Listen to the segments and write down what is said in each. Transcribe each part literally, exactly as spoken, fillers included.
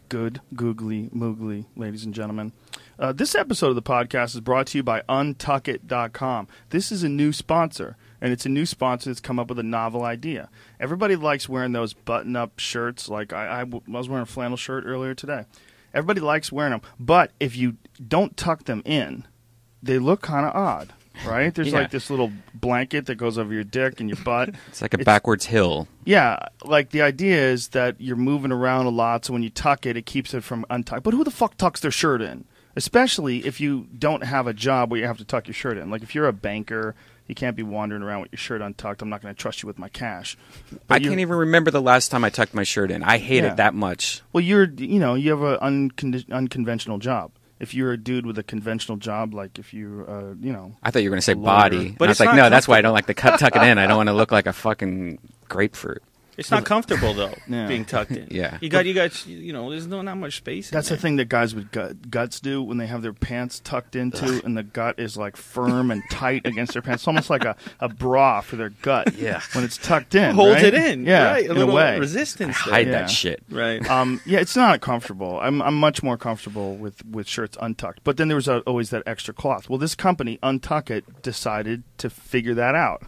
good googly moogly, ladies and gentlemen? Uh, this episode of the podcast is brought to you by untuck it dot com. This is a new sponsor, and it's a new sponsor that's come up with a novel idea. Everybody likes wearing those button-up shirts. Like I, I, w- I was wearing a flannel shirt earlier today. Everybody likes wearing them, but if you don't tuck them in, they look kind of odd. Right? There's yeah. like this little blanket that goes over your dick and your butt. It's like a it's, backwards hill. Yeah. Like the idea is that you're moving around a lot, so when you tuck it, it keeps it from untucked. But who the fuck tucks their shirt in? Especially if you don't have a job where you have to tuck your shirt in. Like if you're a banker, you can't be wandering around with your shirt untucked. I'm not going to trust you with my cash. But I can't even remember the last time I tucked my shirt in. I hate yeah. it that much. Well, you're, you know, you have an uncon- unconventional job. If you're a dude with a conventional job, like if you, uh, you know. I thought you were going to say body. But and I was like, no, that's why I don't like to cut, tuck it in. I don't want to look like a fucking grapefruit. It's not comfortable though, yeah. being tucked in. Yeah, you got, you got, you know, there's no not much space. That's in the thing that guys with gut, guts do when they have their pants tucked into, Ugh. and the gut is like firm and tight against their pants. It's almost like a, a bra for their gut. Yeah, when it's tucked in, holds right? it in. Yeah, right. A in little a way. resistance. I there. hide Yeah. that shit. Right. Um, yeah, it's not comfortable. I'm I'm much more comfortable with, with shirts untucked. But then there was a, always that extra cloth. Well, this company, Untuck It, decided to figure that out.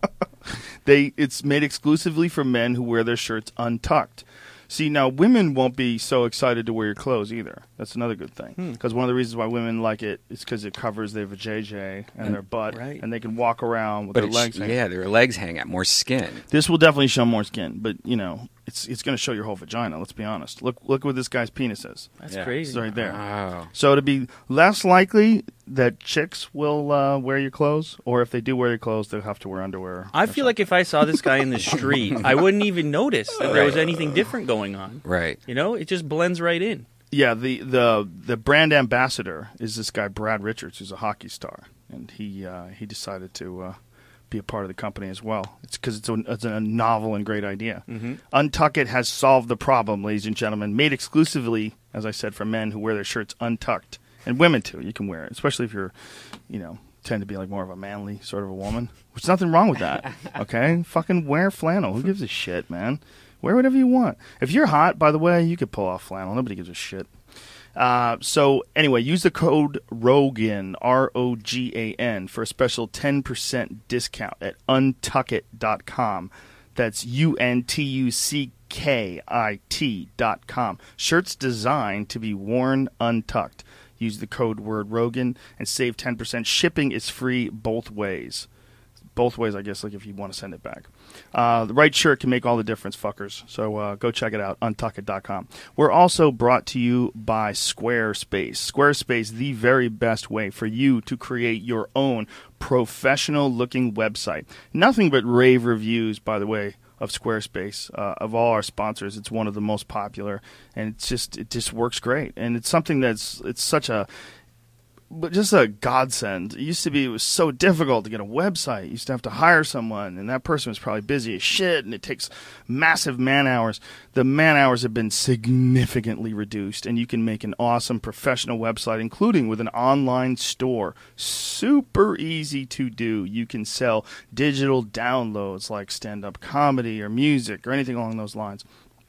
they it's made exclusively for men who wear their shirts untucked. See, now women won't be so excited to wear your clothes either. That's another good thing. Because hmm. one of the reasons why women like it is because it covers their vajayjay and, and their butt, right. and they can walk around with but their legs. Sh- hanging. yeah, their legs hang out, more skin. This will definitely show more skin, but you know, it's it's going to show your whole vagina. Let's be honest. Look look what this guy's penis is. That's yeah. crazy. It's right there. Wow. So to be less likely that chicks will uh, wear your clothes, or if they do wear your clothes, they'll have to wear underwear. I feel like if I saw this guy in the street, I wouldn't even notice that there was anything different going on. Right. You know, it just blends right in. Yeah, the, the the brand ambassador is this guy Brad Richards, who's a hockey star, and he uh, he decided to uh, be a part of the company as well. It's because it's a, it's a novel and great idea. Mm-hmm. Untuck It has solved the problem, ladies and gentlemen. Made exclusively, as I said, for men who wear their shirts untucked, and women too. You can wear it, especially if you're, you know, tend to be like more of a manly sort of a woman. There's nothing wrong with that. Okay, fucking wear flannel. Who gives a shit, man? Wear whatever you want. If you're hot, by the way, you could pull off flannel. Nobody gives a shit. Uh, so anyway, use the code ROGAN, R O G A N, for a special ten percent discount at untuck it dot com. That's U N T U C K I T dot com. Shirts designed to be worn untucked. Use the code word ROGAN and save ten percent. Shipping is free both ways. Both ways, I guess, like if you want to send it back. Uh, the right shirt can make all the difference, fuckers. So uh, go check it out, untuck it dot com. We're also brought to you by Squarespace. Squarespace, the very best way for you to create your own professional-looking website. Nothing but rave reviews, by the way, of Squarespace. Uh, of all our sponsors, it's one of the most popular, and it's just it just works great. And it's something that's it's such a But just a godsend. It used to be, it was so difficult to get a website. You used to have to hire someone, and that person was probably busy as shit, and it takes massive man hours. The man hours have been significantly reduced, and you can make an awesome professional website, including with an online store. Super easy to do. You can sell digital downloads like stand-up comedy or music or anything along those lines.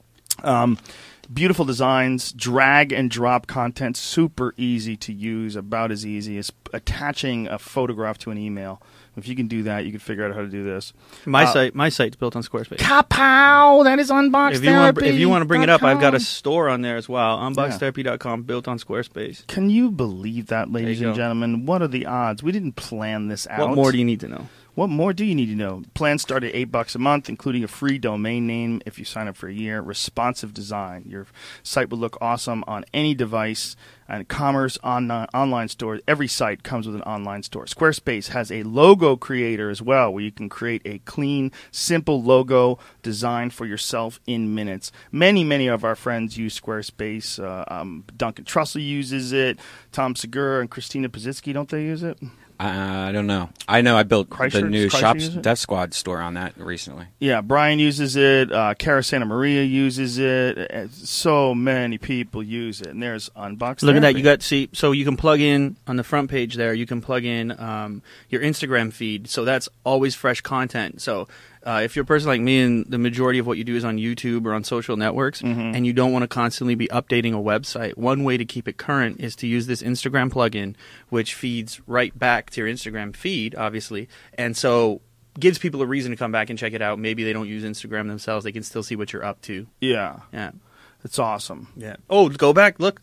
Um... Beautiful designs, drag and drop content, super easy to use, about as easy as attaching a photograph to an email. If you can do that, you can figure out how to do this. My uh, site, my site's built on Squarespace. Kapow! That is Unbox if you Therapy. Want, if you want to bring it up, I've got a store on there as well. Yeah. unbox therapy dot com, built on Squarespace. Can you believe that, ladies and go. gentlemen? What are the odds? We didn't plan this out. What more do you need to know? What more do you need to know? Plans start at eight bucks a month, including a free domain name if you sign up for a year. Responsive design. Your site will look awesome on any device. And commerce on uh, online store. Every site comes with an online store. Squarespace has a logo creator as well, where you can create a clean, simple logo design for yourself in minutes. Many, many of our friends use Squarespace. Uh, um, Duncan Trussell uses it. Tom Segura and Christina Pazitsky, don't they use it? Uh, I don't know. I know I built Kreischer, the new Kreischer Shop use it? Death Squad store on that recently. Yeah, Brian uses it. Uh, Cara Santa Maria uses it. Uh, So many people use it. And there's Unbox Look at that. Therapy. You got see. So you can plug in on the front page there. You can plug in um, your Instagram feed. So that's always fresh content. So Uh, if you're a person like me and the majority of what you do is on YouTube or on social networks, Mhm. and you don't want to constantly be updating a website, one way to keep it current is to use this Instagram plugin, which feeds right back to your Instagram feed, obviously. And so gives people a reason to come back and check it out. Maybe they don't use Instagram themselves. They can still see what you're up to. Yeah, Yeah. it's awesome. Yeah. Oh, go back. Look.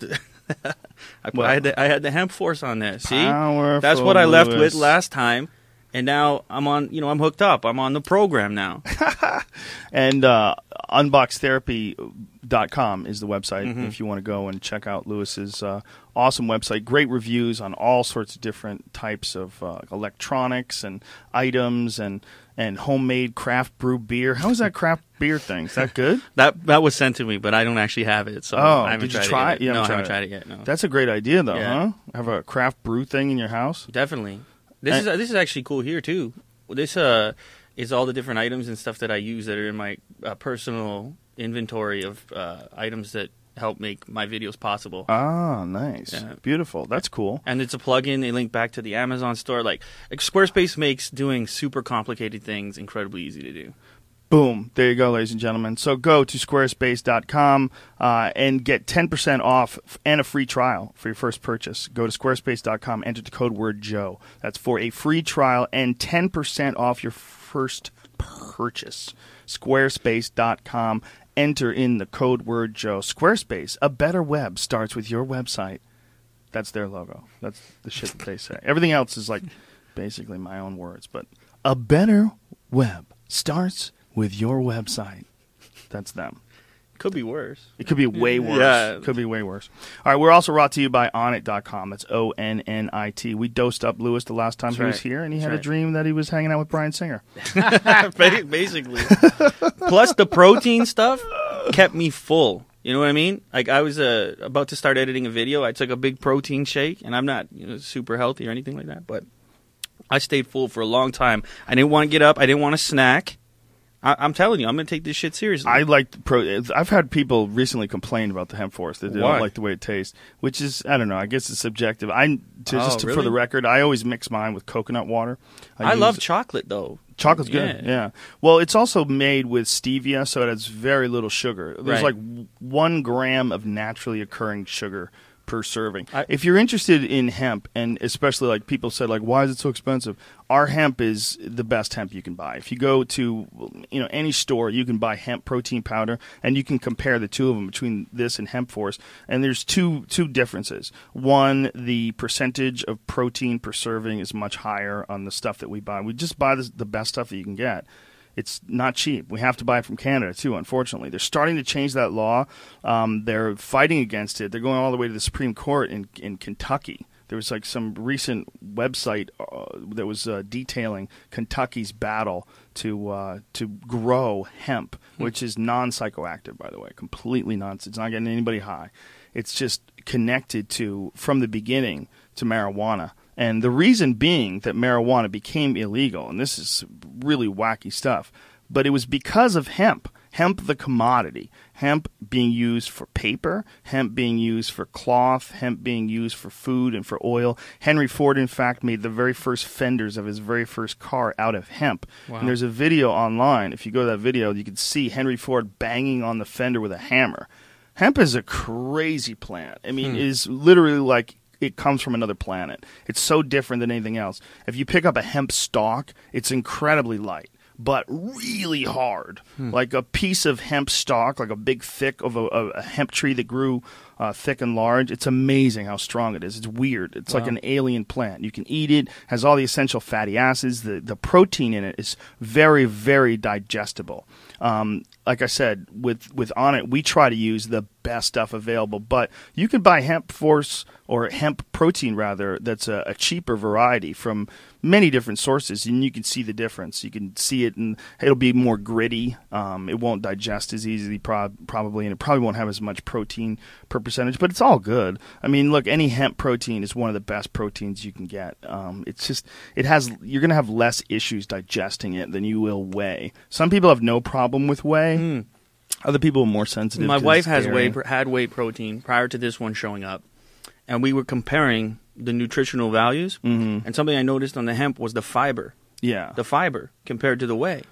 I, What? I, had the, I had the hemp force on there. See? Powerful That's what I left Lewis. with last time. And now I'm on, you know, I'm hooked up. I'm on the program now. And uh, unbox therapy dot com is the website Mhm. if you want to go and check out Lewis's uh, awesome website. Great reviews on all sorts of different types of uh, electronics and items and, and homemade craft brew beer. How is that craft beer thing? Is that good? That that was sent to me, but I don't actually have it. So Oh, I haven't did you tried try it? it? You Yet. No, I haven't haven't tried tried it yet. No, That's a great idea, though, Yeah. huh? Have a craft brew thing in your house? definitely. This And- is this is actually cool here too. This uh is all the different items and stuff that I use that are in my uh, personal inventory of uh, items that help make my videos possible. Ah, nice. Yeah. Beautiful. That's cool. And it's a plugin. They link back to the Amazon store. Like, like Squarespace makes doing super complicated things incredibly easy to do. Boom. There you go, ladies and gentlemen. So go to squarespace dot com uh, and get ten percent off and a free trial for your first purchase. Go to squarespace dot com, enter the code word Joe. That's for a free trial and ten percent off your first purchase. squarespace dot com, enter in the code word Joe. Squarespace, a better web starts with your website. That's their logo. That's the shit that they say. Everything else is like basically my own words, but a better web starts with your website. That's them. Could be worse. It could be way worse. Yeah. Could be way worse. All right, we're also brought to you by onnit dot com. That's O N N I T. We dosed up Lewis the last time That's he was right. here, and he That's had a right. dream that he was hanging out with Bryan Singer. Ba- Basically. Plus, the protein stuff kept me full. You know what I mean? Like, I was uh, about to start editing a video. I took a big protein shake, and I'm not you know, super healthy or anything like that, but I stayed full for a long time. I didn't want to get up. I didn't want to snack. I- I'm telling you, I'm going to take this shit seriously. I like the pro. I've had people recently complain about the hemp force that they Why? don't like the way it tastes, which is I don't know. I guess it's subjective. I to, Oh, just to, for really? the record, I always mix mine with coconut water. I use- love chocolate, though. Chocolate's good, Yeah. yeah. Well, it's also made with stevia, so it has very little sugar. There's Right. like w- one gram of naturally occurring sugar per serving. I- if you're interested in hemp, and especially like people said, like, why is it so expensive? Our hemp is the best hemp you can buy. If you go to you know any store, you can buy hemp protein powder, and you can compare the two of them between this and Hemp Force. And there's two two differences. One, the percentage of protein per serving is much higher on the stuff that we buy. We just buy the, the best stuff that you can get. It's not cheap. We have to buy it from Canada, too, unfortunately. They're starting to change that law. Um, they're fighting against it. They're going all the way to the Supreme Court in, in Kentucky. There was like some recent website uh, that was uh, detailing Kentucky's battle to uh, to grow hemp, which is non-psychoactive, by the way, completely nonsense. It's not getting anybody high. It's just connected to, from the beginning, to marijuana. And the reason being that marijuana became illegal, and this is really wacky stuff, but it was because of hemp. Hemp, the commodity. Hemp being used for paper, hemp being used for cloth, hemp being used for food and for oil. Henry Ford, in fact, made the very first fenders of his very first car out of hemp. Wow. And there's a video online. If you go to that video, you can see Henry Ford banging on the fender with a hammer. Hemp is a crazy plant. I mean, Hmm. it is literally like it comes from another planet. It's so different than anything else. If you pick up a hemp stalk, it's incredibly light, but really hard. Hmm. Like a piece of hemp stalk, like a big thick of a, a, a hemp tree that grew uh, thick and large. It's amazing how strong it is. It's weird. It's like Wow. an alien plant. You can eat it, has all the essential fatty acids. The, the protein in it is very, very digestible. Um, like I said, with, with Onnit, we try to use the best stuff available, but you can buy hemp force or hemp protein rather that's a, a cheaper variety from many different sources, and you can see the difference. You can see it, and it'll be more gritty. Um, it won't digest as easily prob- probably, and it probably won't have as much protein per percentage, but it's all good. I mean, look, any hemp protein is one of the best proteins you can get. Um, it's just, it has, you're going to have less issues digesting it than you will whey. Some people have no problem with whey. Hmm. Other people are more sensitive. My 'cause wife it's has dairy. whey, had whey protein prior to this one showing up, and we were comparing the nutritional values. Mhm. And something I noticed on the hemp was the fiber, Yeah. the fiber compared to the whey.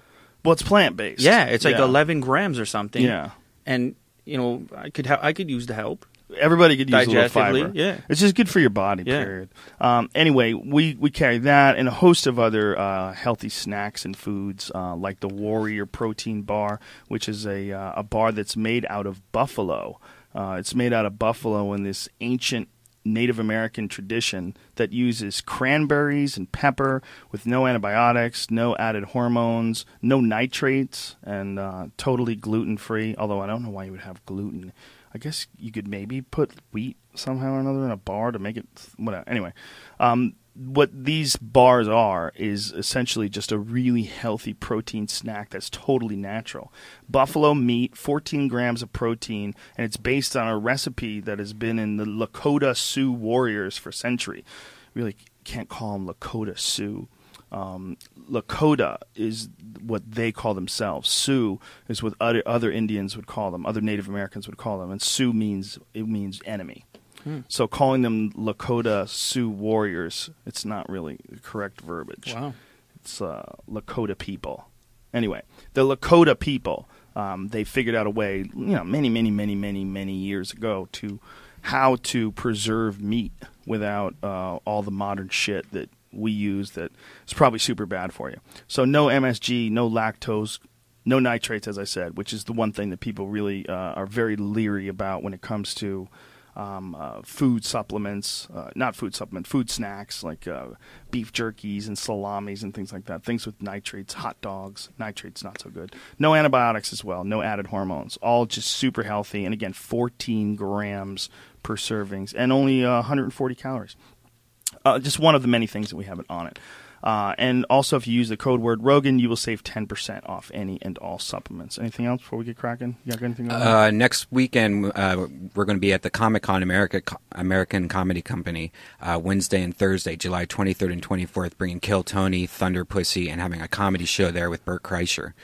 Well, it's plant based. Yeah, it's like yeah. eleven grams or something. Yeah. And you know, I could ha- I could use the help. Everybody could use a little Digestively, fiber. yeah. It's just good for your body, Yeah. period. Um, anyway, we, we carry that and a host of other uh, healthy snacks and foods, uh, like the Warrior Protein Bar, which is a, uh, a bar that's made out of buffalo. Uh, it's made out of buffalo in this ancient Native American tradition that uses cranberries and pepper with no antibiotics, no added hormones, no nitrates, and uh, totally gluten-free, although I don't know why you would have gluten. I guess you could maybe put wheat somehow or another in a bar to make it whatever. Anyway, um, what these bars are is essentially just a really healthy protein snack that's totally natural. Buffalo meat, fourteen grams of protein, and it's based on a recipe that has been in the Lakota Sioux warriors for centuries. Really can't call them Lakota Sioux. Um, Lakota is what they call themselves. Sioux is what other, other Indians would call them, other Native Americans would call them, and Sioux means it means enemy. Hmm. So calling them Lakota Sioux warriors, it's not really the correct verbiage. Wow. It's uh, Lakota people. Anyway, the Lakota people, um, they figured out a way, you know, many, many, many, many, many years ago to how to preserve meat without uh, all the modern shit that we use that is probably super bad for you. So no M S G, no lactose, no nitrates, as I said, which is the one thing that people really uh, are very leery about when it comes to um, uh, food supplements, uh, not food supplement, food snacks like uh, beef jerkies and salamis and things like that. Things with nitrates, hot dogs, nitrates not so good. No antibiotics as well, no added hormones, all just super healthy. And again, fourteen grams per servings and only uh, one hundred forty calories. Uh, just one of the many things that we have it on it. Uh, and also, if you use the code word Rogan, you will save ten percent off any and all supplements. Anything else before we get cracking? You got anything on that? Uh, next weekend, uh, we're going to be at the Comic-Con America, American Comedy Company uh, Wednesday and Thursday, July twenty-third and twenty-fourth, bringing Kill Tony, Thunder Pussy, and having a comedy show there with Bert Kreischer.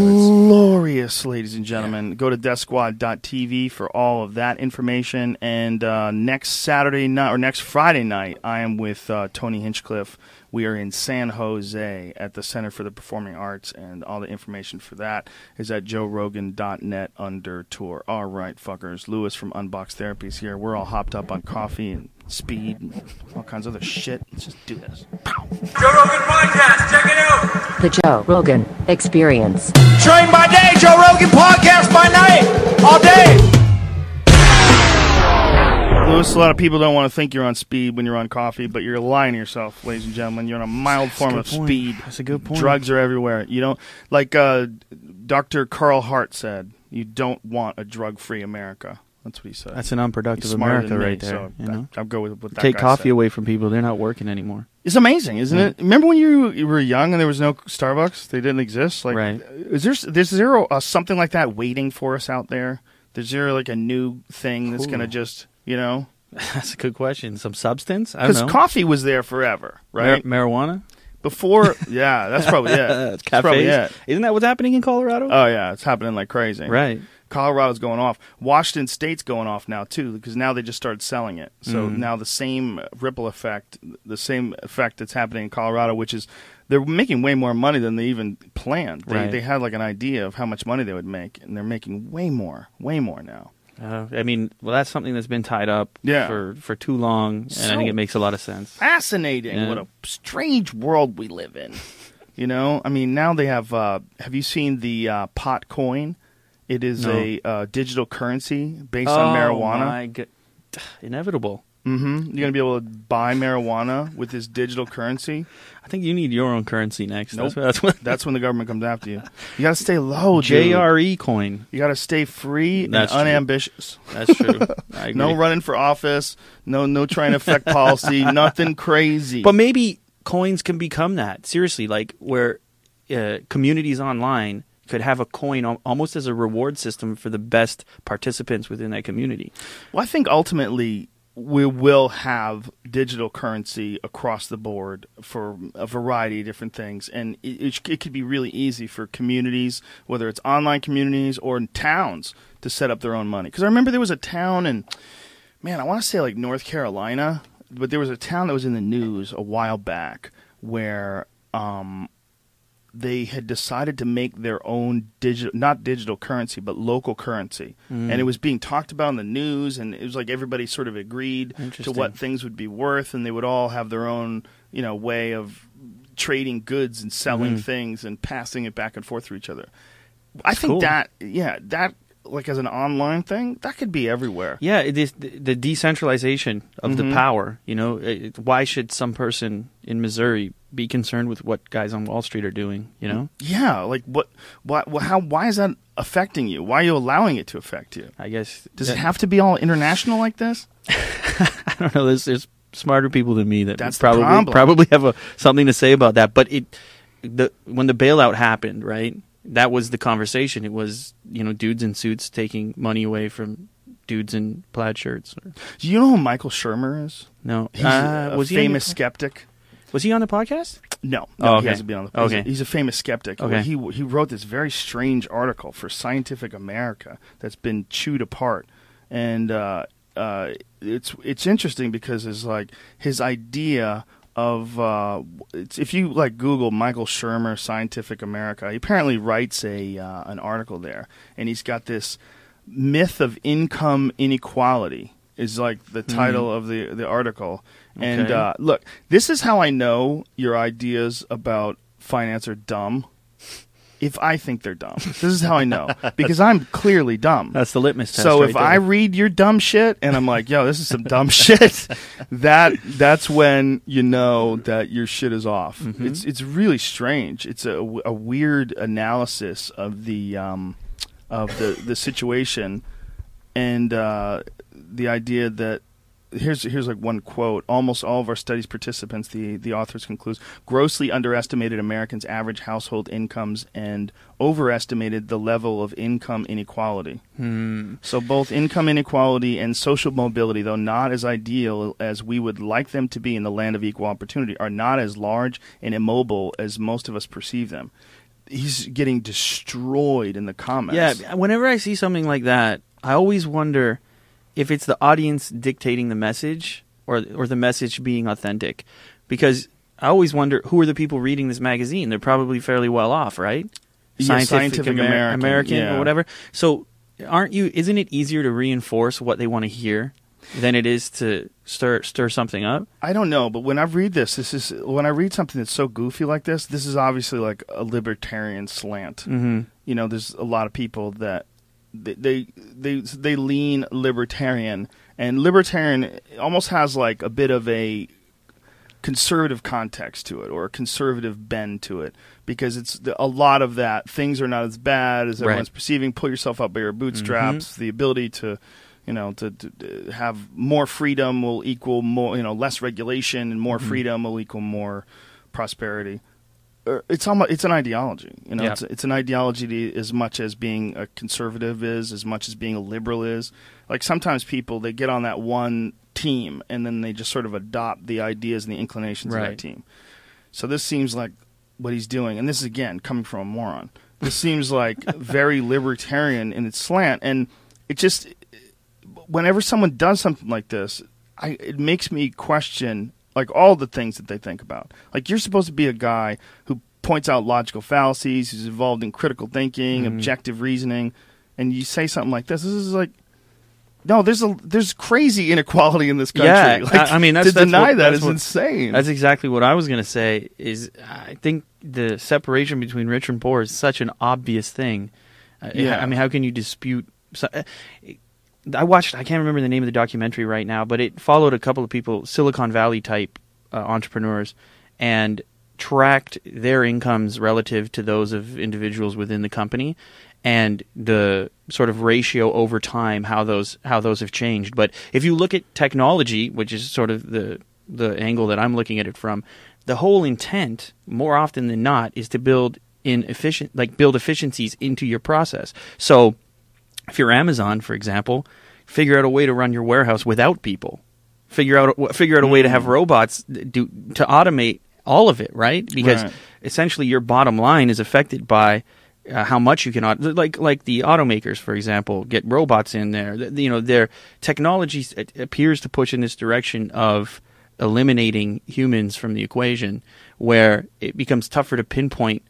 Glorious, so ladies and gentlemen. Yeah. Go to death squad dot t v for all of that information. And uh, next Saturday night, or next Friday night, I am with uh, Tony Hinchcliffe. We are in San Jose at the Center for the Performing Arts, and all the information for that is at joe rogan dot net under tour. All right, fuckers. Lewis from Unbox Therapy is here. We're all hopped up on coffee and speed and all kinds of other shit. Let's just do this. Pow. Joe Rogan Podcast, check it out. The Joe Rogan Experience. Train by day, Joe Rogan Podcast by night, all day. Lewis, a lot of people don't want to think you're on speed when you're on coffee, but you're lying to yourself, ladies and gentlemen. You're on a mild That's form a of good point. speed. That's a good point. Drugs are everywhere. You don't, like uh, Doctor Carl Hart said, you don't want a drug-free America. That's what he said. That's an unproductive He's smarter America than me, right there. so you know? I'll go with what that Take guy coffee said. away from people; they're not working anymore. It's amazing, isn't Yeah. it? Remember when you, you were young and there was no Starbucks? They didn't exist. Like, Right. Is there is there uh, something like that waiting for us out there? Is there like a new thing that's Ooh. going to just, you know? That's a good question. Some substance? I don't Because know. coffee was there forever, right? Mar- marijuana? Before, yeah, that's probably it. That's Cafes? probably it. Isn't that what's happening in Colorado? Oh yeah, it's happening like crazy. right. Colorado's going off. Washington State's going off now too, because now they just started selling it. So Mhm. now the same ripple effect, the same effect that's happening in Colorado, which is they're making way more money than they even planned. They, Right. they had like an idea of how much money they would make, and they're making way more, way more now. Uh, I mean, well, that's something that's been tied up Yeah. for, for too long, and So I think it makes a lot of sense. Fascinating. Yeah. What a strange world we live in. You know, I mean, now they have. Uh, have you seen the uh, pot coin? It is No. a uh, digital currency based oh, on marijuana. My go- Inevitable. Mm-hmm. You're gonna be able to buy marijuana with this digital currency. I think you need your own currency next. Nope. That's, what- that's what. That's when the government comes after you. You gotta stay low, dude. J R E coin. You gotta stay free That's true. and unambitious. That's true. I agree. No running for office. No, no trying to affect policy. Nothing crazy. But maybe coins can become that. Seriously, like where uh, communities online could have a coin al- almost as a reward system for the best participants within that community. Well, I think ultimately we will have digital currency across the board for a variety of different things, and it, it, it could be really easy for communities, whether it's online communities or in towns, to set up their own money. Because I remember there was a town in, man, I want to say like North Carolina, but there was a town that was in the news a while back where um, they had decided to make their own digital, not digital currency, but local currency. Mm. And it was being talked about in the news, and it was like everybody sort of agreed to Interesting. what things would be worth, and they would all have their own, you know, way of trading goods and selling Mhm. things and passing it back and forth to each other. I think cool. that, yeah, that, like as an online thing, that could be everywhere. Yeah, it is the, the decentralization of Mhm. the power. You know, it, why should some person in Missouri be concerned with what guys on Wall Street are doing? You know, Yeah, like what, what, wh- how, why is that affecting you? Why are you allowing it to affect you? I guess Does that- it have to be all international like this? I don't know. There's, there's smarter people than me that That's the probably problem. probably have a, something to say about that. But it, the when the bailout happened, right? That was the conversation. It was, you know, dudes in suits taking money away from dudes in plaid shirts. Or, Do you know who Michael Shermer is? no, He's uh, a was he on famous the, skeptic. Was he on the podcast? No, no, Oh, okay. he hasn't been on the. Okay. He's, a, he's a famous skeptic. Okay. He he wrote this very strange article for Scientific America that's been chewed apart, and uh, uh, it's it's interesting because it's like his idea of uh, it's, if you like Google Michael Shermer Scientific America, he apparently writes a uh, an article there, and he's got this myth of income inequality is like the title of the the article. And Okay. uh, look, this is how I know your ideas about finance are dumb. If I think they're dumb, this is how I know, because I'm clearly dumb. That's the litmus test. So right if there. I read your dumb shit and I'm like, yo, this is some dumb shit, that that's when you know that your shit is off. Mm-hmm. It's it's really strange. It's a, a weird analysis of the um, of the the situation, and uh, the idea that here's here's like one quote. Almost all of our studies participants, the the authors concludes, grossly underestimated Americans' average household incomes and overestimated the level of income inequality. Hmm. So both income inequality and social mobility, though not as ideal as we would like them to be in the land of equal opportunity, are not as large and immobile as most of us perceive them. He's getting destroyed in the comments. Yeah, whenever I see something like that, I always wonder if it's the audience dictating the message or or the message being authentic. Because I always wonder, who are the people reading this magazine? They're probably fairly well off, right? Yeah, Scientific Amer- American, American yeah. or whatever. So aren't you isn't it easier to reinforce what they want to hear than it is to stir stir something up? I don't know, but when I read this, this is when I read something that's so goofy like this, this is obviously like a libertarian slant. Mm-hmm. You know, there's a lot of people that they they they, they lean libertarian, and libertarian almost has like a bit of a conservative context to it or a conservative bend to it, because it's the, a lot of that things are not as bad as everyone's Right. perceiving. Pull yourself up by your bootstraps. The ability to, you know, to, to, to have more freedom will equal more, you know, less regulation, and more freedom will equal more prosperity. Uh, It's almost it's an ideology, you know. Yeah. It's it's an ideology to, as much as being a conservative is, as much as being a liberal is. Like sometimes people they get on that one team and then they just sort of adopt the ideas and the inclinations of Right. that team. So this seems like what he's doing, and this is again coming from a moron. This seems like very libertarian in its slant, and it just whenever someone does something like this, I, it makes me question like all the things that they think about. Like you're supposed to be a guy who points out logical fallacies, who's involved in critical thinking, Mm-hmm. objective reasoning, and you say something like this. This is like, no, there's a there's crazy inequality in this country. Yeah, like, I- I mean, that's- to that's deny what- that that's is what- insane. That's exactly what I was going to say. Is I think the separation between rich and poor is such an obvious thing. Uh, Yeah. I mean, how can you dispute? So, uh, I watched. I can't remember the name of the documentary right now, but it followed a couple of people, Silicon Valley type uh, entrepreneurs, and tracked their incomes relative to those of individuals within the company, and the sort of ratio over time, how those how those have changed. But if you look at technology, which is sort of the the angle that I'm looking at it from, the whole intent, more often than not, is to build in efficient, like build efficiencies into your process. So if you're Amazon, for example, figure out a way to run your warehouse without people. Figure out figure out a way to have robots do to automate all of it, right? Because Right. essentially your bottom line is affected by uh, how much you can aut- like like the automakers, for example, get robots in there. The- you know, their technology s- it appears to push in this direction of eliminating humans from the equation, where it becomes tougher to pinpoint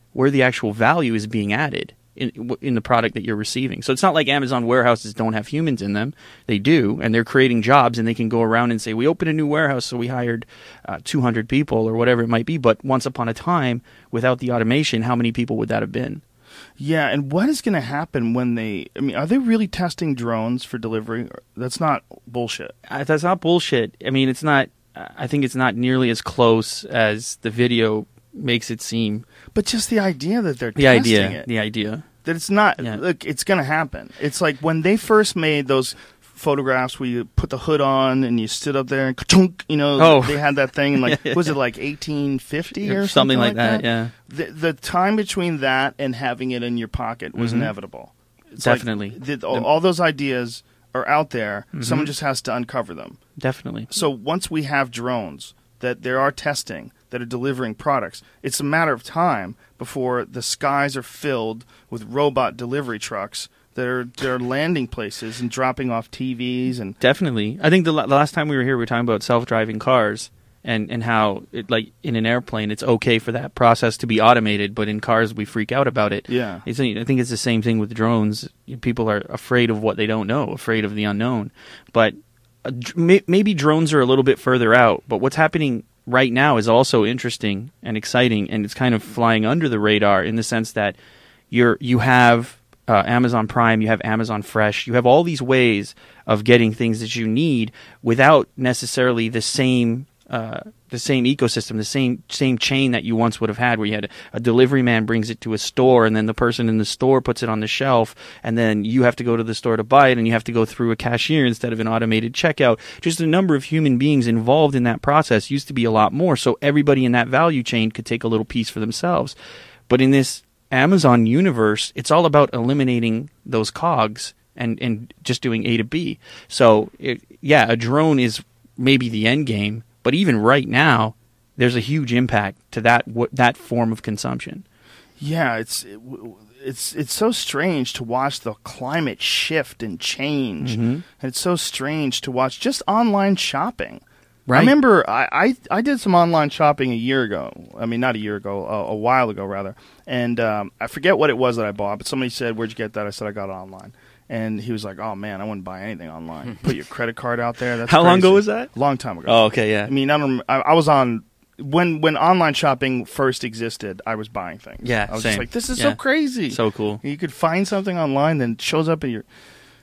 where the actual value is being added in in the product that you're receiving. So it's not like Amazon warehouses don't have humans in them. They do, and they're creating jobs, and they can go around and say, we opened a new warehouse, so we hired uh, two hundred people or whatever it might be. But once upon a time, without the automation, how many people would that have been? Yeah, and what is going to happen when they... I mean, are they really testing drones for delivery? That's not bullshit. Uh, that's not bullshit. I mean, it's not... I think it's not nearly as close as the video makes it seem. But just the idea that they're The testing idea. it. The idea. That it's not... Yeah. Look, it's going to happen. It's like when they first made those photographs where you put the hood on and you stood up there and ka-chunk, you know, Oh. they had that thing in like, Yeah. was it like eighteen fifty or Something something, like that, yeah. The, the time between that and having it in your pocket was Mhm. inevitable. It's Definitely. Like, the, all, all those ideas are out there. Mhm. Someone just has to uncover them. Definitely. So once we have drones that there are testing, that are delivering products, it's a matter of time before the skies are filled with robot delivery trucks that are, that are landing places and dropping off T Vs. And Definitely. I think the, la- the last time we were here, we were talking about self-driving cars and, and how, it, like, in an airplane, it's okay for that process to be automated, but in cars, we freak out about it. Yeah. It's, I think it's the same thing with drones. People are afraid of what they don't know, afraid of the unknown. But uh, dr- may- maybe drones are a little bit further out, but what's happening right now is also interesting and exciting, and it's kind of flying under the radar in the sense that you're you have uh, Amazon Prime, you have Amazon Fresh, you have all these ways of getting things that you need without necessarily the same uh, the same ecosystem, the same same chain that you once would have had, where you had a, a delivery man brings it to a store, and then the person in the store puts it on the shelf, and then you have to go to the store to buy it, and you have to go through a cashier instead of an automated checkout. Just the number of human beings involved in that process used to be a lot more, so everybody in that value chain could take a little piece for themselves. But in this Amazon universe, it's all about eliminating those cogs and, and just doing A to B. So, it, yeah, a drone is maybe the end game, but even right now, there's a huge impact to that w- that form of consumption. yeah, it's it, it's it's so strange to watch the climate shift and change. Mhm. And it's so strange to watch just online shopping. I Right. remember I, I, I did some online shopping a year ago. I mean, not a year ago, a, a while ago, rather. And um, I forget what it was that I bought, but somebody said, where'd you get that? I said, I got it online. And he was like, oh, man, I wouldn't buy anything online. Put your credit card out there. That's How long crazy. ago was that? Long time ago. Oh, okay, yeah. I mean, I, don't, I, I was on... When when online shopping first existed, I was buying things. Yeah, I was same. just like, this is Yeah. so crazy. So cool. You could find something online, then it shows up in your...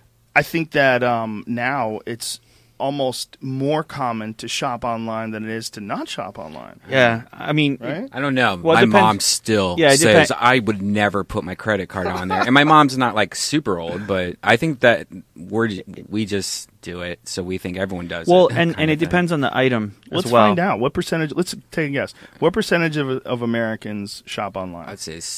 I think that um, now it's almost more common to shop online than it is to not shop online. Yeah, I mean, Right? I don't know. Well, it my depends- mom still Yeah, it says depen- I would never put my credit card on there. And my mom's not like super old, but I think that we're j- we just do it, so we think everyone does. well, it, and, kind and of it thing. depends on the item Let's as well. find out. What percentage... Let's take a guess. What percentage of, of Americans shop online? I'd say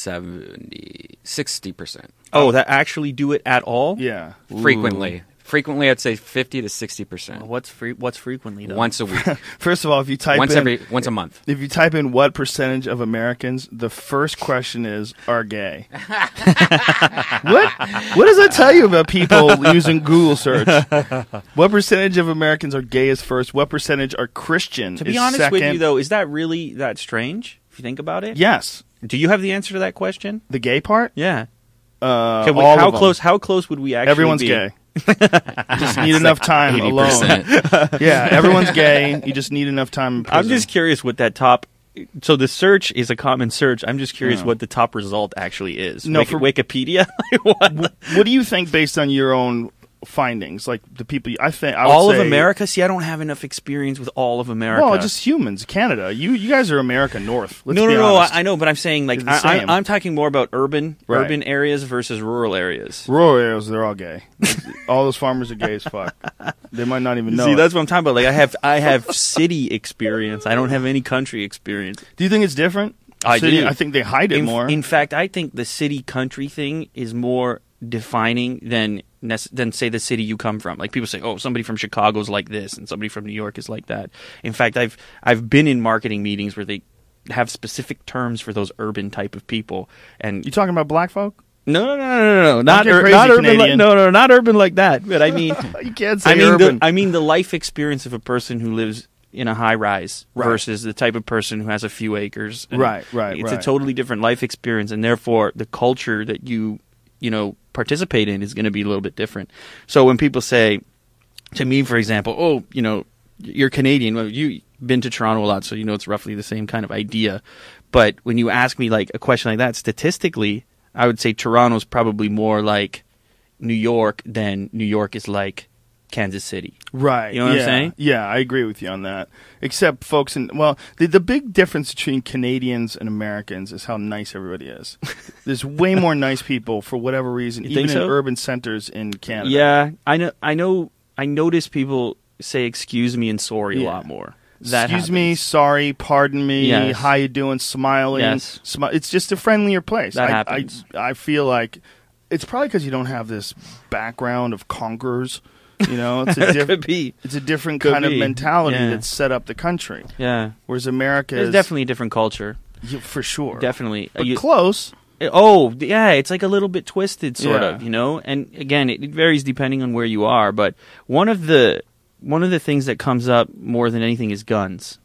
seventy, sixty percent Oh, that actually do it at all? Yeah. frequently. Frequently, I'd say fifty to sixty percent Well, what's free? What's frequently though? once a week, First of all, if you type once in... every once a month. If you type in what percentage of Americans, the first question is, are gay. what? What does that tell you about people using Google search? What percentage of Americans are gay is first? What percentage are Christian To be is honest second? with you, though, is that really that strange? If you think about it, Yes. Do you have the answer to that question? The gay part? Yeah. Uh, Can we, all how of them. close? How close would we actually? Everyone's be? gay. Just need enough time eighty alone. percent. Yeah, everyone's gay. You just need enough time in prison. I'm just curious what that top. So the search is a common search. I'm just curious Yeah. what the top result actually is. No, Wiki- for- Wikipedia. What? What do you think based on your own findings? Like the people, I think I would All of say- America? See, I don't have enough experience with all of America. Well, just humans. Canada. You you guys are America North. Let's no, be no, no. honest. I, I know, but I'm saying like It's the I, same. I, I'm talking more about urban, Right. urban areas versus rural areas. Rural areas, they're all gay. All those farmers are gay as fuck. They might not even know. See, it. that's what I'm talking about. Like I have, I have city experience. I don't have any country experience. Do you think it's different? I City- do. I think they hide it in, more. In fact, I think the city country thing is more defining than nec- than say the city you come from. Like people say, oh, somebody from Chicago's like this, and somebody from New York is like that. In fact, I've I've been in marketing meetings where they have specific terms for those urban type of people. And you talking about black folk? no, no, no, no, no, no, not get ur- crazy, not urban. Like, Canadian. no, no, not urban like that. But I mean, You can't say I mean, urban. the, I mean the life experience of a person who lives in a high rise Right. versus the type of person who has a few acres. And Right, right, It's right. a totally different life experience, and therefore the culture that you you know participate in is going to be a little bit different. So when people say to me, for example, oh, you know, you're Canadian. Well, you've been to Toronto a lot, so you know it's roughly the same kind of idea. But when you ask me like a question like that, statistically, I would say Toronto's probably more like New York than New York is like Kansas City. Right. You know what yeah. I'm saying? Yeah, I agree with you on that. Except folks in well, the the big difference between Canadians and Americans is how nice everybody is. There's way more nice people for whatever reason, You even think so? in urban centers in Canada. Yeah, I know. I know. I notice people say "excuse me" and "sorry" Yeah. a lot more. That Excuse me, happens. sorry, pardon me, Yes. how you doing, smiling. Yes. Smi- it's just a friendlier place. That I, happens. I, I feel like it's probably because you don't have this background of conquerors. You know, it's a, diff- Could be. it's a different Could kind be. of mentality Yeah. that's set up the country. Yeah, Whereas America there's is definitely a different culture. yeah, for sure. Definitely. But You- close. Oh, yeah, it's like a little bit twisted, sort Yeah. of, you know. And again, it, it varies depending on where you are. But one of the one of the things that comes up more than anything is guns.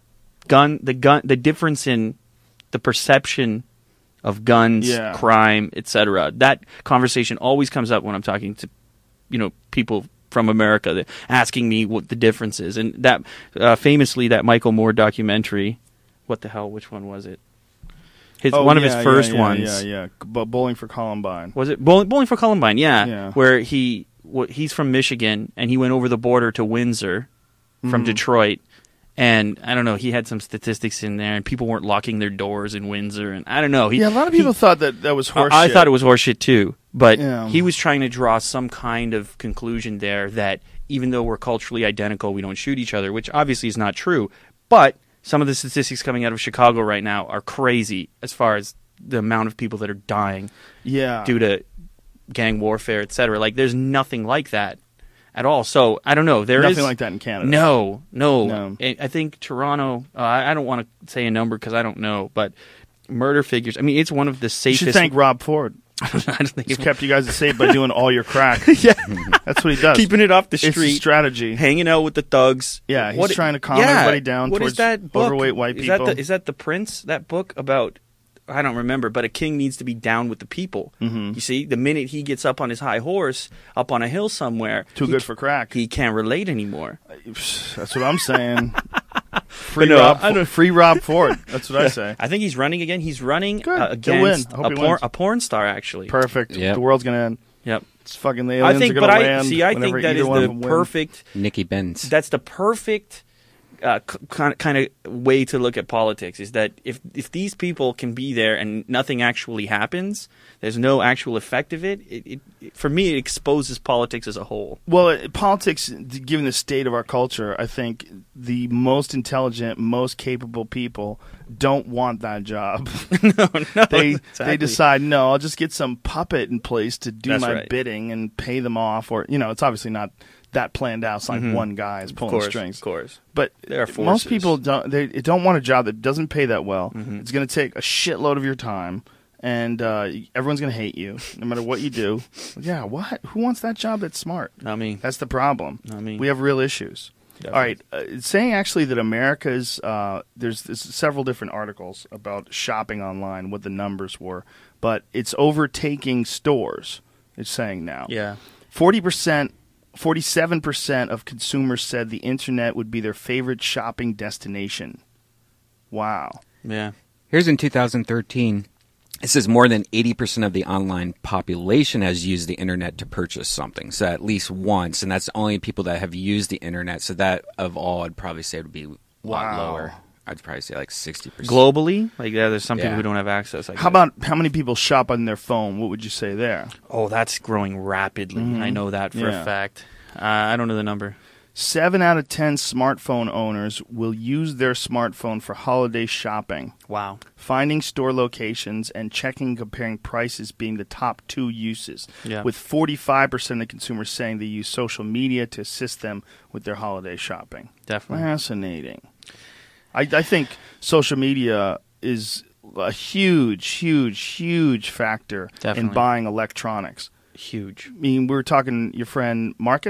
Gun, the gun, the difference in the perception of guns, Yeah. crime, et cetera. That conversation always comes up when I'm talking to, you know, people from America that asking me what the difference is. And that uh, famously, that Michael Moore documentary. What the hell? Which one was it? His Oh, one of yeah, his first yeah, yeah, ones. Yeah, yeah. But Bowling for Columbine. Was it Bowling, Bowling for Columbine? Yeah, Yeah. where he wh- he's from Michigan and he went over the border to Windsor from Mhm. Detroit, and I don't know. He had some statistics in there, and people weren't locking their doors in Windsor, and I don't know. He, Yeah, a lot of he- people thought that that was I- horseshit. I thought it was horseshit too, but Yeah. he was trying to draw some kind of conclusion there that even though we're culturally identical, we don't shoot each other, which obviously is not true. But some of the statistics coming out of Chicago right now are crazy as far as the amount of people that are dying Yeah. due to gang warfare, et cetera. Like, there's nothing like that at all. So I don't know. There is Nothing like that in Canada. No, no. No. I I think Toronto. Uh, I I don't want to say a number because I don't know, but murder figures. I mean, it's one of the You safest. should thank Rob Ford. I don't think He's it- kept you guys safe by doing all your crack. yeah, That's what he does. keeping it off the It's a street, strategy. hanging out with the thugs. Yeah, he's What- trying to calm yeah, everybody down What towards is that book? overweight white is That people. the, is that the Prince? That book about? I don't remember, but a king needs to be down with the people. Mhm. You see, the minute he gets up on his high horse, up on a hill somewhere, Too he good for crack. he can't relate anymore. That's what I'm saying. Free, But no, Rob, I don't- free Rob Ford. That's what I say. I think he's running again. He's running Good. uh, He'll win. against I hope a he porn, wins. a porn star, actually. Perfect. Yep. The world's gonna end. Yep. It's fucking the I aliens think, are but gonna I land. see. I whenever think that either is one of the them win. perfect. Nikki Benz. That's the perfect uh, kind kind of way to look at politics. Is that if if these people can be there and nothing actually happens, there's no actual effect of it. It, it, it for me, it exposes politics as a whole. Well, it- politics, given the state of our culture, I think the most intelligent, most capable people don't want that job. no, no, they exactly. they decide, no, I'll just get some puppet in place to do That's my right. bidding and pay them off. Or, you know, it's obviously not that planned out. It's like Mhm. one guy is Of pulling course, the strings. of course. But There are most forces. people don't. They don't want a job that doesn't pay that well. Mhm. It's going to take a shitload of your time, and uh, everyone's going to hate you no matter what you do. Yeah, what? Who wants that job that's smart? Not me. That's the problem. Not me. We have real issues. Definitely. All right, uh, it's saying actually that America's uh, there's, there's several different articles about shopping online, what the numbers were, but it's overtaking stores. It's saying now. Yeah. Forty percent, forty-seven percent of consumers said the internet would be their favorite shopping destination. Wow. Yeah. Here's in two thousand thirteen. It says more than eighty percent of the online population has used the internet to purchase something. So at least once. And that's only people that have used the internet. So that of all, I'd probably say it would be a lot Wow. lower. I'd probably say like sixty percent. Globally, like yeah, there's some people Yeah. who don't have access. I How guess. about how many people shop on their phone? What would you say there? Oh, that's growing rapidly. Mhm. I know that for Yeah. a fact. Uh, I don't know the number. Seven out of ten smartphone owners will use their smartphone for holiday shopping. Wow. Finding store locations and checking and comparing prices being the top two uses, Yeah. with forty-five percent of consumers saying they use social media to assist them with their holiday shopping. Definitely. Fascinating. I, I think social media is a huge, huge, huge factor Definitely. in buying electronics. Huge. I mean, we were talking your friend Marcus.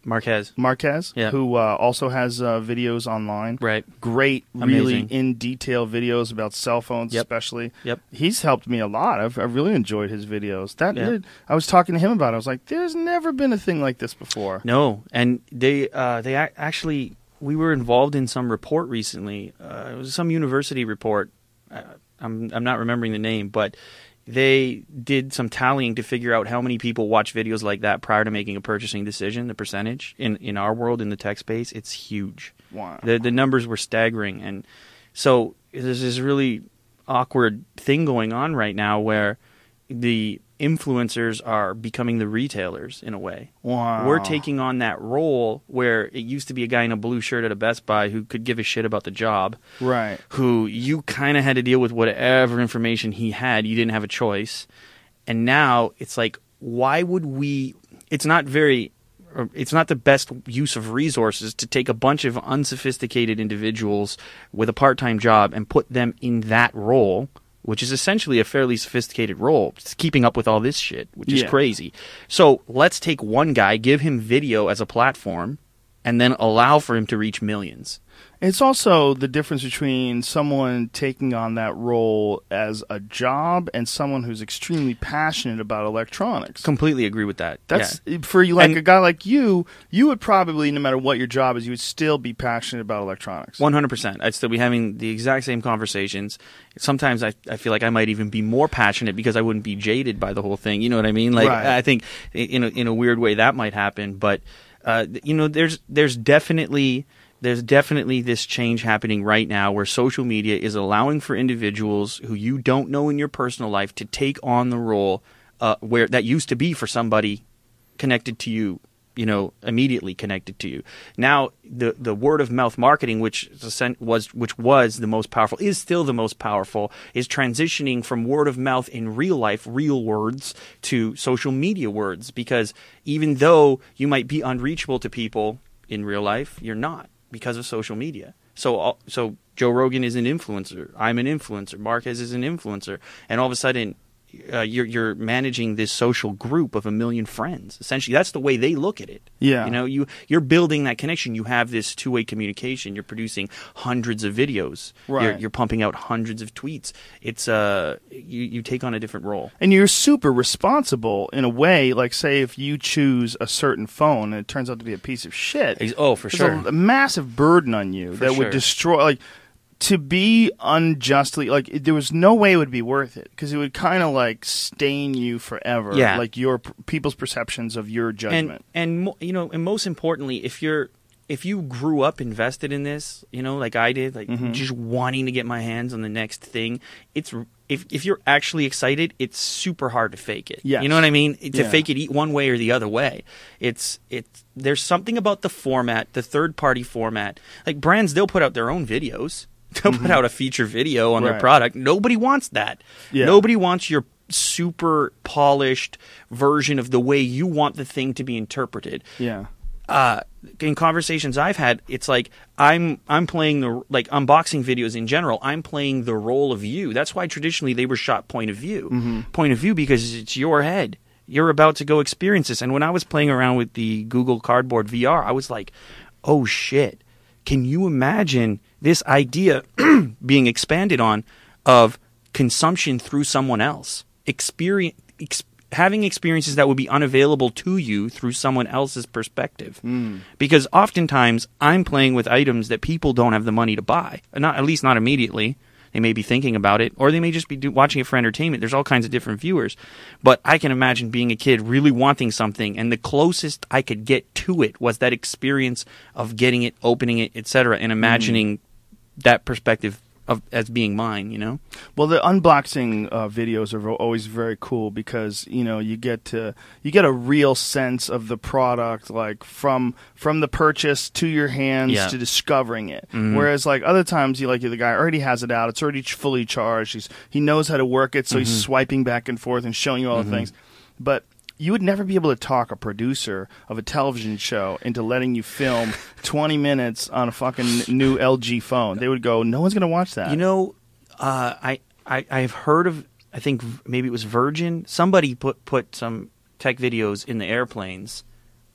Marquez. Marquez, Yeah. who uh, also has uh, videos online. Right. Great, really Amazing. in detail videos about cell phones, Yep. especially. Yep. He's helped me a lot. I've, I've really enjoyed his videos. That Yeah. I was talking to him about it. I was like, "There's never been a thing like this before." No, and they uh, they ac- actually we were involved in some report recently. Uh, it was some university report. Uh, I'm I'm not remembering the name, but they did some tallying to figure out how many people watch videos like that prior to making a purchasing decision. The percentage in in our world in the tech space, it's huge. Wow. The the numbers were staggering, and so there's this really awkward thing going on right now where the influencers are becoming the retailers in a way. Wow. We're taking on that role where it used to be a guy in a blue shirt at a Best Buy who could give a shit about the job, Right. who you kind of had to deal with whatever information he had. You didn't have a choice. And now it's like, why would we – it's not very – it's not the best use of resources to take a bunch of unsophisticated individuals with a part-time job and put them in that role, which is essentially a fairly sophisticated role. It's keeping up with all this shit, which is Yeah. crazy. So let's take one guy, give him video as a platform, and then allow for him to reach millions. It's also the difference between someone taking on that role as a job and someone who's extremely passionate about electronics. Completely agree with that. That's yeah. for you, like And- a guy like you. You would probably, no matter what your job is, you would still be passionate about electronics. one hundred percent. I'd still be having the exact same conversations. Sometimes I, I feel like I might even be more passionate because I wouldn't be jaded by the whole thing. You know what I mean? Like Right. I think in a, in a weird way that might happen. But, uh, you know, there's there's definitely... There's definitely this change happening right now where social media is allowing for individuals who you don't know in your personal life to take on the role uh, where that used to be for somebody connected to you, you know, immediately connected to you. Now, the the word of mouth marketing, which was which was the most powerful, is still the most powerful, is transitioning from word of mouth in real life, real words, to social media words. Because even though you might be unreachable to people in real life, you're not, because of social media. So so Joe Rogan is an influencer. I'm an influencer. Marquez is an influencer. And all of a sudden, uh, you're you're managing this social group of a million friends. Essentially, that's the way they look at it. Yeah. You know, you, you're building that connection. You have this two-way communication. You're producing hundreds of videos. Right. You're, you're pumping out hundreds of tweets. It's uh, you, you take on a different role. And you're super responsible in a way. Like, say, if you choose a certain phone and it turns out to be a piece of shit. Ex- Oh, for there's sure. a, a massive burden on you For that sure. would destroy. Like, to be unjustly, like, it, there was no way it would be worth it because it would kind of like stain you forever. Yeah. Like your people's perceptions of your judgment. And and mo- you know, and most importantly, if you're if you grew up invested in this, you know, like I did, like Mm-hmm. just wanting to get my hands on the next thing, it's if if you're actually excited, it's super hard to fake it. Yes. You know what I mean? To Yeah. fake it e- one way or the other way. It's it's there's something about the format, the third party format. Like brands, they'll put out their own videos. They'll put out a feature video on their Right. product. Nobody wants that. Yeah. Nobody wants your super polished version of the way you want the thing to be interpreted. Yeah. Uh, in conversations I've had, it's like I'm I'm playing the like unboxing videos in general. I'm playing the role of you. That's why traditionally they were shot point of view, Mm-hmm. point of view because it's your head. You're about to go experience this. And when I was playing around with the Google Cardboard V R, I was like, oh shit! Can you imagine this idea being expanded on of consumption through someone else, experience, ex- having experiences that would be unavailable to you through someone else's perspective? Mm. Because oftentimes I'm playing with items that people don't have the money to buy, not at least not immediately. They may be thinking about it, or they may just be do- watching it for entertainment. There's all kinds of different viewers. But I can imagine being a kid really wanting something, and the closest I could get to it was that experience of getting it, opening it, et cetera, and imagining that perspective of as being mine, you know? Well, the unboxing uh, videos are always very cool because you know you get to you get a real sense of the product, like from from the purchase to your hands Yeah. to discovering it. Mhm. Whereas like other times, you like the guy already has it out, it's already ch- fully charged. He's he knows how to work it, so he's swiping back and forth and showing you all the things. But you would never be able to talk a producer of a television show into letting you film twenty minutes on a fucking new L G phone. They would go, no one's going to watch that. You know, uh, I, I, I've heard of, I think maybe it was Virgin. Somebody put, put some tech videos in the airplanes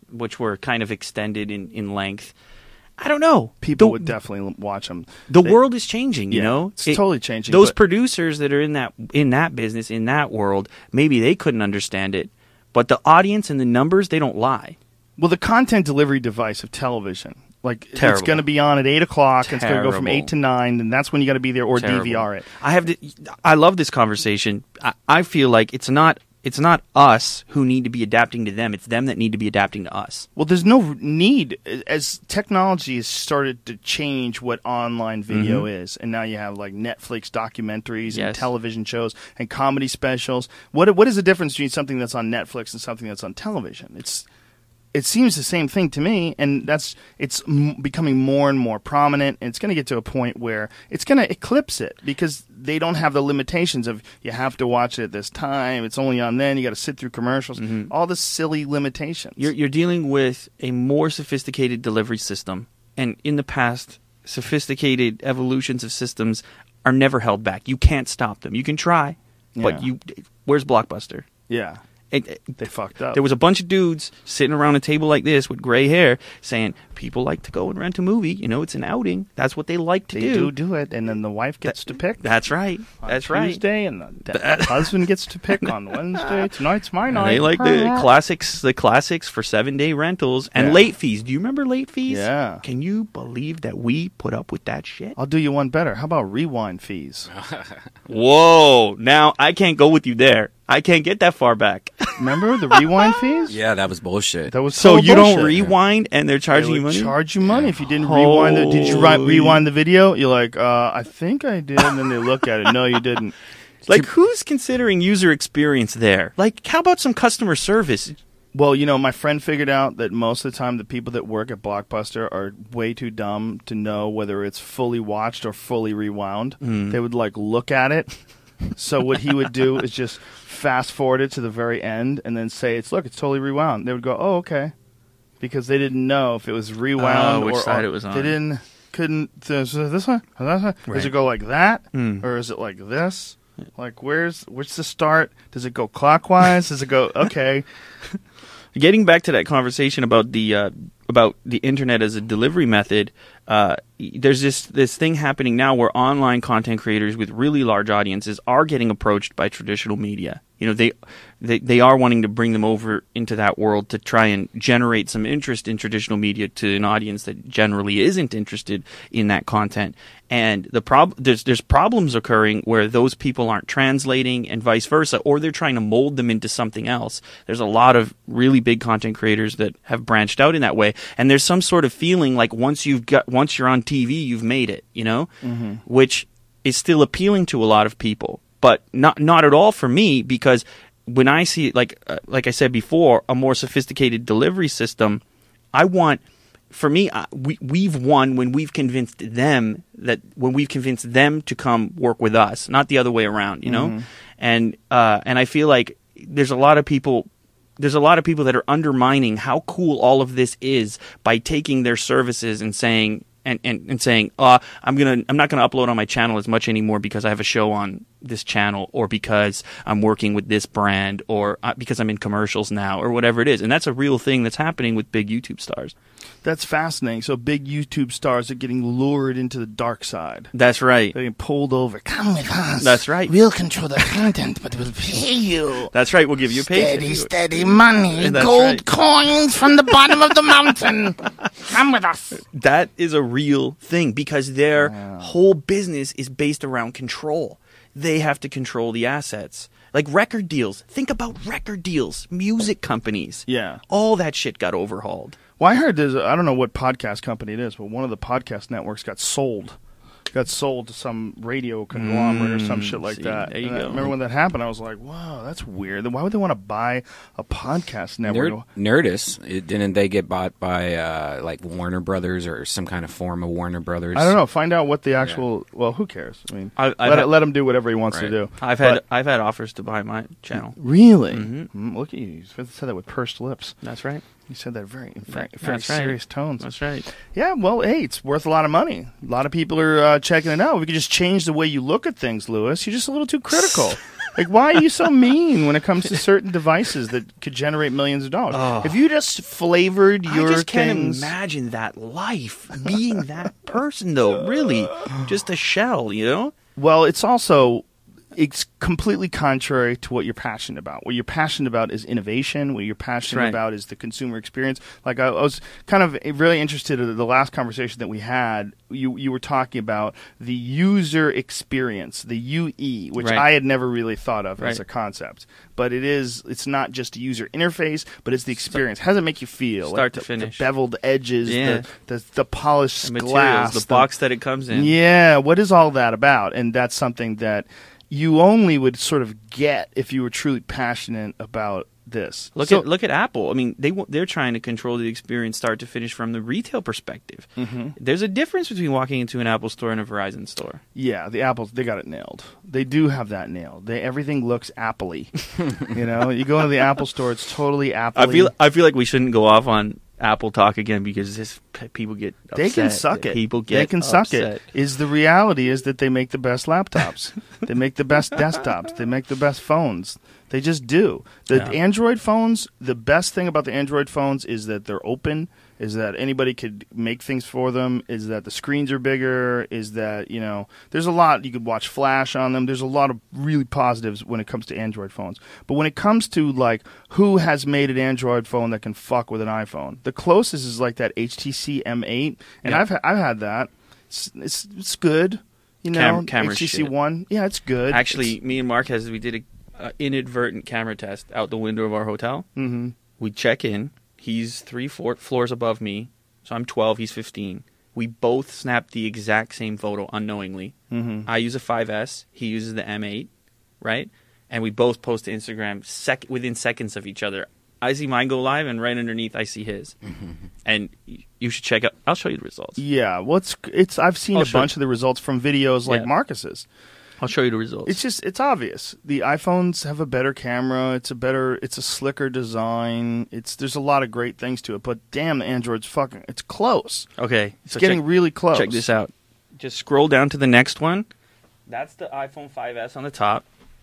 which were kind of extended in, in length. I don't know. People the, would definitely watch them. The They- world is changing, you Yeah, know? it's totally changing, Those but- producers that are in that in that business, in that world, maybe they couldn't understand it. But the audience and the numbers, they don't lie. Well, the content delivery device of television, like Terrible. it's going to be on at eight o'clock. It's going to go from Terrible. eight to nine, and that's when you got to be there or Terrible. D V R it. I have to, I love this conversation. I, I feel like it's not it's not us who need to be adapting to them. It's them that need to be adapting to us. Well, there's no need as technology has started to change what online video is, and now you have like Netflix documentaries and Yes. television shows and comedy specials. What what is the difference between something that's on Netflix and something that's on television? It's it seems the same thing to me, and that's it's m- becoming more and more prominent. And it's going to get to a point where it's going to eclipse it because they don't have the limitations of you have to watch it at this time. It's only on then. You got to sit through commercials. All the silly limitations. You're, you're dealing with a more sophisticated delivery system, and in the past, sophisticated evolutions of systems are never held back. You can't stop them. You can try, but Yeah. you. Where's Blockbuster? yeah, It, it- they fucked up. there was a bunch of dudes sitting around a table like this with gray hair saying, people like to go and rent a movie. You know, it's an outing. That's what they like to They do. do do it, and then the wife gets to pick. That's right. on That's right. Tuesday, and the, the husband gets to pick on Wednesday. Tonight's my And night. they like the classics, the classics for seven day rentals and Yeah. late fees. Do you remember late fees? Yeah. Can you believe that we put up with that shit? I'll do you one better. How about rewind fees? Whoa! Now I can't go with you there. I can't get that far back. Remember the rewind fees? Yeah, that was bullshit. That was So so you don't bullshit. rewind, and they're They charging you would money. charge you money if you didn't rewind. The, did you ri- Holy- rewind the video? You're like, uh, I think I did. And then they look at it. No, you didn't. Like, who's considering user experience there? Like, how about some customer service? Well, you know, my friend figured out that most of the time the people that work at Blockbuster are way too dumb to know whether it's fully watched or fully rewound. Mm. They would like look at it. So what he would do is just fast forward it to the very end and then say, "It's look, it's totally rewound." They would go, "Oh, okay," because they didn't know if it was rewound Oh, which or side or- it was on. They didn't couldn't. Is it this one? Or that one? Does Right. it go like that, Mm. or is it like this? Like where's where's the start? Does it go clockwise? Does it go okay? Getting back to that conversation about the uh, about the internet as a delivery method, uh, there's this this thing happening now where online content creators with really large audiences are getting approached by traditional media. You know, they they they are wanting to bring them over into that world to try and generate some interest in traditional media to an audience that generally isn't interested in that content. And the prob- there's there's problems occurring where those people aren't translating and vice versa, or they're trying to mold them into something else. There's a lot of really big content creators that have branched out in that way, and there's some sort of feeling like once you've got once you're on T V, you've made it, you know, mm-hmm. which is still appealing to a lot of people, but not not at all for me, because when I see, like uh, like I said before, a more sophisticated delivery system, I want. For me, uh, we we've won when we've convinced them that when we've convinced them to come work with us, not the other way around, you know. Mm-hmm. And uh, and I feel like there's a lot of people, there's a lot of people that are undermining how cool all of this is by taking their services and saying and, and, and saying, uh, I'm gonna I'm not gonna upload on my channel as much anymore because I have a show on this channel, or because I'm working with this brand, or uh, because I'm in commercials now, or whatever it is. And that's a real thing that's happening with big YouTube stars. That's fascinating. So big YouTube stars are getting lured into the dark side. That's right. They're getting pulled over. Come with us. That's right. We'll control the content, but we'll pay you. That's right. We'll give you a pay. Steady, steady money. That's Gold right. coins from the bottom of the mountain. Come with us. That is a real thing, because their whole business is based around control. They have to control the assets. Like record deals. Think about record deals. Music companies. Yeah. All that shit got overhauled. Well, I heard there's, a, I don't know what podcast company it is, but one of the podcast networks got sold. Got sold to some radio conglomerate or some shit like see, that. there you And I go. remember when that happened, I was like, wow, that's weird. Why would they want to buy a podcast network? Nerd, Nerdist, it, didn't they get bought by uh, like Warner Brothers or some kind of form of Warner Brothers? I don't know. Find out what the actual. Well, who cares? I mean, I- I've let, had- let him do whatever he wants to Right. do. I've had But- I've had offers to buy my channel. really. Mm-hmm. Mm, look at you. You said that with pursed lips. That's right. You said that very, in very, That- very that's right. serious tones. That's right. Yeah, well, hey, it's worth a lot of money. A lot of people are uh, checking it out. We could just change the way you look at things, Lewis. You're just a little too critical. Like, why are you so mean when it comes to certain devices that could generate millions of dollars? Oh. If you just flavored your I just can't things, imagine that life, being that person, though. Really, just a shell, you know. well, it's also it's completely contrary to what you're passionate about. What you're passionate about is innovation. What you're passionate Right. about is the consumer experience. Like I, I was kind of really interested in the last conversation that we had. You you were talking about the user experience, the U E, which Right. I had never really thought of as Right. a concept. But it is. It's not just a user interface, but it's the experience. How does it make you feel? Start like to the, finish. The beveled edges, Yeah. the, the the polished The materials, glass, the box that it comes in. yeah, what is all that about? And that's something that you only would sort of get if you were truly passionate about this. Look So- at look at Apple. I mean, they wa- they're trying to control the experience start to finish from the retail perspective. Mm-hmm. There's a difference between walking into an Apple store and a Verizon store. yeah, the Apples, they got it nailed. They do have that nailed. They everything looks Apple-y. You know, you go into the Apple store, it's totally Apple-y. I feel I feel like we shouldn't go off on Apple talk again because this people get upset. they can suck it. People get they can suck upset. it. Is the reality is that they make the best laptops. They make the best desktops. They make the best phones. They just do. The Yeah. Android phones, the best thing about the Android phones is that they're open, is that anybody could make things for them, is that the screens are bigger, is that, you know, there's a lot. You could watch Flash on them. There's a lot of really positives when it comes to Android phones. But when it comes to, like, who has made an Android phone that can fuck with an iPhone, the closest is, like, that H T C M eight. And Yeah. I've, ha- I've had that. It's, it's, it's good. You know, Cam- camera's H T C shit. one. Yeah, it's good. Actually, me and Marquez, we did a uh, inadvertent camera test out the window of our hotel. Mm-hmm. We check in. He's three four floors above me, so I'm twelve. He's fifteen. We both snapped the exact same photo unknowingly. Mm-hmm. I use a five S. He uses the M eight, right? And we both post to Instagram sec- within seconds of each other. I see mine go live, and right underneath I see his. And y- you should check out. I'll show you the results. Yeah, well, it's, it's I've seen I'll a show bunch of the results from videos like Yeah. Marcus's. I'll show you the results. It's just it's obvious. The iPhones have a better camera. It's a better. It's a slicker design. It's there's a lot of great things to it. But damn, the Android's fucking. It's close. okay. It's so getting check, really close. check this out. Just scroll down to the next one. That's the iPhone five S on the top.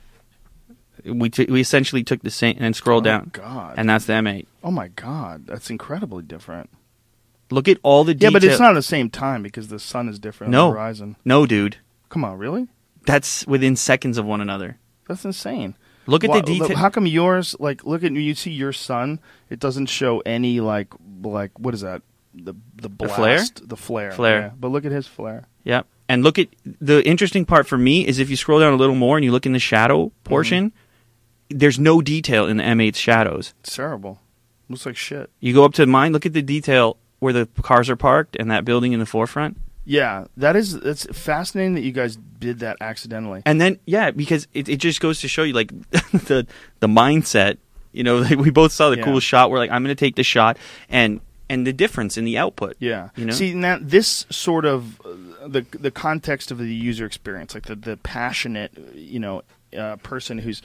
We t- we essentially took the same and scroll Oh, down, God. and that's the M eight. Oh my God, that's incredibly different. Look at all the Yeah, detail. but it's not at the same time because the sun is different No. on the horizon. No, dude. Come on, really? That's within seconds of one another. That's insane. Look at Wha- the detail. How come yours? Like, look at you see your sun. It doesn't show any like like what is that? The the blast, flare? the flare, Flare. Yeah. But look at his flare. Yeah. And look at the interesting part for me is if you scroll down a little more and you look in the shadow portion, there's no detail in the M eight's shadows. It's terrible. Looks like shit. You go up to mine, look at the detail where the cars are parked and that building in the forefront. Yeah, that is. It's fascinating that you guys did that accidentally. And then, yeah, because it, it just goes to show you, like, the the mindset. You know, like, we both saw the Yeah. cool shot. We're like, I'm going to take the shot, and and the difference in the output. Yeah. You know? See, now this sort of uh, the the context of the user experience, like the the passionate, you know, uh, person who's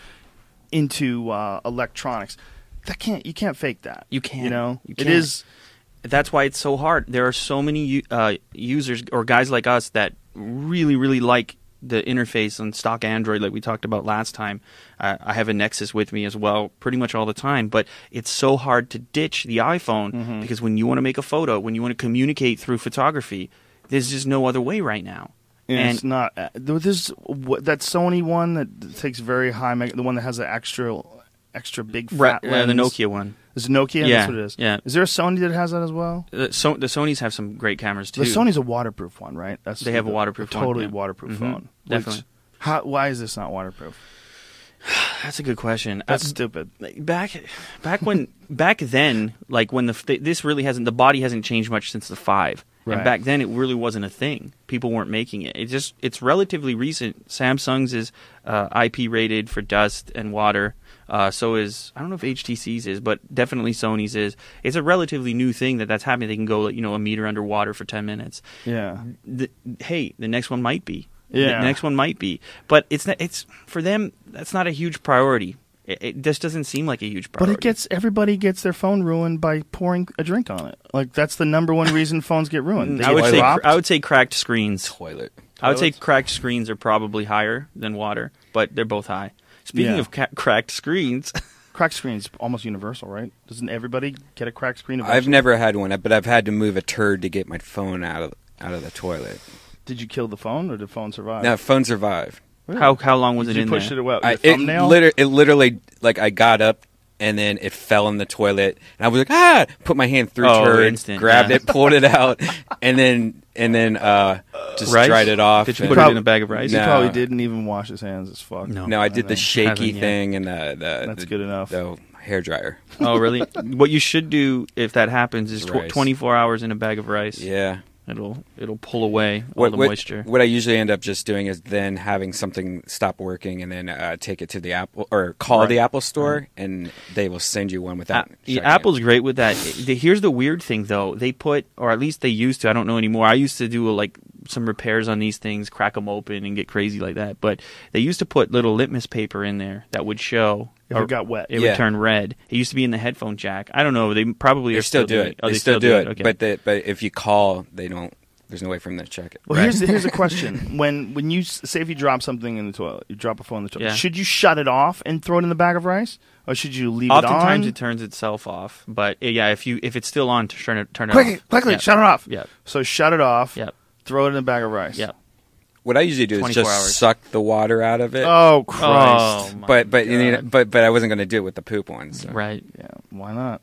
into uh, electronics, that can't you can't fake that. You can't. You know, You it can't. is. That's why it's so hard. There are so many u- uh, users or guys like us that really, really like the interface on stock Android, like we talked about last time. Uh, I have a Nexus with me as well, pretty much all the time. But it's so hard to ditch the iPhone Mm-hmm. because when you want to make a photo, when you want to communicate through photography, there's just no other way right now. And And it's not. Uh, there- there's what, that Sony one that takes very high, meg- the one that has the extra, extra big fat Right, uh, the lens. Nokia one. Is it Nokia? Yeah, That's what it is. yeah. Is there a Sony that has that as well? Uh, so the Sonys have some great cameras too. The Sony's a waterproof one, right? That's They have a the- waterproof one, totally yeah. waterproof Mhm, phone. Which- definitely. How? Why is this not waterproof? That's a good question. That's Uh, stupid. back back when back then, like when the this really hasn't the body hasn't changed much since the five. Right. And back then it really wasn't a thing. People weren't making it. It just it's relatively recent. Samsung's is uh, I P rated for dust and water. Uh, so is I don't know if H T C's is, but definitely Sony's is. It's a relatively new thing that that's happening. They can go you know a meter underwater for ten minutes. Yeah. The, hey, the next one might be. Yeah. The next one might be. But it's not, it's for them. That's not a huge priority. It, it just doesn't seem like a huge But priority. it gets everybody gets their phone ruined by pouring a drink on it. Like that's the number one reason phones get ruined. They I would get say dropped. I would say cracked screens. Toilet. I would say Toilets? cracked screens are probably higher than water, but they're both high. Speaking Yeah. of ca- cracked screens, Cracked screen is almost universal, right? Doesn't everybody get a cracked screen? I've eventually? never had one, but I've had to move a turd to get my phone out of out of the toilet. Did you kill the phone, or did the phone survive? No, phone survived. Really? how how long was Did it you in push there? it away? Your I, it, thumbnail? liter- it literally, like, I got up and then it fell in the toilet, and I was like, ah! Put my hand through Oh, turd, instant, grabbed yeah. it, pulled it out, and then and then uh, just Rice? dried it off. Did you and- put it in a bag of rice? He No. probably didn't even wash his hands as fuck. No. No, I did I the know. shaky Haven't yet. thing and the, the That's the, good enough. the hair dryer. Oh, really? What you should do if that happens is tw- Rice. twenty-four hours in a bag of rice. Yeah. It'll it'll pull away all What, the what, moisture. what I usually end up just doing is then having something stop working and then uh, take it to the Apple or call Right. the Apple store and they will send you one without. A- yeah, checking Apple's it. great with that. The- Here's the weird thing, though. They put, or at least they used to. I don't know anymore. I used to do like some repairs on these things, crack them open, and get crazy like that. But they used to put little litmus paper in there that would show If or it got wet. It Yeah. would turn red. It used to be in the headphone jack. I don't know. They probably They are still do doing it. Oh, they, still do it. Okay. But the, but if you call, they don't. There's no way for them to check it. Well, here's here's a question: when when you s- say if you drop something in the toilet, you drop a phone in the toilet, Yeah. should you shut it off and throw it in the bag of rice, or should you leave it on? Oftentimes it turns itself off. But uh, yeah, if you if it's still on, turn it turn it quickly, off. quickly, Yeah. shut it off. Yeah. So shut it off. Yep. Throw it in the bag of rice. Yep. What I usually do is twenty-four just hours. suck the water out of it. Oh Christ! Oh, my but but you God. know, but but I wasn't going to do it with the poop ones. So. Right. Yeah. Why not?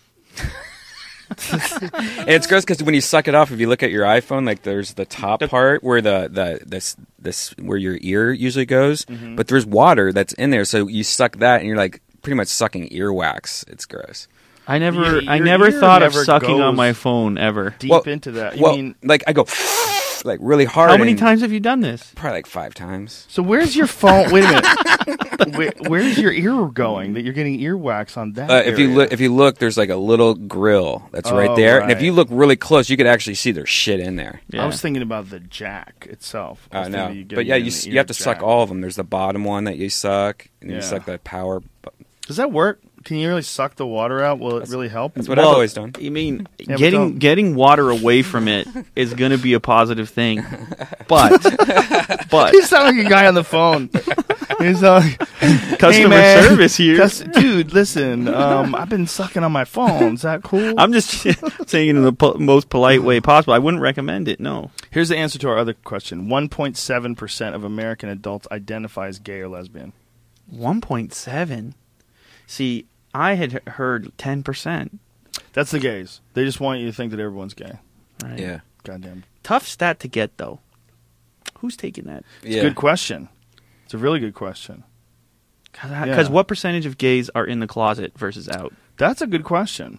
And it's gross because when you suck it off, if you look at your iPhone, like there's the top part where the the this this where your ear usually goes, Mm-hmm. but there's water that's in there, so you suck that, and you're like pretty much sucking earwax. It's gross. I never Your- I your never ear thought of never sucking on goes my phone ever. Deep Well- into that. You well, mean like I go like really hard. How many and- times have you done this? Probably like five times. so? Where's your phone? Wait a minute. Where, where's your ear going that you're getting earwax on that? Uh, if you area? look, if you look, there's like a little grill that's right Oh, there, and if right. you look really close, you could actually see there's shit in there. I Yeah. was thinking about the jack itself. I I was know, thinking you get but it yeah, in you the s- ear you have to suck jack. all of them. There's the bottom one that you suck, and Yeah. you suck the power. bu- Does that work? Can you really suck the water out? Will it really help? That's what I've always done. You mean but getting don't- getting water away from it is going to be a positive thing, but but You sound like a guy on the phone. He's like, customer "Hey, man, service here. cus- dude, listen, um, I've been sucking on my phone. Is that cool? I'm just saying it in the po- most polite way possible. I wouldn't recommend it. No. Here's the answer to our other question. one point seven percent of American adults identify as gay or lesbian. one point seven. See, I had he- heard ten percent. That's the gays. They just want you to think that everyone's gay. Right. Yeah, Goddamn. Tough stat to get though. Who's taking that? It's yeah. a good question. It's a really good question. Because what percentage of gays are in the closet versus out? That's a good question.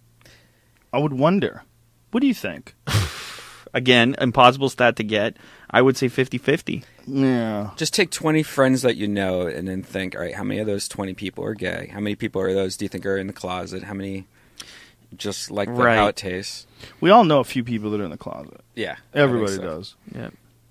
I would wonder. What do you think? Again, impossible stat to get. I would say fifty-fifty. Yeah. Just take twenty friends that you know, and then think, all right, how many of those twenty people are gay? How many people are those? Do you think are in the closet? How many just like the, Right. how it tastes? We all know a few people that are in the closet. Yeah, Everybody I think so. does. Yeah.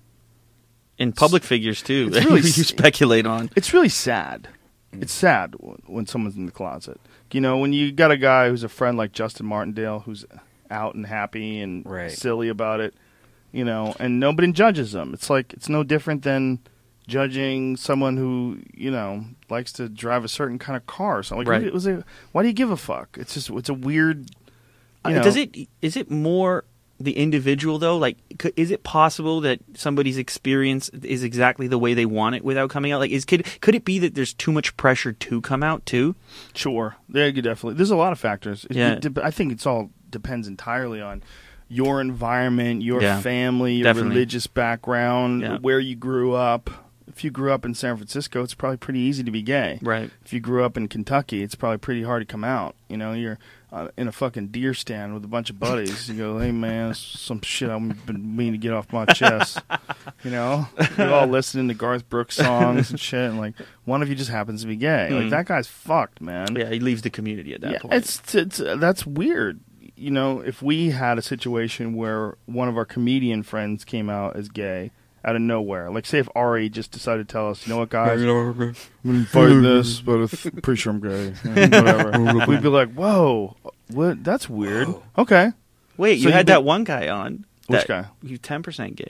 In public figures too. It's really you s- speculate on. It's really sad. It's sad w- when someone's in the closet. You know, when you got a guy who's a friend like Justin Martindale who's out and happy and Right. silly about it, you know, and nobody judges them. It's like it's no different than judging someone who, you know, likes to drive a certain kind of car. So like, Right. it was a, why do you give a fuck? It's just it's a weird. You Uh, know, Does it? Is it more the individual though? Like, could, is it possible that somebody's experience is exactly the way they want it without coming out? Like, is could could it be that there's too much pressure to come out too? Sure, yeah, you definitely. There's a lot of factors. It- Yeah. it dep- I think it's all depends entirely on your environment, your Yeah, family, your definitely. religious background, Yeah. where you grew up. If you grew up in San Francisco, it's probably pretty easy to be gay. Right. If you grew up in Kentucky, it's probably pretty hard to come out. You know, you're uh, in a fucking deer stand with a bunch of buddies. You go, hey man, this is some shit I've been meaning to get off my chest. You know, you're all listening to Garth Brooks songs and shit, and like one of you just happens to be gay. Like Mhm. that guy's fucked, man. Yeah, he leaves the community at that Yeah, point. it's, it's that's weird. You know, if we had a situation where one of our comedian friends came out as gay out of nowhere, like say if Ari just decided to tell us, you know what, guys, I'm fighting this, but I'm pretty sure I'm gay, and whatever. We'd be like, whoa, what? That's weird. Okay, Wait, So you you had been- that one guy on. Which that- guy? He's ten percent gay.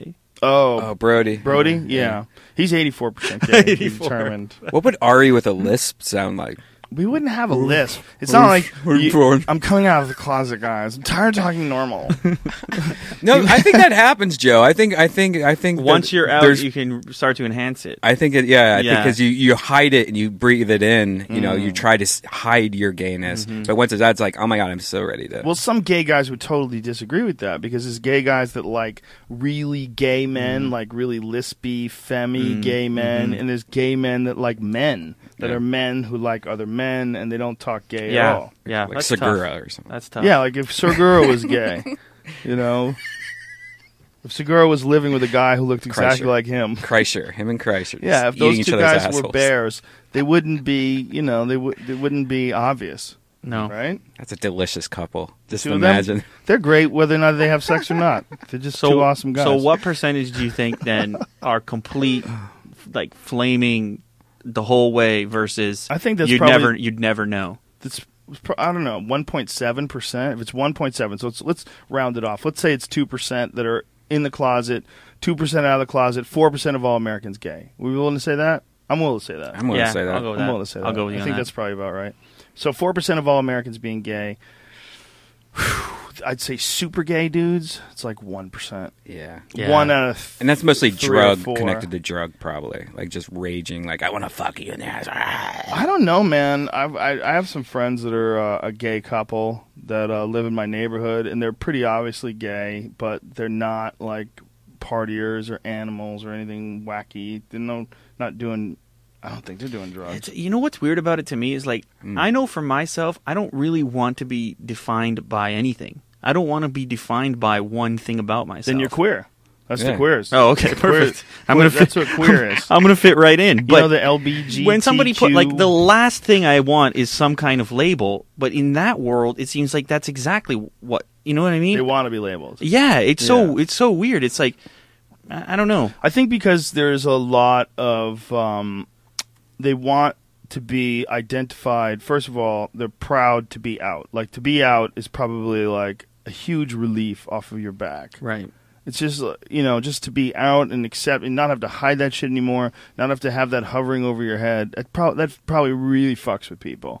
Oh, Oh, Brody. Brody? Yeah. He's eighty-four percent gay. He's eighty-four. determined. What would Ari with a lisp sound like? We wouldn't have a lisp. It's not like you, born. I'm coming out of the closet, guys. I'm tired of talking normal. No, I think that happens, Joe. I think, I think, I think. Once that you're out, there's- you can start to enhance it. I think it, yeah, I Yeah. think because you, you hide it and you breathe it in, you know, you Mm. try to s- hide your gayness. Mm-hmm. But once it's out, it's like, oh my God, I'm so ready to. Well, some gay guys would totally disagree with that because there's gay guys that like really gay men, Mm. like really lispy, femmy gay men, and there's gay men that like men, that Mm-hmm. Yeah. are men who like other men, and they don't talk gay at yeah, all. yeah, like that's Segura tough. or something. That's tough. Yeah, like if Segura was gay, you know, if Segura was living with a guy who looked exactly Kreischer. like him. Kreischer, him and Kreischer. Yeah, if just those eating each two other's guys were assholes. bears, they wouldn't be, you know, they would they wouldn't be obvious, no. right? That's a delicious couple. Just Two of them, imagine. they're great whether or not they have sex or not. They're just So two awesome guys. So what percentage do you think then are complete, like flaming the whole way versus? I think that's you'd probably- never you'd never know. That's pro- I don't know, one point seven percent. If it's one point seven, so it's, let's round it off. Let's say it's two percent that are in the closet, two percent out of the closet, four percent of all Americans gay. We willing to say that? I'm willing to say that. I'm willing yeah, to say that. I'll go with I'm that. willing to say that. I'll go with you I on think that. that's probably about right. So four percent of all Americans being gay. I'd say super gay dudes, it's like one percent. Yeah. Yeah. One out of th- And that's mostly three or drug four. connected to drug, probably. Like just raging, like, I want to fuck you in the ass. Ah. I don't know, man. I've, I I have some friends that are uh, a gay couple that uh, live in my neighborhood, and they're pretty obviously gay, but they're not like partiers or animals or anything wacky. They're no, not doing. I don't think they're doing drugs. It's, you know what's weird about it to me is like Hmm. I know for myself I don't really want to be defined by anything. I don't want to be defined by one thing about myself. Then you're queer. That's Yeah. the queers. Oh, okay, Queer- perfect. I'm gonna that's fit, what queer is. I'm gonna fit right in. You But know the L B G T Q. when somebody put like the last thing I want is some kind of label, but in that world it seems like that's exactly what you know what I mean. they want to be labeled. Yeah, it's so Yeah. it's so weird. It's like I, I don't know. I think because there's a lot of um, they want to be identified. First of all, they're proud to be out. Like to be out is probably like a huge relief off of your back. Right. It's just uh, you know just to be out and accept and not have to hide that shit anymore. Not have to have that hovering over your head. That, pro- that probably really fucks with people.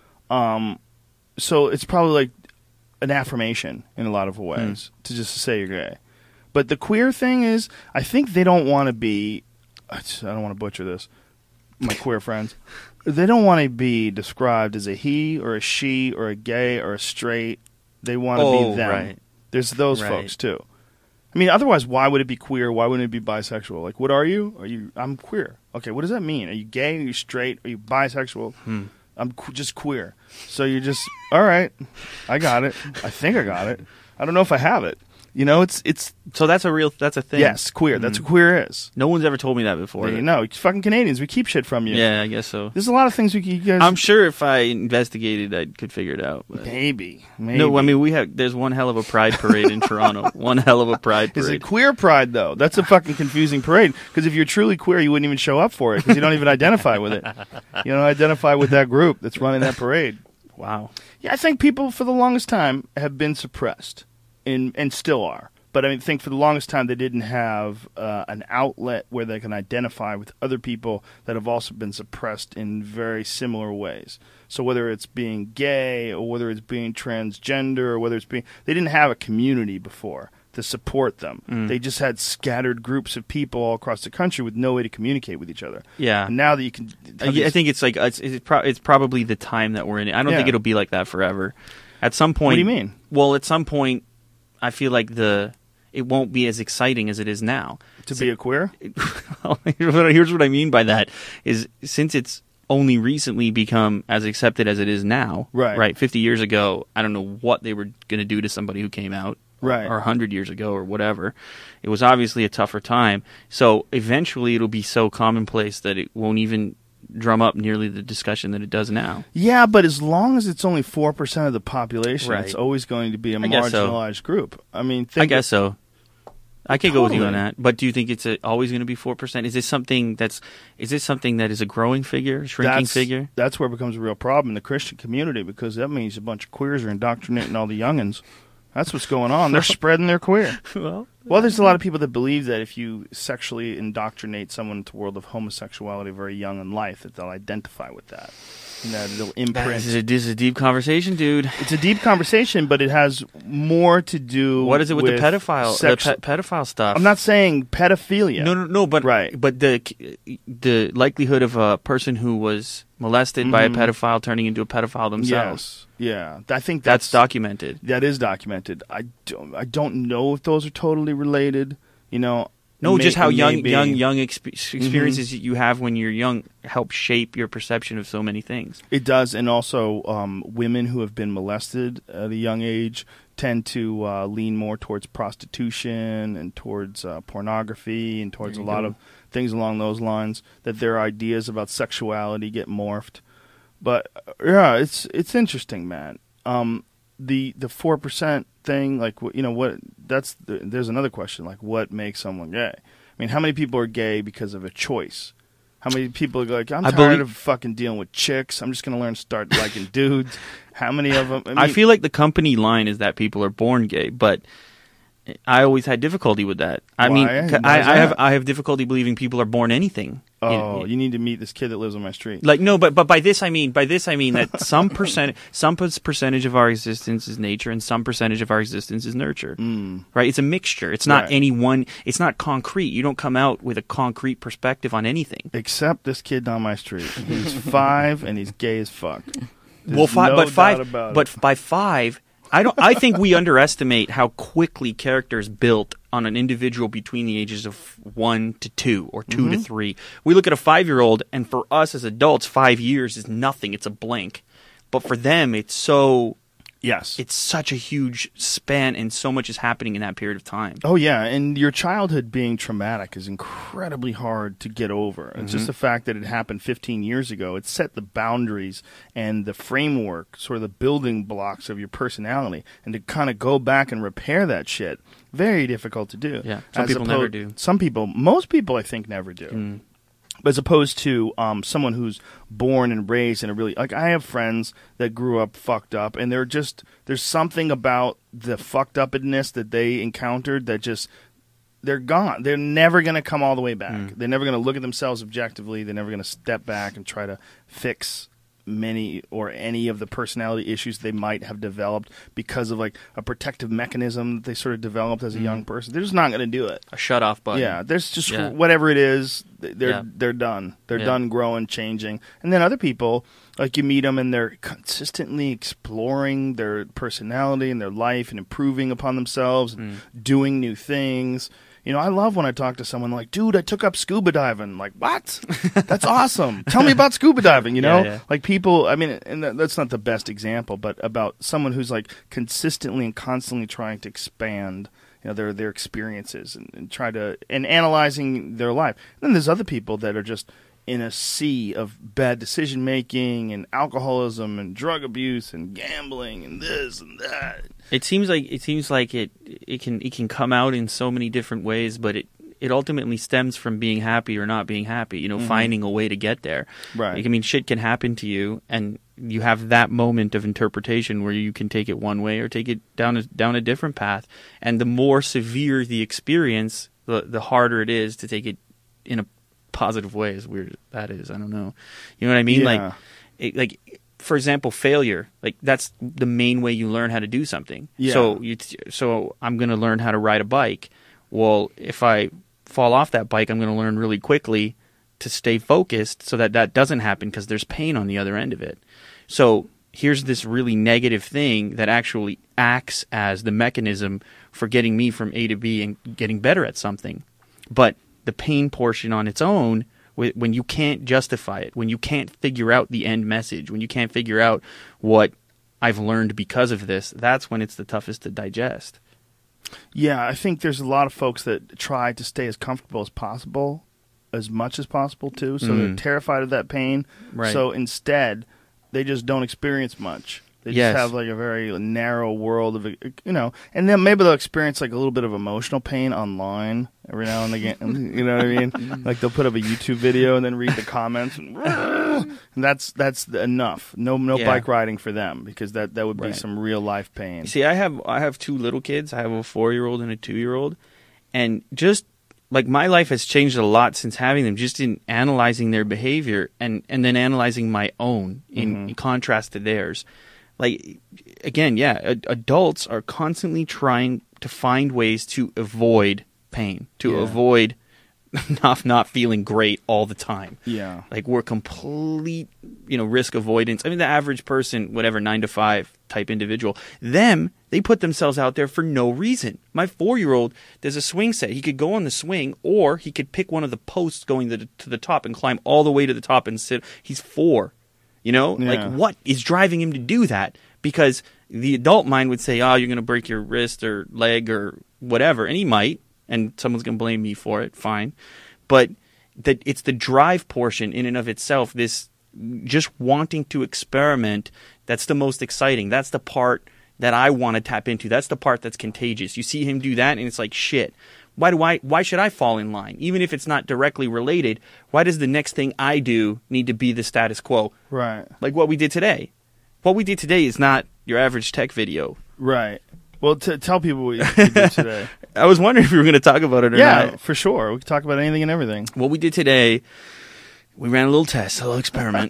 Um, so it's probably like an affirmation in a lot of ways to just say you're gay. But the queer thing is, I think they don't want to be. I just- I don't want to butcher this. My queer friends, they don't want to be described as a he or a she or a gay or a straight. They want to Oh, be them. right. There's those Right. folks too. I mean, otherwise, why would it be queer? Why wouldn't it be bisexual? Like, what are you? Are you? I'm queer. Okay, what does that mean? Are you gay? Are you straight? Are you bisexual? Hmm. I'm qu- just queer. So you're just all right. I got it. I think I got it. I don't know if I have it. You know, it's it's So that's a real that's a thing. yes, queer. That's what queer is. No one's ever told me that before. There you know, it's fucking Canadians. We keep shit from you. Yeah, I guess so. There's a lot of things we can, you guys. I'm sure if I investigated, I could figure it out. But. maybe, maybe. No, I mean we have. There's one hell of a pride parade in Toronto. One hell of a pride Is parade. it queer pride though? That's a fucking confusing parade. Because if you're truly queer, you wouldn't even show up for it because you don't even identify with it. You don't identify with that group that's running that parade. Wow. Yeah, I think people for the longest time have been suppressed, in, and still are. But I mean, think for the longest time they didn't have uh, an outlet where they can identify with other people that have also been suppressed in very similar ways. So whether it's being gay or whether it's being transgender or whether it's being, they didn't have a community before to support them. Mm. They just had scattered groups of people all across the country with no way to communicate with each other. Yeah. And now that you can, I, I think it's like it's it's, pro- it's probably the time that we're in. I don't Yeah. think it'll be like that forever. At some point. What do you mean? Well, at some point, I feel like the it won't be as exciting as it is now. to be a queer. Here's what I- here's what I mean by that: is since it's only recently become as accepted as it is now. Right. Right. Fifty years ago, I don't know what they were going to do to somebody who came out. Right. Or a hundred years ago, or whatever. It was obviously a tougher time. So eventually, it'll be so commonplace that it won't even drum up nearly the discussion that it does now. Yeah, but as long as it's only four percent of the population, Right. it's always going to be a I guess so. marginalized group. I mean, think I guess so. I can go with you on Totally. that. But do you think it's a, always going to be four percent? Is this something that's is this something that is a growing figure, shrinking that's, figure? That's where it becomes a real problem in the Christian community because that means a bunch of queers are indoctrinating all the youngins. That's what's going on. They're spreading their queer. Well, Well, there's a lot of people that believe that if you sexually indoctrinate someone into the world of homosexuality very young in life, that they'll identify with that. And that it'll imprint. This is, a, this is a deep conversation, dude. It's a deep conversation, but it has more to do What is it with, with the pedophile, sex- the pe- pedophile stuff? I'm not saying pedophilia. No, no, no. But Right. but the the likelihood of a person who was molested by a Mhm. pedophile turning into a pedophile themselves. Yes. Yeah. I think That's that's, documented. that is documented. I don't, I don't know if those are totally related. You know, No, may- just how young, maybe. young, young exp- experiences you have when you're young help shape your perception of so many things. It does, and also um, women who have been molested at a young age tend to uh, lean more towards prostitution and towards uh, pornography and towards a There you lot go. of things along those lines. That their ideas about sexuality get morphed. But uh, yeah, it's it's interesting, man. Um, the the four percent thing, like wh- you know what? That's the, there's another question, like what makes someone gay? I mean, how many people are gay because of a choice? How many people are like, I'm I tired believe- of fucking dealing with chicks. I'm just gonna learn to start liking dudes. How many of them? I, mean, I feel like the company line is that people are born gay, but I always had difficulty with that. I Why? mean, Why is I, I have that? I have difficulty believing people are born anything. Oh, You know, you need to meet this kid that lives on my street. Like no, but but by this I mean by this I mean that some percent some pers- percentage of our existence is nature and some percentage of our existence is nurture. Mm. Right? It's a mixture. It's not Right. any one. It's not concrete. You don't come out with a concrete perspective on anything. Except this kid on my street. He's five and he's gay as fuck. There's well, five, no but five, doubt about but it. by five, I don't. I think we underestimate how quickly characters built on an individual between the ages of one to two or 2 Mm-hmm. to three. We look at a five-year-old, and for us as adults, five years is nothing. It's a blink, but for them, it's so. Yes. It's such a huge span, and so much is happening in that period of time. Oh yeah, and your childhood being traumatic is incredibly hard to get over. It's Mm-hmm. just the fact that it happened fifteen years ago. It set the boundaries and the framework, sort of the building blocks of your personality, and to kind of go back and repair that shit, very difficult to do. Yeah, some As people never do. Some people, most people, I think, never do. Mm. As opposed to um, someone who's born and raised in a really like I have friends that grew up fucked up, and they're just there's something about the fucked upness that they encountered that just they're gone. They're never gonna come all the way back. Mm. They're never gonna look at themselves objectively. They're never gonna step back and try to fix many or any of the personality issues they might have developed because of like a protective mechanism that they sort of developed as a young person. They're just not gonna do it. A shut-off button. Yeah, there's just Yeah. whatever it is, th- they're Yeah. they're done. They're Yeah. done growing, changing. And then other people, like you meet them and they're consistently exploring their personality and their life and improving upon themselves and Mm. doing new things. You know, I love when I talk to someone like, dude, I took up scuba diving. Like, what? That's awesome. Tell me about scuba diving, you know? Yeah, yeah. Like people, I mean, and that- that's not the best example, but about someone who's like consistently and constantly trying to expand, you know, their their experiences and, and try to, and analyzing their life. And then there's other people that are just in a sea of bad decision making and alcoholism and drug abuse and gambling and this and that. It seems like it seems like it it can it can come out in so many different ways, but it it ultimately stems from being happy or not being happy. You know, finding a way to get there. Right. Like, I mean, shit can happen to you, and you have that moment of interpretation where you can take it one way or take it down a, down a different path. And the more severe the experience, the the harder it is to take it in a positive way. As weird as that is, I don't know. You know what I mean? Yeah. Like, it, like. For example, failure, like that's the main way you learn how to do something. Yeah. So you, so I'm going to learn how to ride a bike. Well, if I fall off that bike, I'm going to learn really quickly to stay focused so that that doesn't happen because there's pain on the other end of it. So here's this really negative thing that actually acts as the mechanism for getting me from A to B and getting better at something. But the pain portion on its own, when you can't justify it, when you can't figure out the end message, when you can't figure out what I've learned because of this, that's when it's the toughest to digest. Yeah, I think there's a lot of folks that try to stay as comfortable as possible, as much as possible too. So they're Mm. terrified of that pain. Right. So instead, they just don't experience much. They Yes. just have like a very narrow world of, you know, and then maybe they'll experience like a little bit of emotional pain online every now and again. You know what I mean? Like they'll put up a YouTube video and then read the comments, and, and that's that's enough. No no Yeah. bike riding for them because that, that would be Right. some real life pain. See, I have I have two little kids. I have a four year old and a two year old, And just like my life has changed a lot since having them, just in analyzing their behavior and, and then analyzing my own in, mm-hmm. in contrast to theirs. Like, again, yeah, ad- adults are constantly trying to find ways to avoid pain, to yeah. avoid not not feeling great all the time. Yeah. Like, we're complete, you know, risk avoidance. I mean, the average person, whatever, nine to five type individual, them, they put themselves out there for no reason. My four-year-old, there's a swing set. He could go on the swing, or he could pick one of the posts going to the, to the top and climb all the way to the top and sit. He's four. You know, yeah. like, what is driving him to do that? Because the adult mind would say, oh, you're going to break your wrist or leg or whatever. And he might, and someone's going to blame me for it. Fine. But that it's the drive portion in and of itself, this just wanting to experiment, that's the most exciting. That's the part that I want to tap into. That's the part that's contagious. You see him do that, and it's like, shit. Why do I? Why should I fall in line? Even if it's not directly related, why does the next thing I do need to be the status quo? Right. Like what we did today. What we did today is not your average tech video. Right. Well, t- tell people what you did today. I was wondering if we were going to talk about it or yeah, not. for sure. We can talk about anything and everything. What we did today, we ran a little test, a little experiment.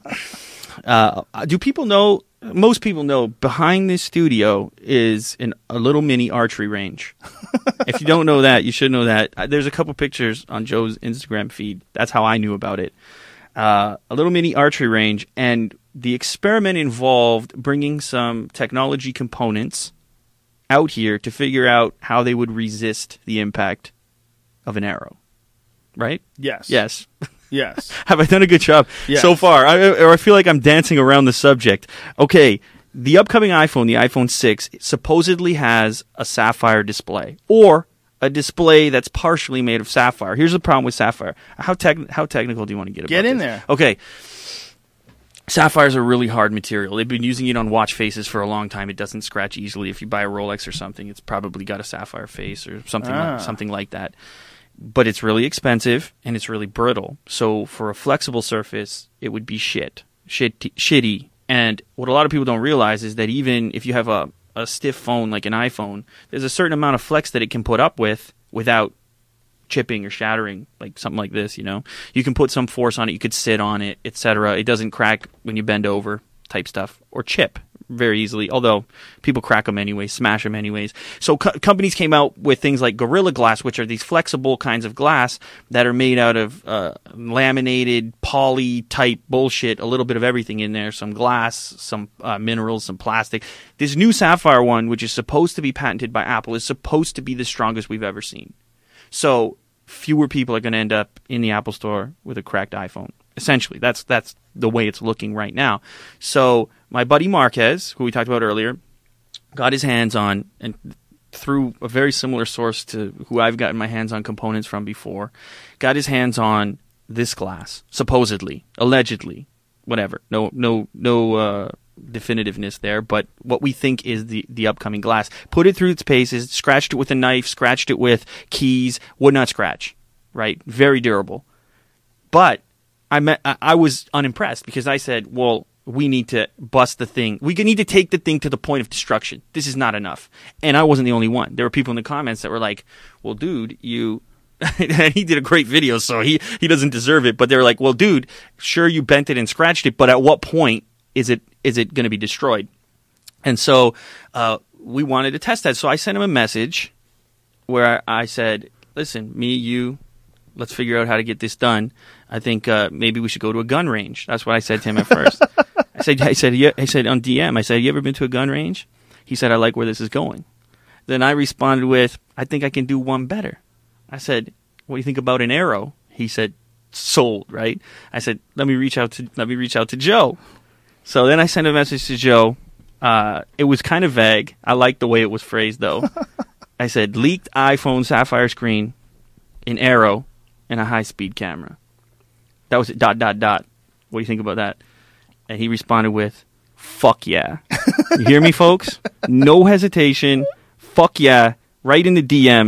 uh, do people know? Most people know behind this studio is an, a little mini archery range. If you don't know that, you should know that. There's a couple pictures on Joe's Instagram feed. That's how I knew about it. Uh, a little mini archery range, and the experiment involved bringing some technology components out here to figure out how they would resist the impact of an arrow. Right? Yes. Yes. Yes. Have I done a good job yes. so far? I, or I feel like I'm dancing around the subject. Okay, the upcoming iPhone, the iPhone six, supposedly has a sapphire display, or a display that's partially made of sapphire. Here's the problem with sapphire. How tech, how technical do you want to get about Get in this? there. Okay. Sapphire is a really hard material. They've been using it on watch faces for a long time. It doesn't scratch easily. If you buy a Rolex or something, it's probably got a sapphire face or something, ah. like, something like that. But it's really expensive, and it's really brittle. So for a flexible surface, it would be shit. Shit, shitty. And what a lot of people don't realize is that even if you have a, a stiff phone like an iPhone, there's a certain amount of flex that it can put up with without chipping or shattering, like something like this, you know? You can put some force on it, you could sit on it, et cetera. It doesn't crack when you bend over type stuff. Or chip very easily, although people crack them anyways, smash them anyways. So co- companies came out with things like Gorilla Glass, which are these flexible kinds of glass that are made out of uh, laminated, poly-type bullshit, a little bit of everything in there, some glass, some uh, minerals, some plastic. This new Sapphire one, which is supposed to be patented by Apple, is supposed to be the strongest we've ever seen. So fewer people are going to end up in the Apple Store with a cracked iPhone. Essentially, that's that's the way it's looking right now. So my buddy Marquez, who we talked about earlier, got his hands on, and through a very similar source to who I've gotten my hands on components from before, got his hands on this glass, supposedly, allegedly, whatever. No, no, no uh, definitiveness there, but what we think is the the upcoming glass. Put it through its paces, scratched it with a knife, scratched it with keys, would not scratch. Right, very durable, but. I met, I was unimpressed because I said, well, we need to bust the thing. We need to take the thing to the point of destruction. This is not enough. And I wasn't the only one. There were people in the comments that were like, well, dude, you... and he did a great video, so he, he doesn't deserve it. But they were like, well, dude, sure, you bent it and scratched it, but at what point is it is it going to be destroyed? And so uh, we wanted to test that. So I sent him a message where I said, listen, me, you... let's figure out how to get this done. I think uh, maybe we should go to a gun range. That's what I said to him at first. I said, I said, yeah, I said on D M, I said, you ever been to a gun range? He said, I like where this is going. Then I responded with, I think I can do one better. I said, what do you think about an arrow? He said, sold, right? I said, let me reach out to let me reach out to Joe. So then I sent a message to Joe. Uh, it was kind of vague. I liked the way it was phrased, though. I said, leaked iPhone sapphire screen, an arrow, and a high-speed camera. That was it, dot, dot, dot. What do you think about that? And he responded with, fuck yeah. You hear me, folks? No hesitation. Fuck yeah. Right in the D M.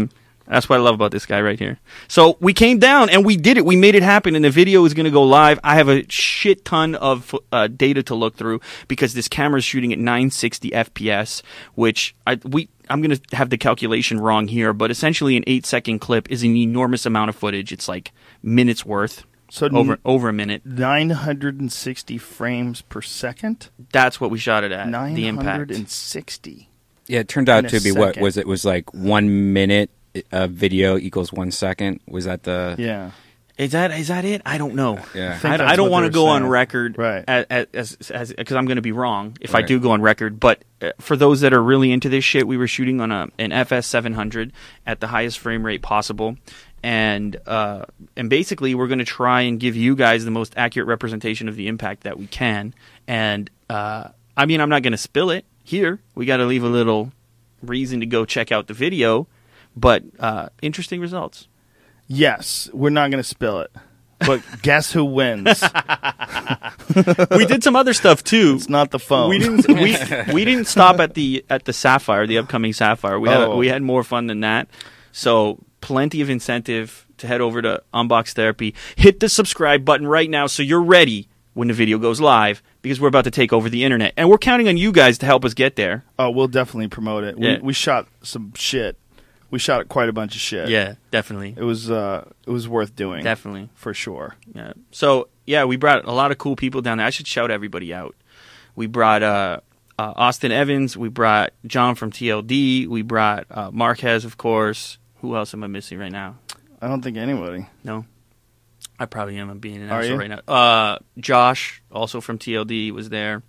That's what I love about this guy right here. So we came down and we did it. We made it happen, and the video is going to go live. I have a shit ton of uh, data to look through because this camera is shooting at nine sixty F P S, which I we I'm going to have the calculation wrong here, but essentially an eight second clip is an enormous amount of footage. It's like minutes worth. So over n- over a minute. nine hundred sixty frames per second. That's what we shot it at. The impact. nine hundred sixty. Yeah, it turned out In to a be what second. was it? Was like one minute of video equals one second. Was that the? Yeah. Is that is that it? I don't know. Yeah. I think I, that's I don't what want to they go were on saying. record, Right. As as because I'm going to be wrong if I Right. do go on record. But uh, for those that are really into this shit, we were shooting on a an F S seven hundred at the highest frame rate possible, and uh, and basically we're going to try and give you guys the most accurate representation of the impact that we can. And uh, I mean, I'm not going to spill it here. We got to leave a little reason to go check out the video, but uh, interesting results. Yes, we're not going to spill it. But guess who wins? We did some other stuff too. It's not the phone. We didn't. We, we didn't stop at the at the Sapphire, the upcoming Sapphire. We had Oh. we had more fun than that. So plenty of incentive to head over to Unbox Therapy. Hit the subscribe button right now so you're ready when the video goes live because we're about to take over the internet and we're counting on you guys to help us get there. Oh, we'll definitely promote it. Yeah. We, we shot some shit. We shot quite a bunch of shit. Yeah, definitely, It was uh, it was worth doing. definitely. For sure. Yeah. So yeah, we brought a lot of cool people down there. I should shout everybody out. We brought uh, uh, Austin Evans. We brought John from T L D. We brought uh, Marquez, of course. Who else am I missing right now? I don't think anybody. No, I probably am. I'm being an Are asshole you? right now. Uh, Josh, also from T L D, was there.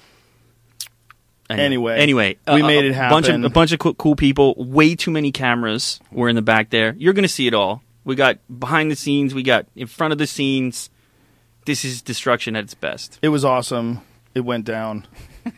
Anyway, anyway, we uh, made a it Bunch of, happen. a bunch of cool, cool people. Way too many cameras were in the back there. You're going to see it all. We got behind the scenes. We got in front of the scenes. This is destruction at its best. It was awesome. It went down.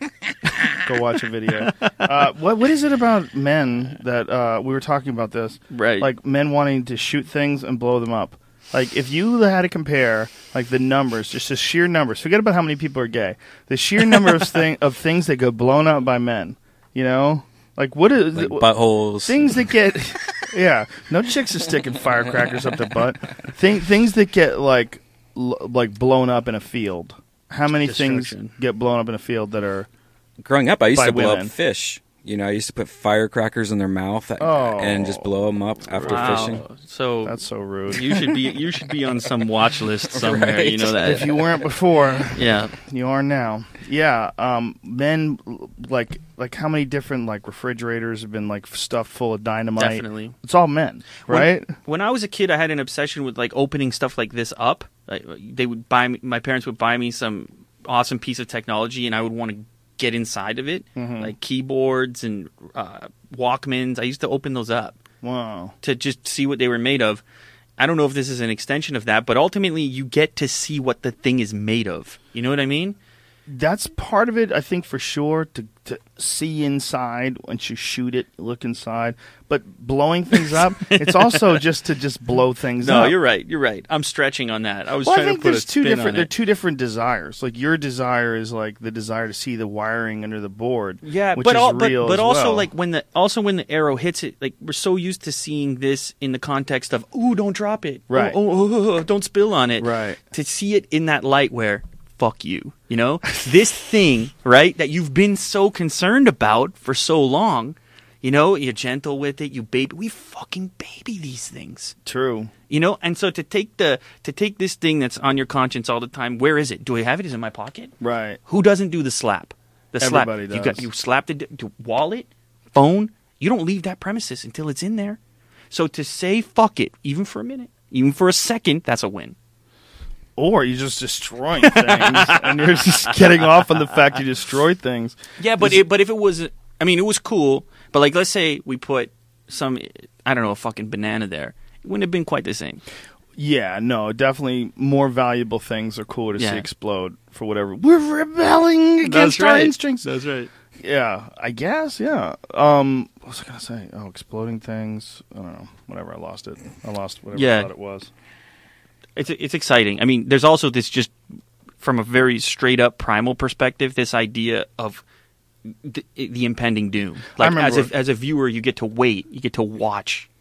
Go watch a video. Uh, what what is it about men that uh, we were talking about this? Right. Like men wanting to shoot things and blow them up. Like if you had to compare like the numbers, just the sheer numbers. Forget about how many people are gay. The sheer number of thing of things that go blown up by men. You know, like what is Like buttholes. things that get yeah, no chicks are sticking firecrackers up their butt. Thing, things that get like l- like blown up in a field. How many things Destruction. get blown up in a field that are Growing up, I used By to blow women. up fish. You know, I used to put firecrackers in their mouth Oh. and just blow them up after fishing. Wow. So that's so rude. you should be you should be on some watch list somewhere. Right. You know that. If you weren't before, yeah. you are now. Yeah, um, men like like how many different like refrigerators have been like stuffed full of dynamite? Definitely. It's all men, right? When, when I was a kid, I had an obsession with like opening stuff like this up. Like, they would buy me. My parents would buy me some awesome piece of technology, and I would want to get inside of it, Mm-hmm. like keyboards and uh, Walkmans. I used to open those up Wow. to just see what they were made of. I don't know if this is an extension of that, but ultimately you get to see what the thing is made of. You know what I mean? That's part of it, I think, for sure, to, to see inside once you shoot it, look inside. But blowing things up, it's also just to just blow things No, up. you're right. You're right. I'm stretching on that. I was Well, I trying think to put there's a two spin different. on There are it. two different desires. Like your desire is like the desire to see the wiring under the board. Yeah, which but is all, but, real but as also well. like when the also when the arrow hits it, like we're so used to seeing this in the context of ooh, don't drop it, Right. Oh, oh, oh, oh, don't spill on it, Right. To see it in that light where fuck you, you know, this thing, right, that you've been so concerned about for so long, you know, you're gentle with it, you baby, we fucking baby these things. True. You know, and so to take the to take this thing that's on your conscience all the time, where is it? Do I have it? Is it in my pocket? Right. Who doesn't do the slap? The slap. Everybody You got does. you slap the d- d- wallet, phone. You don't leave that premises until it's in there. So to say fuck it, even for a minute, even for a second, that's a win. Or you're just destroying things, and you're just getting off on the fact you destroy things. Yeah, but Is- it, but if it was, I mean, it was cool. But like, let's say we put some, I don't know, a fucking banana there. It wouldn't have been quite the same. Yeah, no, definitely more valuable things are cool to Yeah. see explode for whatever. We're rebelling against our instincts. That's right. Yeah, I guess. Yeah. Um, what was I gonna say? Oh, exploding things. I don't know. Whatever. I lost it. I lost whatever Yeah. I thought it was. It's it's exciting. I mean, there's also this just from a very straight up primal perspective, this idea of the, the impending doom. Like as remember- a as a viewer, you get to wait, you get to watch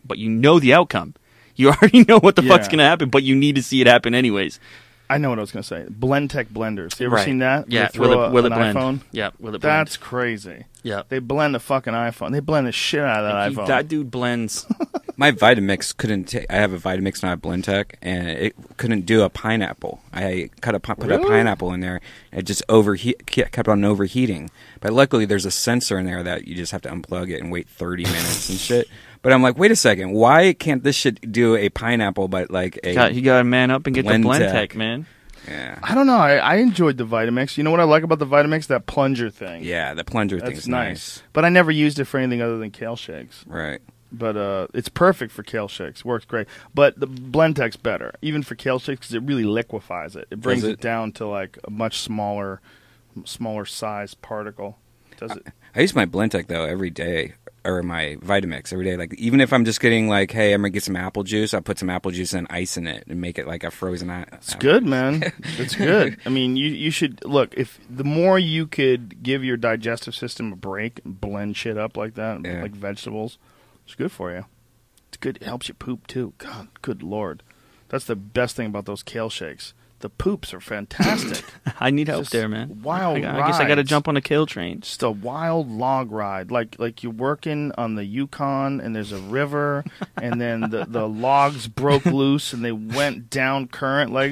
but you know the outcome. You already know what the Yeah. fuck's going to happen, but you need to see it happen anyways. I know what I was going to say. Blendtec blenders. You ever Right. seen that? Yeah, They will throw it, a- will it an blend? iPhone? Yeah, will it blend? That's crazy. Yeah. They blend the fucking iPhone. They blend the shit out of that He- iPhone. that dude blends. My Vitamix couldn't. Ta- I have a Vitamix, not a Blendtec, and it couldn't do a pineapple. I cut a pi- put a Really? pineapple in there. It just overheat, ke- kept on overheating. But luckily, there's a sensor in there that you just have to unplug it and wait thirty minutes and shit. But I'm like, wait a second, why can't this shit do a pineapple, but like a got, you got to man up and get Blendtec. the Blendtec, man. yeah, I don't know. I, I enjoyed the Vitamix. You know what I like about the Vitamix? That plunger thing. yeah, the plunger That's thing's nice. nice. But I never used it for anything other than kale shakes. Right. But uh, it's perfect for kale shakes. Works great. But the Blendtec's better, even for kale shakes, because it really liquefies it. It brings Does it? it? down to like a much smaller, smaller size particle. Does it? I use my Blendtec though every day, or my Vitamix every day. Like even if I'm just getting like, hey, I'm gonna get some apple juice, I put some apple juice and ice in it and make it like a frozen ice. It's good, man. It's good. I mean, you you should look. If the more you could give your digestive system a break, and blend shit up like that, Yeah. like vegetables, it's good for you. It's good. It helps you poop too. God, good lord, that's the best thing about those kale shakes. The poops are fantastic. I need help Just there, man. wild I, I guess I got to rides. jump on a kale train. Just a wild log ride, like like you're working on the Yukon and there's a river, and then the, the logs broke loose and they went down current, like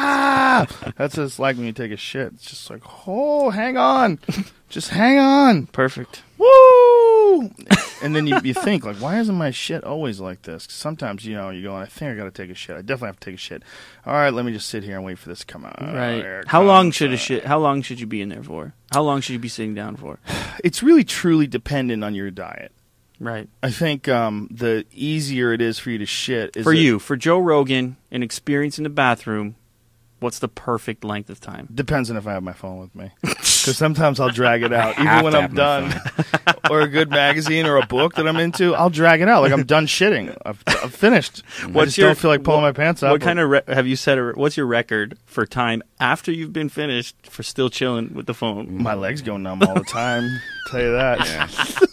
ah. That's what it's like when you take a shit. It's just like, oh, hang on, just hang on, Perfect. woo. And then you you think like, why isn't my shit always like this? 'Cause sometimes you know you go, I think I got to take a shit. I definitely have to take a shit. All right, let me just sit here and wait for this to come out. Right. Here it How long comes. should a shit? How long should you be in there for? How long should you be sitting down for? It's really truly dependent on your diet. Right. I think um, the easier it is for you to shit is For it you, for Joe Rogan, an experience in the bathroom, what's the perfect length of time? depends on if I have my phone with me, because sometimes I'll drag it out, have even when to I'm have my done, or a good magazine or a book that I'm into. I'll drag it out like I'm done shitting. I've, I've finished. I What's just your- don't feel like pulling what- my pants up. What kind of re- have you set? A, what's your record for time after you've been finished for still chilling with the phone? My legs go numb all the time. Tell you that.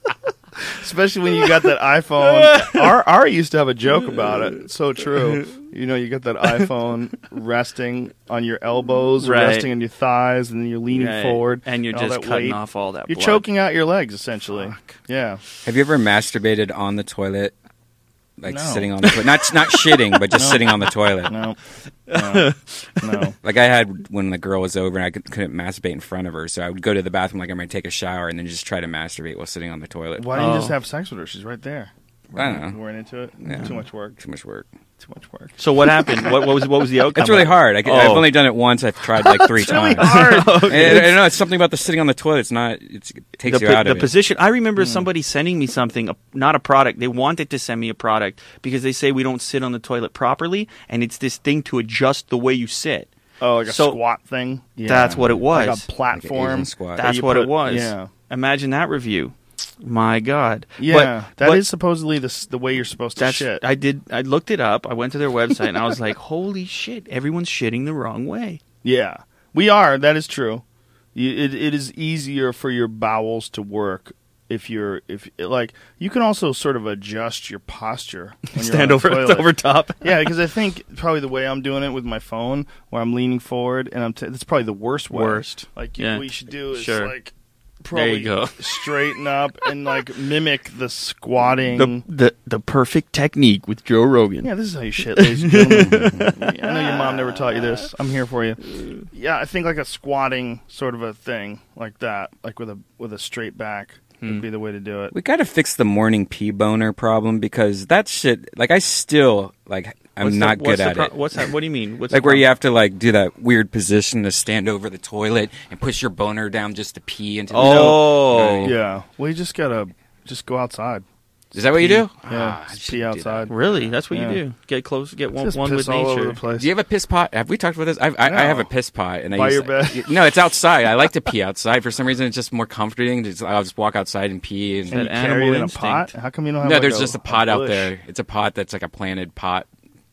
Especially when you got that iPhone. Our Ari used to have a joke about it. It's so true. You know, you got that iPhone resting on your elbows, or Right. resting on your thighs, and then you're leaning Right. forward, and you're all just that cutting weight. off all that. You're blood. choking out your legs, essentially. Yeah. Have you ever masturbated on the toilet? Like No. sitting on the toilet? Not, not shitting, but just sitting on the toilet. No. No. No. Like I had when the girl was over and I could, couldn't masturbate in front of her. So I would go to the bathroom like I'm going to take a shower and then just try to masturbate while sitting on the toilet. Why don't you Oh. just have sex with her? She's right there. I don't know. You weren't into it? Yeah. Too much work. Too much work. Too much work. So what happened? what, what was what was the outcome? It's really of it? hard. I, Oh. I've only done it once. I've tried like three It's really times. hard. I, I don't know. It's something about the sitting on the toilet. It's not. It's, it takes the, you out the of it. position. I remember somebody sending me something, a, not a product. They wanted to send me a product because they say we don't sit on the toilet properly, and it's this thing to adjust the way you sit. Oh, like a So- squat thing? Yeah. That's what it was. Like a platform. Asian squat. that That's you what put- it was. Yeah. Imagine that review. My God. Yeah. But- that is but supposedly the, s- the way you're supposed to That's shit. I did. I looked it up. I went to their website and I was like, "Holy shit! Everyone's shitting the wrong way." Yeah, we are. That is true. You, it it is easier for your bowels to work if you're if like you can also sort of adjust your posture. When you're Stand on over the toilet. over top. Yeah, because I think probably the way I'm doing it with my phone, where I'm leaning forward, and I'm t- that's probably the worst way. Worst. Like you, Yeah. what you should do is Sure. like probably There you go. straighten up and like mimic the squatting. The the the perfect technique with Joe Rogan. Yeah, this is how you shit, ladies and gentlemen. I know your mom never taught you this. I'm here for you. Yeah, I think like a squatting sort of a thing like that, like with a with a straight back would be the way to do it. We got to fix the morning pee boner problem because that shit. Like I still like. I'm What's the- not what's good the at pro- it. What's that? What do you mean? What's Like the where you problem? have to like do that weird position to stand over the toilet and push your boner down just to pee into. Oh. the Yeah, well, you just gotta just go outside. Is that what you do? Yeah, Ah, I just should pee do that. outside. Really? That's what Yeah. you do. Get close. Get one, Just one piss with all over nature. the place. Do you have a piss pot? Have we talked about this? I've, I, I No. have a piss pot, and I By use, your bed? No, it's outside. I like to pee outside. For some reason, it's just more comforting. Just, I'll just walk outside and pee. And, And you That carry animal it in a instinct. pot? How come you don't have no, like there's a- just a pot out bush? there. It's a pot that's like a planted pot.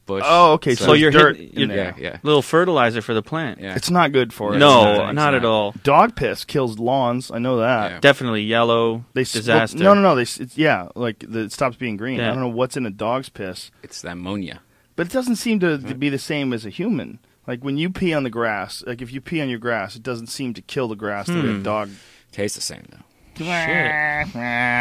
bush. Oh, okay. So, So there's you're dirt hitting- in you're- there. yeah, yeah, Little fertilizer for the plant. yeah. It's not good for it. No, it's not not. at all. Dog piss kills lawns. I know that. Yeah. Definitely yellow. They s- disaster. well, no, no, no. They s- it's, yeah, like the, it stops being green. Yeah. I don't know what's in a dog's piss, It's the ammonia. but it doesn't seem to, to be the same as a human. Like when you pee on the grass, like if you pee on your grass, it doesn't seem to kill the grass that Hmm. a dog. Tastes the same though. Shit.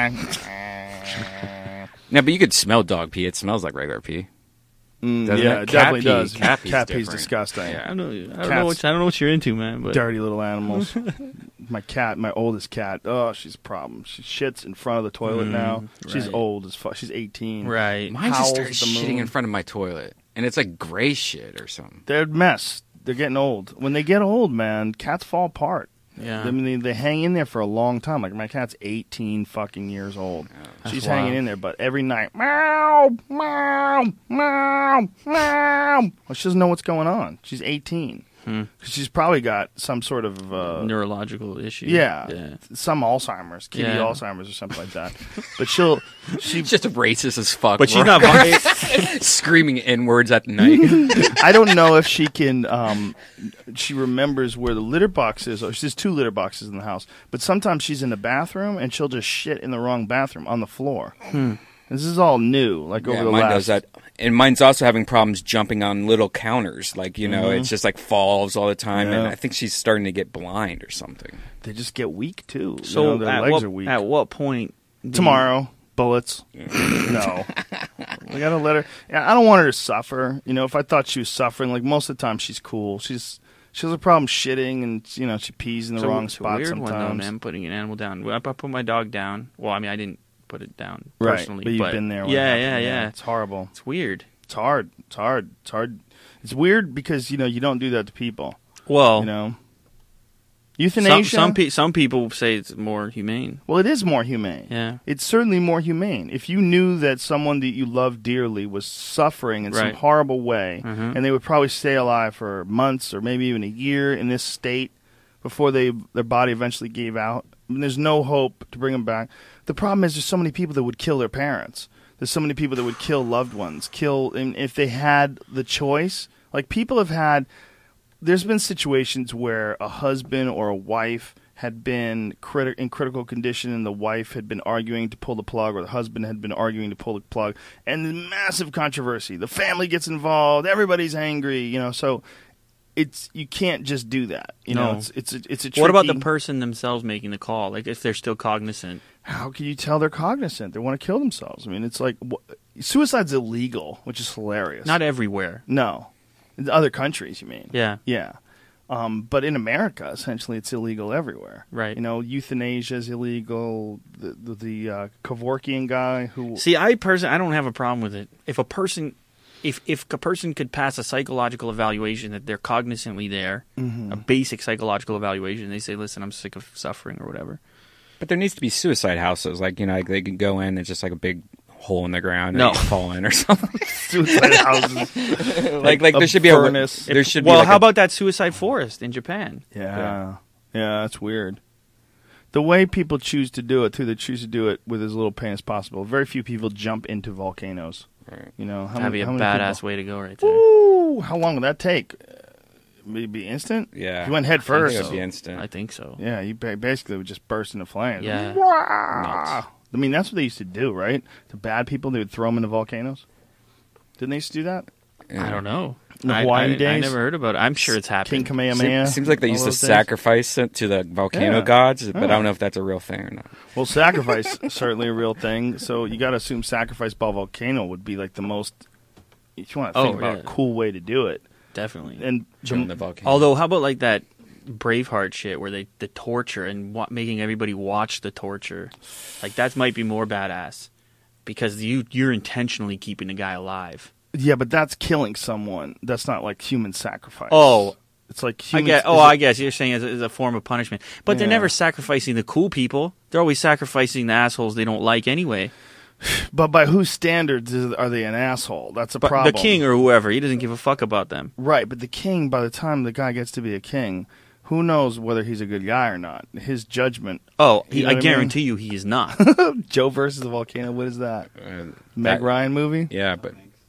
No, but you could smell dog pee. It smells like regular pee. Mm, Doesn't yeah, it? it Cat definitely pee- does. cat pee's Cat pee's different. disgusting. Yeah. I don't know. I don't Cats. know. What, I don't know what you're into, man. But Dirty little animals. My cat, my oldest cat. Oh, she's a problem. She shits in front of the toilet Mm, now. She's right. old as fuck. She's eighteen. right. Mine just Howls started at the shitting moon. in front of my toilet, and it's like gray shit or something. They're a mess. They're getting old. When they get old, man, cats fall apart. Yeah. I mean, they, they hang in there for a long time. Like my cat's eighteen fucking years old. She's That's hanging wild. in there, but every night, meow, meow, meow, meow. Well, she doesn't know what's going on. She's eighteen. Hmm. She's probably got some sort of uh, Neurological issue. yeah, Yeah. some Alzheimer's, kitty Yeah. Alzheimer's or something like that. But she'll she. She's just racist as fuck. But she's not. screaming N words at night. I don't know if she can. Um, she remembers where the litter box is. Or she has two litter boxes in the house. But sometimes she's in the bathroom and she'll just shit in the wrong bathroom on the floor. Hmm. This is all new. Like Yeah, over the mine last. does that. And mine's also having problems jumping on little counters. Like, you know, Mhm. it's just like falls all the time. And Yeah. I think she's starting to get blind or something. They just get weak too. You So know, their at legs what are weak. at what point? do you- Tomorrow, bullets. No, we gotta let her. Yeah, I don't want her to suffer. You know, if I thought she was suffering, like most of the time she's cool. She's she has a problem shitting, and you know she pees in the So wrong it's a spot weird sometimes. one though, man. Putting an animal down. Well, I put my dog down. Well, I mean, I didn't put it down Right, personally, but you've been there. when it Yeah, happened. yeah, yeah. It's horrible. It's weird. It's hard. It's hard. It's hard. It's weird because you know you don't do that to people. Well, You know, some euthanasia. some, pe- some people say it's more humane. well, it is more humane. Yeah. It's certainly more humane. If you knew that someone that you loved dearly was suffering in some Right. horrible way, Mhm. and they would probably stay alive for months or maybe even a year in this state before they their body eventually gave out, I mean, there's no hope to bring them back. The problem is there's so many people that would kill their parents. There's so many people that would kill loved ones. Kill and if they had the choice. Like people have had. There's been situations where a husband or a wife had been criti- in critical condition and the wife had been arguing to pull the plug or the husband had been arguing to pull the plug and massive controversy. The family gets involved. Everybody's angry, you know, so it's you can't just do that. You know, No. it's it's a, it's a tricky, What about the person themselves making the call? Like if they're still cognizant. how can you tell they're cognizant? They want to kill themselves. I mean, it's like wh- suicide's illegal, which is hilarious. Not everywhere. no. In other countries, you mean? Yeah. Yeah. Um, but in America, essentially, it's illegal everywhere. Right. You know, euthanasia is illegal. The the, the uh, Kevorkian guy who See, I personally, I don't have a problem with it. If a person, if if a person could pass a psychological evaluation that they're cognizantly there, Mm-hmm. a basic psychological evaluation, they say, "Listen, I'm sick of suffering" or whatever. But there needs to be suicide houses. Like, you know, like they can go in, it's just like a big hole in the ground No. and you fall in or something. suicide houses. like, like a there should be furnace. a there should well, be like how a- about that suicide forest in Japan? Yeah. Yeah, that's weird. The way people choose to do it, too, they choose to do it with as little pain as possible. Very few people jump into volcanoes. Right. You know, how That'd many, be a how many badass people? way to go right there. Ooh, how long would that take? Uh, Maybe instant? Yeah. If you went head I think first. it would be instant. I think so. Yeah, you ba- basically would just burst into flames. Yeah. Wah! I mean, that's what they used to do, right? The bad people, they would throw them into volcanoes. Didn't they used to do that? Yeah. I don't know. In the I, Hawaiian I, I days? never heard about it. I'm sure it's King happened. Kamehameha. Seems, seems like they all used to those days? sacrifice it to the volcano Yeah. gods, but Yeah. I don't know if that's a real thing or not. Well, sacrifice is certainly a real thing. So you got to assume sacrifice by volcano would be like the most. If you want to think Oh, about yeah. a cool way to do it, Definitely. and From the, the volcano. Although, how about like that Braveheart shit where they the torture and wa- making everybody watch the torture, like that might be more badass because you you're intentionally keeping the guy alive. yeah, but that's killing someone. That's not like human sacrifice. Oh, it's like I human. get. Oh, I guess you're saying as a, as a form of punishment, but they're Yeah. never sacrificing the cool people. They're always sacrificing the assholes they don't like anyway. But by whose standards is, are they an asshole? That's a But problem. the king or whoever, he doesn't give a fuck about them. Right, but the king, by the time the guy gets to be a king, who knows whether he's a good guy or not? His judgment. Oh, You he, know I what I mean? guarantee you, he is not. Joe versus the volcano. What is that? Uh, Meg that- Ryan movie? Yeah, but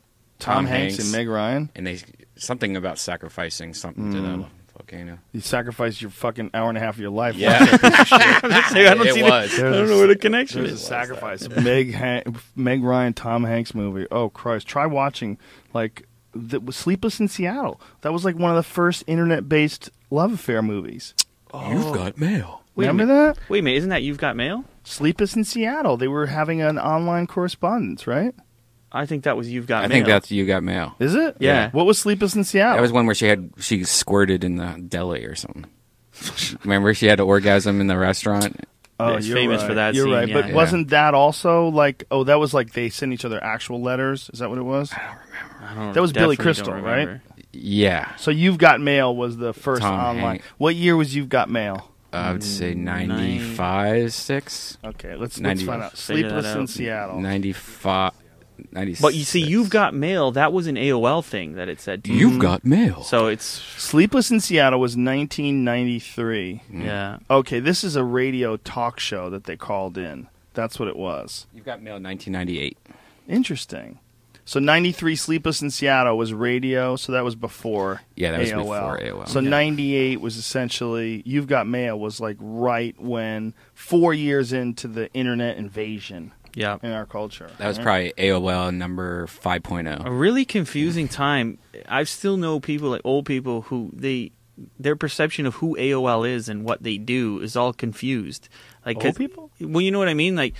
Tom, Hanks, and Meg Ryan. and they something about sacrificing something to Mm. the volcano. You sacrificed your fucking hour and a half of your life. Yeah, I don't it see was. The, I don't know where the connection There's a is. sacrifice. Meg Han- Meg Ryan, Tom Hanks movie. Oh Christ! Try watching like the, Sleepless in Seattle. That was like one of the first internet-based love affair movies. You've got mail. Wait a Remember minute. that? Wait a minute, isn't that You've Got Mail? Sleepless in Seattle. They were having an online correspondence, right? I think that was You've Got I Mail. think that's You Got Mail. Is it? Yeah. What was Sleepless in Seattle? That was one where she had she squirted in the deli or something. Remember, she had an orgasm in the restaurant. Oh, It's you're famous right. for that You're scene, right, yeah. but Yeah. wasn't that also like? Oh, that was like they sent each other actual letters. Is that what it was? I don't That was Billy definitely Crystal, don't right? remember. Yeah, So You've Got Mail was the first Tom online. Hanks. What year was You've Got Mail? uh, I would say Nine- ninety-five, six, Okay, let's let's ninety- find out. Figure that Sleepless in out. Seattle. ninety-five, ninety-six. But you see, You've Got Mail, that was an A O L thing that it said. You've got mail. So it's, Sleepless in Seattle was nineteen ninety-three. yeah. Okay, this is a radio talk show that they called in. That's what it was. You've got mail. nineteen ninety-eight. Interesting. So ninety-three Sleepless in Seattle was radio, so that was before Yeah, that was A O L. before A O L. So Yeah. ninety-eight was essentially You've Got Mail was like right when four years into the internet invasion Yeah. in our culture. That was right? probably A O L number five point A oh. really confusing time. I still know people, like old people, who they their perception of who A O L is and what they do is all confused. Like 'cause- Old people? Well, you know what I mean. Like,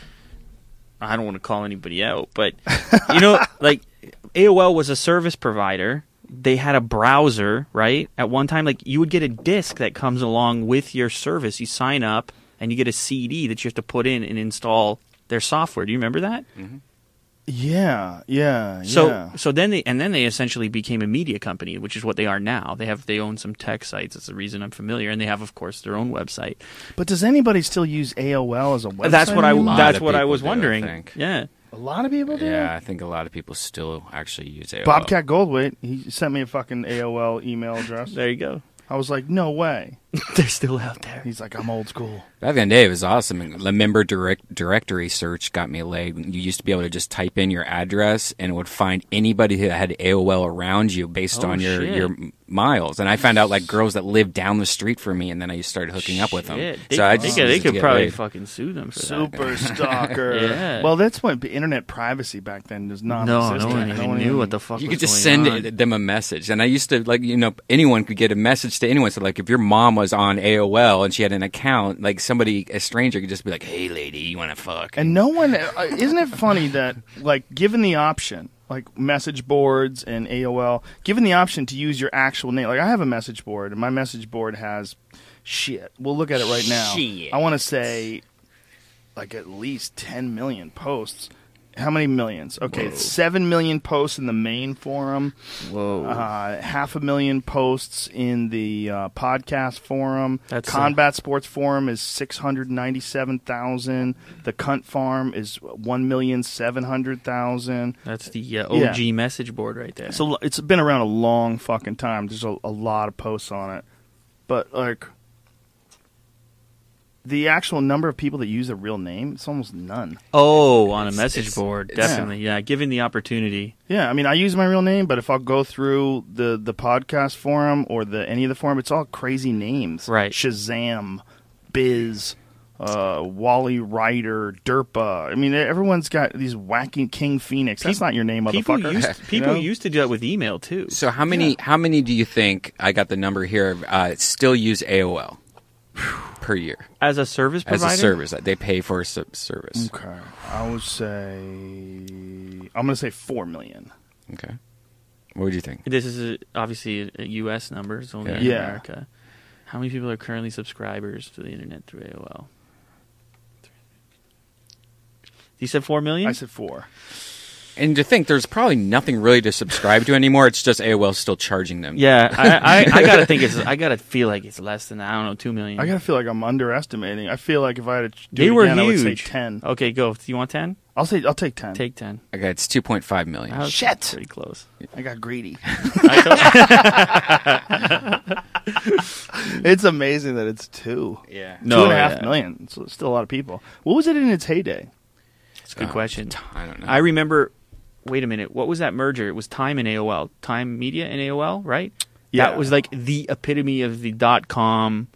I don't want to call anybody out, but you know, like A O L was a service provider. They had a browser, right? At one time, like you would get a disc that comes along with your service. You sign up and you get a C D that you have to put in and install their software. Do you remember that? Yeah, yeah, So yeah. so then they and then they essentially became a media company, which is what they are now. They have they own some tech sites. That's the reason I'm familiar, and they have, of course, their own website. But does anybody still use A O L as a website? that's what I anymore? lot that's of what I people was do, I wondering. think. Yeah, A lot of people do. Yeah, I think a lot of people still actually use A O L. Bobcat Goldthwait, he sent me a fucking A O L email address. there you go. I was like, no way. They're still out there. He's like, I'm old school. Back in the day, it was awesome. The member direct directory search got me laid. You used to be able to just type in your address, and it would find anybody who had A O L around you based Oh, on your, shit. your miles. And I found out like girls that lived down the street from me, and then I started hooking up with them. Shit. They, so I they just could, they used to could get probably laid. fucking sue them for that. Super stalker. Yeah. Well, that's when internet privacy back then was not No, existent. no one even knew what the fuck You was could just going send on. it, them a message, and I used to like you know anyone could get a message to anyone. So like if your mom was on A O L and she had an account, like somebody a stranger could just be like, "Hey, lady, you want to fuck?" And no one, uh, isn't it funny that, like, given the option, like message boards and A O L, given the option to use your actual name, like I have a message board, and my message board has shit. We'll look at it right now. Shit. I want to say, like, at least ten million posts. How many millions? Okay, it's seven million posts in the main forum. Whoa. Uh, half a million posts in the uh, podcast forum. That's, uh, Combat Sports Forum is six hundred ninety-seven thousand. The Cunt Farm is one million seven hundred thousand. That's the uh, O G Yeah. message board right there. So it's been around a long fucking time. There's a, a lot of posts on it. But, like, the actual number of people that use a real name, it's almost none. oh, on a It's- message it's- board, it's- definitely. Yeah, given the opportunity. Yeah, I mean, I use my real name, but if I'll go through the, the podcast forum or the any of the forum, it's all crazy names. Right. Shazam, Biz, uh, Wally Ryder, Derpa. I mean, everyone's got these wacky King Phoenix. That's not your name, People motherfucker. used You people know? used to do that with email too. So how many how many do you think I got the number here? Uh, still use A O L per year As a service as provider, a service that they pay for a ser- service. Okay, I would say I'm going to say four million. Okay, what would you think? This is a, obviously a, a U S number. It's only Yeah. in Yeah. America. How many people are currently subscribers to the internet through A O L? You said four million? I said four. And to think there's probably nothing really to subscribe to anymore. It's just A O L still charging them. Yeah, I, I, I gotta think it's. I gotta feel like it's less than I don't know two million. I gotta feel like I'm underestimating. I feel like if I had to do They it were again, I would say huge. ten. Okay, go. Do you want ten? I'll say I'll take ten. Take ten. Okay, it's two point five million. That was Shit. pretty close. I got greedy. I It's amazing that it's two. Yeah. No, two and a half yeah. million. So it's still a lot of people. What was it in its heyday? It's a good question. I don't know. I remember wait a minute, what was that merger? It was Time and A O L. Time Media and A O L, right? Yeah. That was like the epitome of the dot-com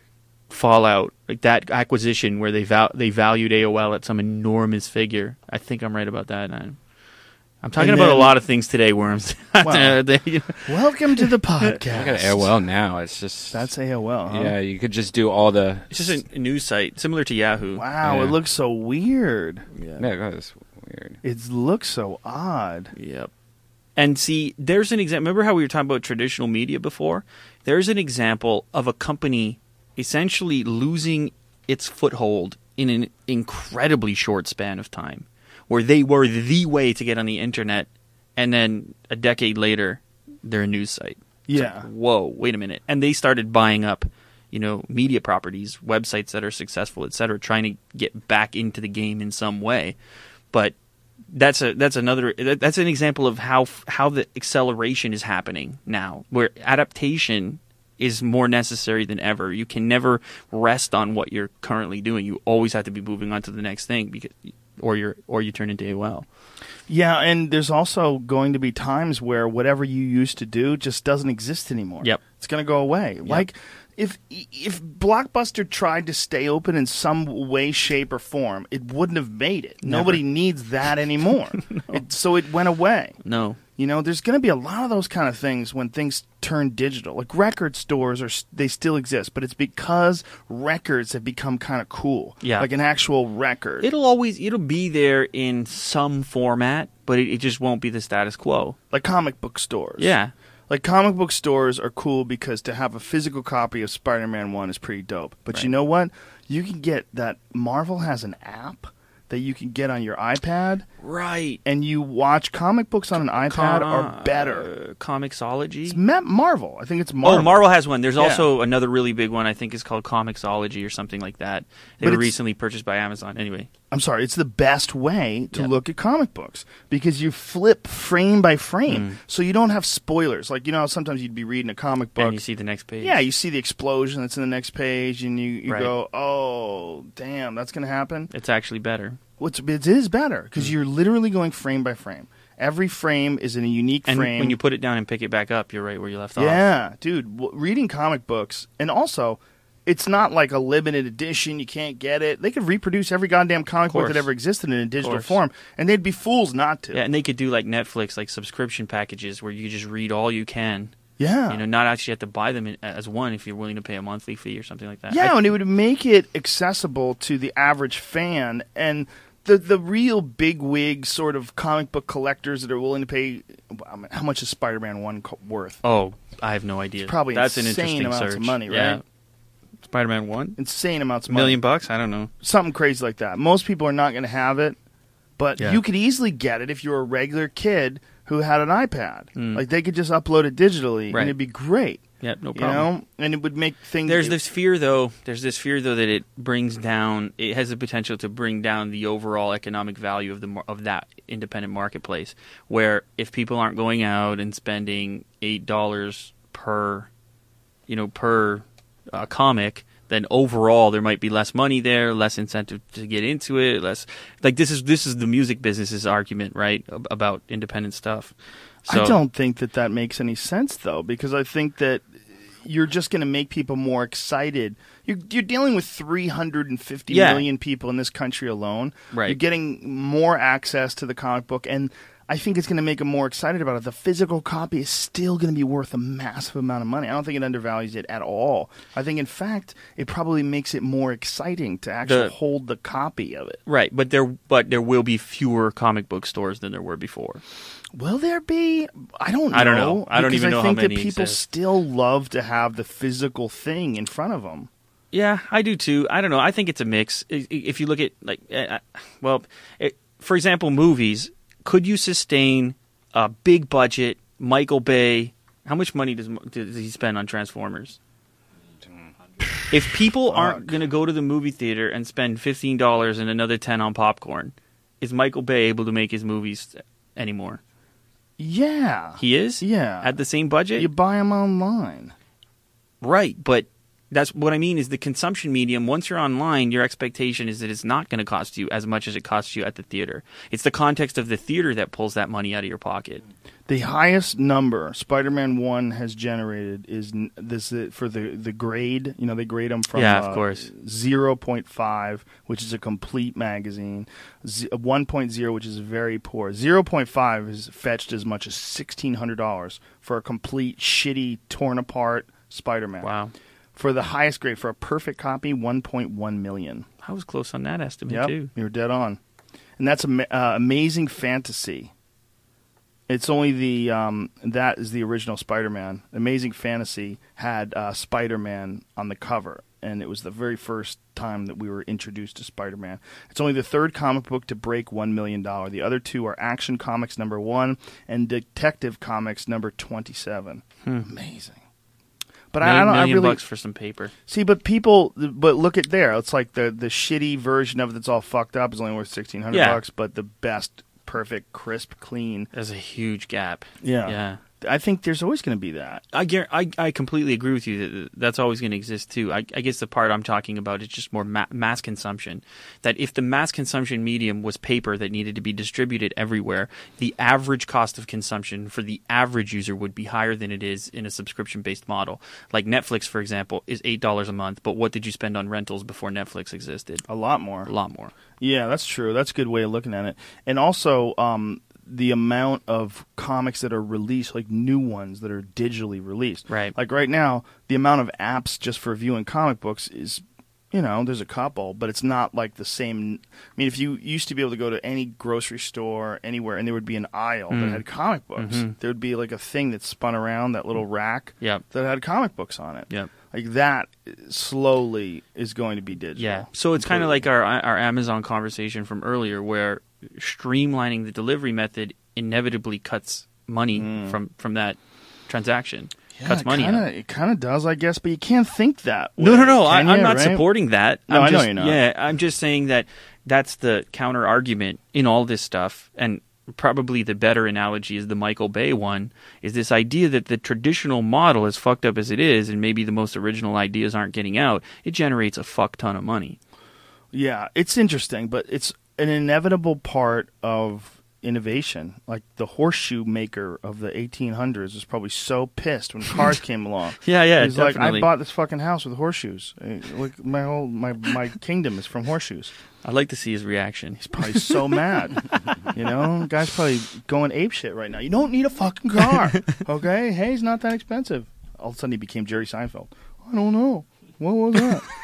fallout, like that acquisition where they val- they valued A O L at some enormous figure. I think I'm right about that. I'm, I'm talking And about then- a lot of things today, Worms. Well, They- you know. Welcome to the Look at podcast. A O L now. It's just That's A O L, huh? yeah. You could just do all the. It's just a, a news site similar to Yahoo. Wow, Yeah. it looks so weird. Yeah. Yeah, that's weird. It looks so odd. Yep. And see, there's an example. Remember how we were talking about traditional media before? There's an example of a company essentially losing its foothold in an incredibly short span of time, where they were the way to get on the internet, and then a decade later, they're a news site. It's Yeah. like, whoa, wait a minute. And they started buying up, you know, media properties, websites that are successful, et cetera, trying to get back into the game in some way. But that's a that's another that, that's an example of how how the acceleration is happening now, where adaptation is more necessary than ever. You can never rest on what you're currently doing. You always have to be moving on to the next thing, because or you're or you turn into A O L. Yeah, and there's also going to be times where whatever you used to do just doesn't exist anymore. Yep. It's going to go away. Like if if Blockbuster tried to stay open in some way, shape, or form, it wouldn't have made it. Never. Nobody needs that anymore. it, so it went away. No. You know, there's going to be a lot of those kind of things when things turn digital. Like record stores are they still exist, but it's because records have become kind of cool. Yeah. Like an actual record. It'll always it'll be there in some format, but it, it just won't be the status quo. like comic book stores. Yeah. Like comic book stores are cool because to have a physical copy of Spider-Man one is pretty dope. But you Right. know what? You can get that Marvel has an app that you can get on your iPad, Right. and you watch comic books on an iPad are better. Uh, Comixology. It's Ma- Marvel. I think it's Marvel. Oh, Marvel has one. There's Yeah. also another really big one. I think is called Comixology or something like that. They But were it's- recently purchased by Amazon. Anyway, I'm sorry, it's the best way to Yeah. look at comic books because you flip frame by frame, Mm. so you don't have spoilers. Like, you know, how sometimes you'd be reading a comic book. and you see the next page. Yeah, you see the explosion that's in the next page, and you, you Right. go, oh, damn, that's going to happen? It's actually better. What's, it is better Mm. because you're literally going frame by frame. Every frame is in a unique And frame. when you put it down and pick it back up, you're right where you left off. yeah, dude, w- reading comic books, and also, it's not like a limited edition. You can't get it. They could reproduce every goddamn comic book course. that ever existed in a digital course. form, and they'd be fools not to. Yeah, and they could do like Netflix, like subscription packages where you just read all you can. Yeah. You know, not actually have to buy them in, as one if you're willing to pay a monthly fee or something like that. Yeah, I- and it would make it accessible to the average fan and the the real big wig sort of comic book collectors that are willing to pay. I mean, how much is Spider-Man one co- worth? oh, I have no idea. It's probably That's an insane interesting amounts search. of money, right? Yeah. Spider-Man one, Insane amounts a of money. million bucks. I don't know. Something crazy like that. Most people are not going to have it, but Yeah. you could easily get it if you're a regular kid who had an iPad. Mm. Like they could just upload it digitally, Right. and it'd be great. Yeah, no You problem. know, and it would make things. There's this fear, though. There's this fear, though, that it brings down. It has the potential to bring down the overall economic value of the mar- of that independent marketplace. Where if people aren't going out and spending eight dollars per, you know, per uh, comic, then overall there might be less money there, less incentive to get into it. Less like this is this is the music business's argument, right, ab- about independent stuff. So, I don't think that that makes any sense, though, because I think that you're just going to make people more excited. You're, you're dealing with three hundred fifty Yeah. million people in this country alone. Right. You're getting more access to the comic book, and I think it's going to make them more excited about it. The physical copy is still going to be worth a massive amount of money. I don't think it undervalues it at all. I think, in fact, it probably makes it more exciting to actually The- hold the copy of it. right, but there but there will be fewer comic book stores than there were before. Will there be? I don't know. I don't know. I don't because even know I how think many that people exist. still love to have the physical thing in front of them. Yeah, I do too. I don't know. I think it's a mix. I- I- If you look at like, uh, well, it, for example, movies. Could you sustain a big budget Michael Bay? How much money does does he spend on Transformers? If people aren't going to go to the movie theater and spend fifteen dollars and another ten on popcorn, is Michael Bay able to make his movies anymore? Yeah. He is. Yeah. At the same budget. You buy them online. Right, but That's what I mean is the consumption medium. Once you're online, your expectation is that it's not going to cost you as much as it costs you at the theater. It's the context of the theater that pulls that money out of your pocket. The highest number Spider-Man one has generated is n- this uh, for the, the grade. You know, they grade them from Yeah, of uh, course. zero point five, which is a complete magazine, Z- one point oh, which is very poor. zero point five is fetched as much as sixteen hundred dollars for a complete, shitty, torn-apart Spider-Man. Wow. For the highest grade, for a perfect copy, one point one million dollars. I was close on that estimate, Yep, too. you're dead on. And that's ama- uh, Amazing Fantasy. It's only the um, that is the original Spider-Man. Amazing Fantasy had uh, Spider-Man on the cover, and it was the very first time that we were introduced to Spider-Man. It's only the third comic book to break one million dollars. The other two are Action Comics number one and Detective Comics number twenty-seven. Hmm. Amazing. But Million, I, I don't. million I really bucks for some paper. see. But people. But look at there. It's like the the shitty version of it that's all fucked up is only worth sixteen hundred Yeah. bucks. But the best, perfect, crisp, clean. There's a huge gap. Yeah. Yeah. I think there's always going to be that. I, guar- I I completely agree with you that that's always going to exist too. I, I guess the part I'm talking about is just more ma- mass consumption. That if the mass consumption medium was paper that needed to be distributed everywhere, the average cost of consumption for the average user would be higher than it is in a subscription-based model. Like Netflix, for example, is eight dollars a month, but what did you spend on rentals before Netflix existed? A lot more. A lot more. Yeah, that's true. That's a good way of looking at it. And also, um, the amount of comics that are released, like new ones that are digitally released. Right. Like right now, the amount of apps just for viewing comic books is, you know, there's a couple, but it's not like the same. I mean, if you used to be able to go to any grocery store, anywhere, and there would be an aisle that had comic books, Mm-hmm. there would be like a thing that spun around, that little rack Yep. that had comic books on it. Yep. Like that slowly is going to be digital. Yeah. So it's kind of like our our Amazon conversation from earlier, where streamlining the delivery method inevitably cuts money from, from that transaction. Yeah, cuts money it kinda, out. It kind of does, I guess, but you can't think that way. No, no, no. I, can I'm you, not right? supporting that. No, I'm I know just, you're not. Yeah, I'm just saying that that's the counter argument in all this stuff, and probably the better analogy is the Michael Bay one, is this idea that the traditional model, as fucked up as it is, and maybe the most original ideas aren't getting out, it generates a fuck ton of money. Yeah, it's interesting, but it's an inevitable part of innovation. Like the horseshoe maker of the eighteen hundreds was probably so pissed when cars came along. Yeah, yeah, He's like, I definitely. bought this fucking house with horseshoes. Uh, Like my whole my my kingdom is from horseshoes. I'd like to see his reaction. He's probably so mad. You know, guy's probably going ape shit right now. You don't need a fucking car, okay? Hay's not that expensive. All of a sudden, he became Jerry Seinfeld. I don't know. What was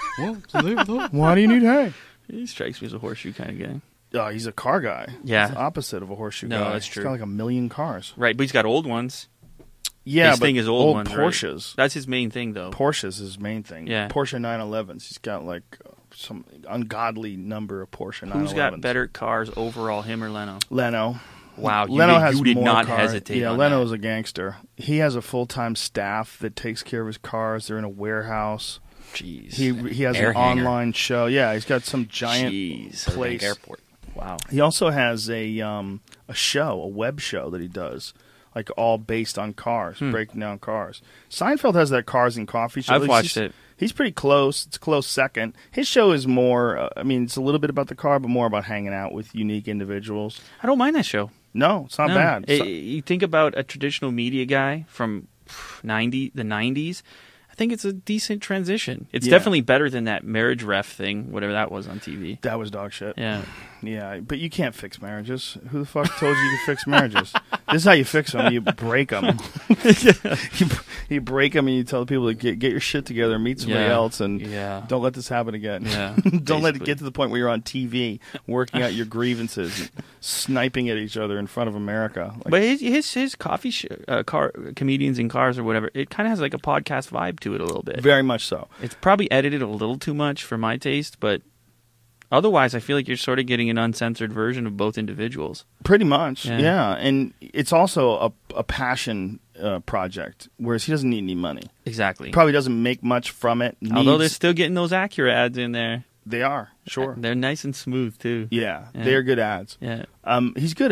that? Why do you need hay? He strikes me as a horseshoe kind of guy. Oh, he's a car guy. Yeah. He's the opposite of a horseshoe No, guy. that's He's true. got like a million cars. Right, but he's got old ones. Yeah, his but thing is old, old ones, right? Porsches. That's his main thing, though. Porsches is his main thing. Yeah. Porsche nine elevens. He's got like uh, some ungodly number of Porsche nine elevens. Who's got better cars overall, him or Leno? Leno. Wow, you Leno did- has you did more not cars. hesitate Yeah, on Leno's that. a gangster. He has a full time staff that takes care of his cars. They're in a warehouse. Jeez. He he has Air an hangar. online show. Yeah, he's got some giant Jeez. place. Airport. Wow. He also has a um, a show, a web show that he does, like all based on cars, breaking down cars. Seinfeld has that Cars and Coffee show. Hmm. I've He's- watched he's- it. He's pretty close. It's a close second. His show is more. Uh, I mean, it's a little bit about the car, but more about hanging out with unique individuals. I don't mind that show. No, it's not No. bad. Eh, So- you think about a traditional media guy from ninety the nineties. I think it's a decent transition. It's Yeah. definitely better than that marriage ref thing, whatever that was on T V. that was dog shit. Yeah. Yeah, but you can't fix marriages. Who the fuck told you you could fix marriages? This is how you fix them. You break them. you, you break them and you tell people to get get your shit together, meet somebody Yeah. else, and Yeah. don't let this happen again. Yeah, don't let it basically. get to the point where you're on T V working out your grievances, and sniping at each other in front of America. Like, But his his, his coffee sh- uh, car comedians in cars or whatever, it kind of has like a podcast vibe to it a little bit. very much so. It's probably edited a little too much for my taste, but otherwise, I feel like you're sort of getting an uncensored version of both individuals. Pretty much, Yeah. yeah. And it's also a, a passion uh, project, whereas he doesn't need any money. Exactly. Probably doesn't make much from it. Although they're Needs- still getting those Acura ads in there. they are, sure. They're nice and smooth too. Yeah, Yeah. they're good ads. Yeah. Um, he's good at it.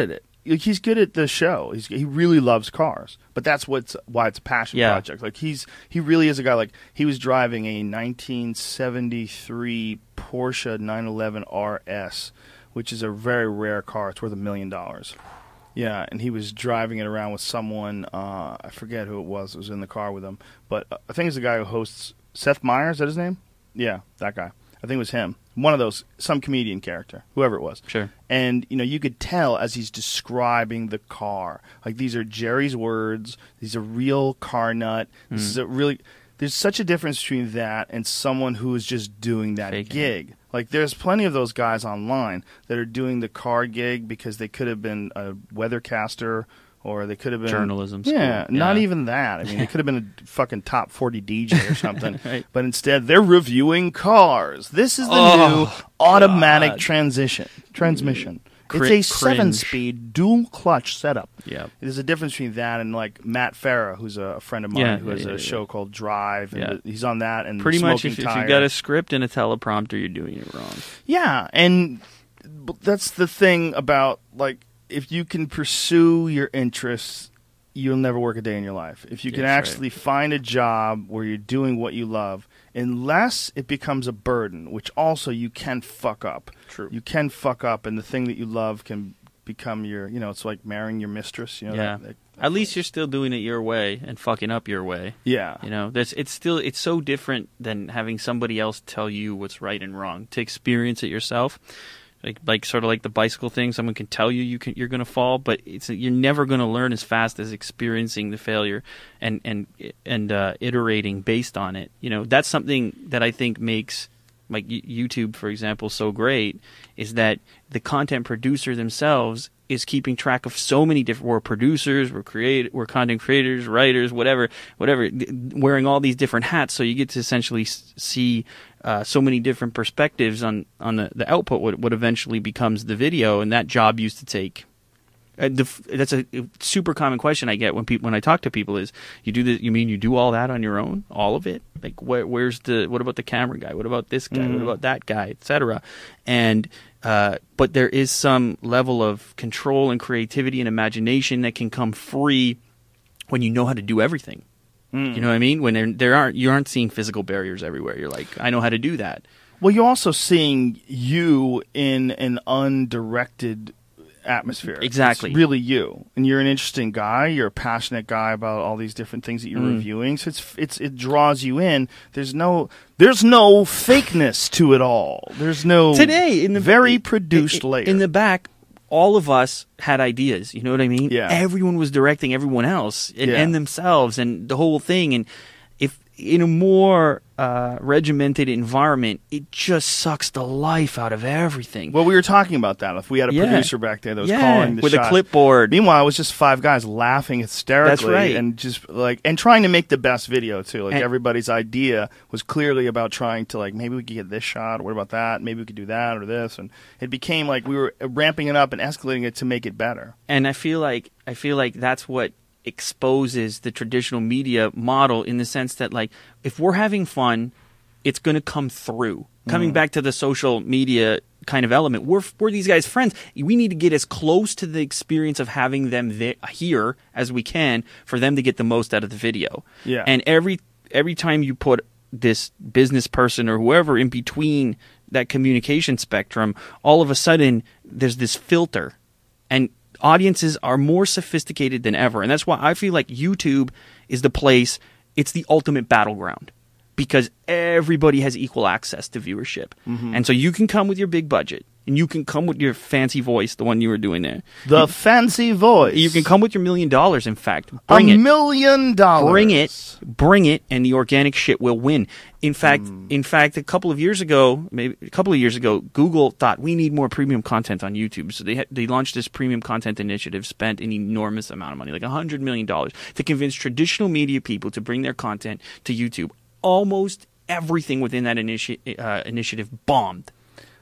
he's good at the show. He's, he really loves cars, but that's what's why it's a passion Yeah. project. Like he's he really is a guy. Like he was driving a nineteen seventy-three Porsche nine eleven R S, which is a very rare car. It's worth a million dollars. Yeah, and he was driving it around with someone. Uh, I forget who it was. That was in the car with him, but uh, I think it's the guy who hosts Seth Meyers. Is that his name? Yeah, that guy. I think it was him. One of those, some comedian character, whoever it was. Sure. And, you know, you could tell as he's describing the car. Like, these are Jerry's words. These are real car nut. This Mm. is a really... There's such a difference between that and someone who is just doing that Faking gig. Like, there's plenty of those guys online that are doing the car gig because they could have been a weathercaster or they could have been... Journalism school. Yeah, not Yeah. even that. I mean, they could have been a fucking top forty D J or something. Right. But instead, they're reviewing cars. This is the Oh, new automatic God. transition transmission. Cri- it's a cringe. seven-speed dual clutch setup. Yeah. There's a difference between that and like Matt Farah, who's a friend of mine Yeah, who has yeah, a yeah, show yeah. called Drive, and Yeah. he's on that. And Pretty much, Smoking if, if Tire. you've got a script and a teleprompter, you're doing it wrong. Yeah, and but that's the thing about, like, if you can pursue your interests, you'll never work a day in your life. If you can That's right. actually find a job where you're doing what you love, unless it becomes a burden, which also you can fuck up. True. You can fuck up, and the thing that you love can become your, you know, it's like marrying your mistress. You know, Yeah. that- that- At least you're still doing it your way and fucking up your way. yeah. You know, there's it's still it's so different than having somebody else tell you what's right and wrong. To experience it yourself, like like sort of like the bicycle thing. Someone can tell you you can you're going to fall, but it's you're never going to learn as fast as experiencing the failure and and and uh, iterating based on it. You know, that's something that I think makes like y- YouTube, for example, so great, is that the content producer themselves is keeping track of so many different. We're producers, we're create, we're content creators, writers, whatever, whatever, th- wearing all these different hats. So you get to essentially s- see uh, so many different perspectives on on the, the output. What what eventually becomes the video, and that job used to take. Uh, the, f- that's a super common question I get when people when I talk to people is you do the you mean you do all that on your own, all of it? Like where, where's the what about the camera guy? What about this guy? Mhm. What about that guy? Et cetera. And uh, but there is some level of control and creativity and imagination that can come free when you know how to do everything. Mm. You know what I mean? When there, there aren't you aren't seeing physical barriers everywhere. You're like, I know how to do that. Well, you're also seeing you in an undirected atmosphere. Exactly. It's really you. And you're an interesting guy. You're a passionate guy about all these different things that you're Mm. reviewing. So it's it's it draws you in. There's no there's no fakeness to it all. There's no Today in the very produced in, layer. in the back, all of us had ideas. You know what I mean? Yeah. Everyone was directing everyone else and, Yeah. and themselves and the whole thing. And if in a more uh, regimented environment, it just sucks the life out of everything. well, we were talking about that. If we had a Yeah. producer back there that was Yeah, calling the with shot. a clipboard. Meanwhile, it was just five guys laughing hysterically. That's right. And just like and trying to make the best video too. Like And- everybody's idea was clearly about trying to like maybe we could get this shot. What about that? Maybe we could do that or this. And it became like we were ramping it up and escalating it to make it better. And I feel like I feel like that's what exposes the traditional media model in the sense that like if we're having fun, it's going to come through. Coming back to the social media kind of element, we're we're these guys' friends. We need to get as close to the experience of having them there, here as we can for them to get the most out of the video. Yeah. And every every time you put this business person or whoever in between that communication spectrum, all of a sudden there's this filter. And audiences are more sophisticated than ever. And that's why I feel like YouTube is the place, it's the ultimate battleground. Because everybody has equal access to viewership. Mm-hmm. And so you can come with your big budget. And you can come with your fancy voice, the one you were doing there. The fancy voice. You can come with your million dollars, in fact. Bring a it. million dollars. Bring it, bring it, and the organic shit will win. In fact, Hmm. in fact, a couple of years ago, maybe a couple of years ago, Google thought we need more premium content on YouTube, so they had, they launched this premium content initiative, spent an enormous amount of money, like a hundred million dollars, to convince traditional media people to bring their content to YouTube. Almost everything within that initi- uh, initiative bombed.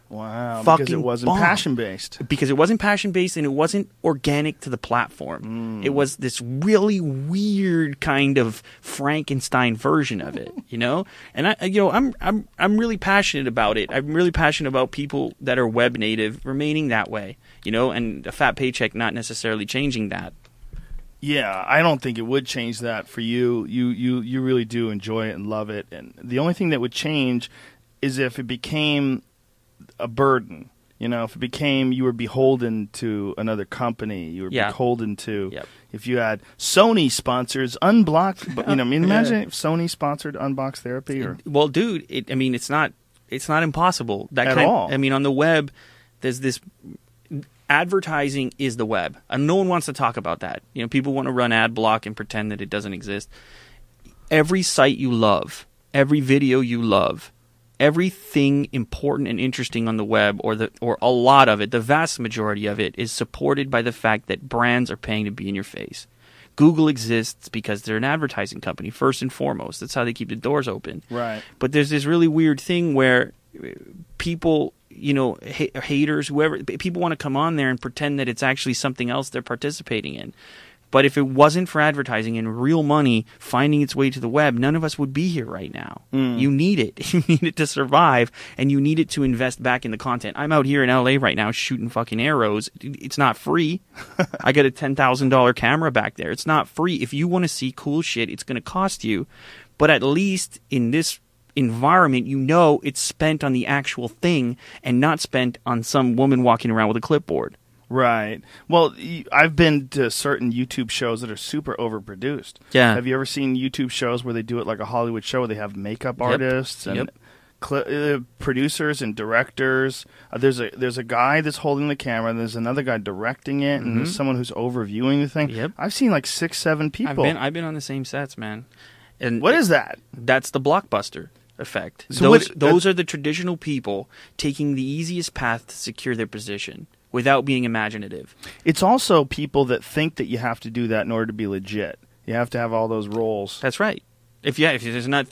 Wow, Fucking because it wasn't bombed. passion-based. Because it wasn't passion-based and it wasn't organic to the platform. It was this really weird kind of Frankenstein version of it, you know? And I, you know, I'm, I'm, I'm really passionate about it. I'm really passionate about people that are web native remaining that way, you know, and a fat paycheck not necessarily changing that. Yeah, I don't think it would change that for you. You you you really do enjoy it and love it. And the only thing that would change is if it became a burden. You know, if it became you were beholden to another company, you were Yeah. beholden to. Yep. If you had Sony sponsors Unblocked, but, you know, I mean, imagine if Sony sponsored Unbox Therapy or Well, dude, it, I mean, it's not, it's not impossible. That At kind, all. I mean, on the web, there's this. Advertising is the web, and no one wants to talk about that. You know, people want to run ad block and pretend that it doesn't exist. Every site you love, every video you love, everything important and interesting on the web, or the or a lot of it, the vast majority of it, is supported by the fact that brands are paying to be in your face. Google exists because they're an advertising company, first and foremost. That's how they keep the doors open. Right. But there's this really weird thing where people, you know, ha- haters, whoever, people want to come on there and pretend that it's actually something else they're participating in. But if it wasn't for advertising and real money finding its way to the web, none of us would be here right now. Mm. You need it. You need it to survive, and you need it to invest back in the content. I'm out here in L A right now shooting fucking arrows. It's not free. I got a ten thousand dollars camera back there. It's not free. If you want to see cool shit, it's going to cost you. But at least in this environment, you know it's spent on the actual thing and not spent on some woman walking around with a clipboard. Right. Well, y- I've been to certain YouTube shows that are super overproduced. Yeah. Have you ever seen YouTube shows where they do it like a Hollywood show where they have makeup Yep. artists and Yep. cl- uh, producers and directors? Uh, there's a there's a guy that's holding the camera, and there's another guy directing it, and there's someone who's overviewing the thing. Yep. I've seen like six, seven people. I've been I've been on the same sets, man. And What is that? That's the Blockbuster effect. So those what- those are the traditional people taking the easiest path to secure their position without being imaginative. It's also people that think that you have to do that in order to be legit. You have to have all those roles. That's right. If yeah, if there's not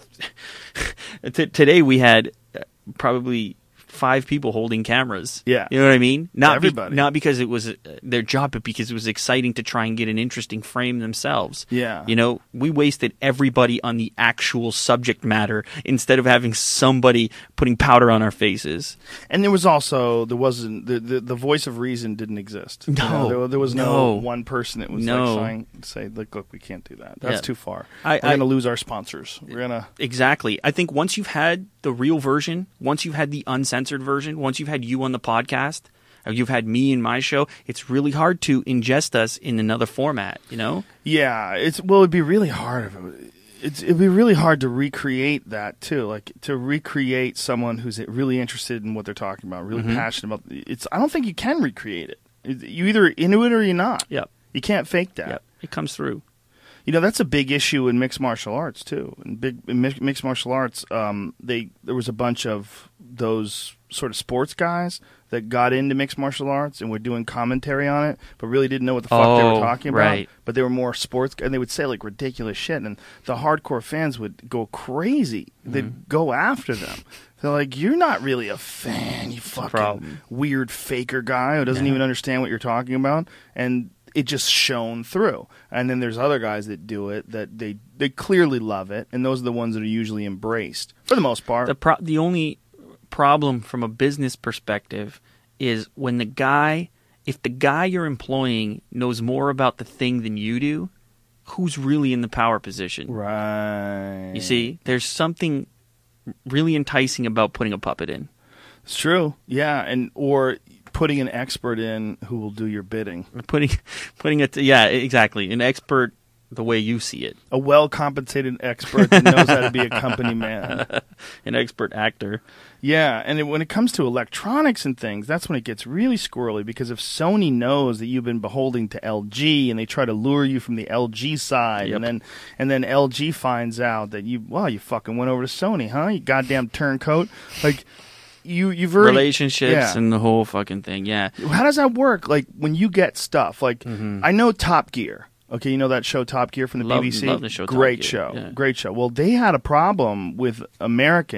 t- today we had uh, probably five people holding cameras. Yeah. You know what I mean? Not be- Everybody. not because it was uh, their job, but because it was exciting to try and get an interesting frame themselves. Yeah. You know, we wasted everybody on the actual subject matter instead of having somebody putting powder on our faces. And there was also there wasn't the the, the voice of reason didn't exist. You No. know, there, there was no, No. one person that was No. like saying, say, look, look, we can't do that. That's Yeah. too far. I- We're I- gonna lose our sponsors. We're gonna. Exactly. I think once you've had the real version, once you've had the uncensored version, once you've had you on the podcast, or you've had me in my show, it's really hard to ingest us in another format, you know? Yeah, it's well, it'd be really hard. If it, it's it'd be really hard to recreate that too. Like to recreate someone who's really interested in what they're talking about, really Mm-hmm. passionate about. It's. I don't think you can recreate it. It- You either into it or you're not. Yep. You can't fake that. Yep. It comes through. You know, that's a big issue in mixed martial arts too. In big in mi- mixed martial arts, um, they there was a bunch of those sort of sports guys that got into mixed martial arts and were doing commentary on it, but really didn't know what the fuck they Oh, were talking about. right. But they were more sports, and they would say like ridiculous shit, and the hardcore fans would go crazy. They'd Mm-hmm. go after them. They're like, "You're not really a fan, you fucking problem. weird faker guy who doesn't even understand what you're talking about." And it just shone through. And then there's other guys that do it that they they clearly love it, and those are the ones that are usually embraced for the most part. The pro- the only problem from a business perspective is when the guy, if the guy you're employing knows more about the thing than you do, who's really in the power position? Right. You see, there's something really enticing about putting a puppet in. It's true. Yeah, and or putting an expert in who will do your bidding. Putting, putting it, yeah, exactly. An expert, the way you see it. A well-compensated expert that knows how to be a company man. An expert actor. Yeah, and it, when it comes to electronics and things, that's when it gets really squirrely, because if Sony knows that you've been beholding to L G and they try to lure you from the L G side, Yep. and then and then L G finds out that you, well, you fucking went over to Sony, huh? You goddamn turncoat. Like, you, you've already... Relationships Yeah. and the whole fucking thing, yeah. How does that work? Like, when you get stuff, like, Mm-hmm. I know Top Gear. Okay, you know that show Top Gear from the Love- B B C? love the show Top Great Gear, show. yeah. Great show. Well, they had a problem with American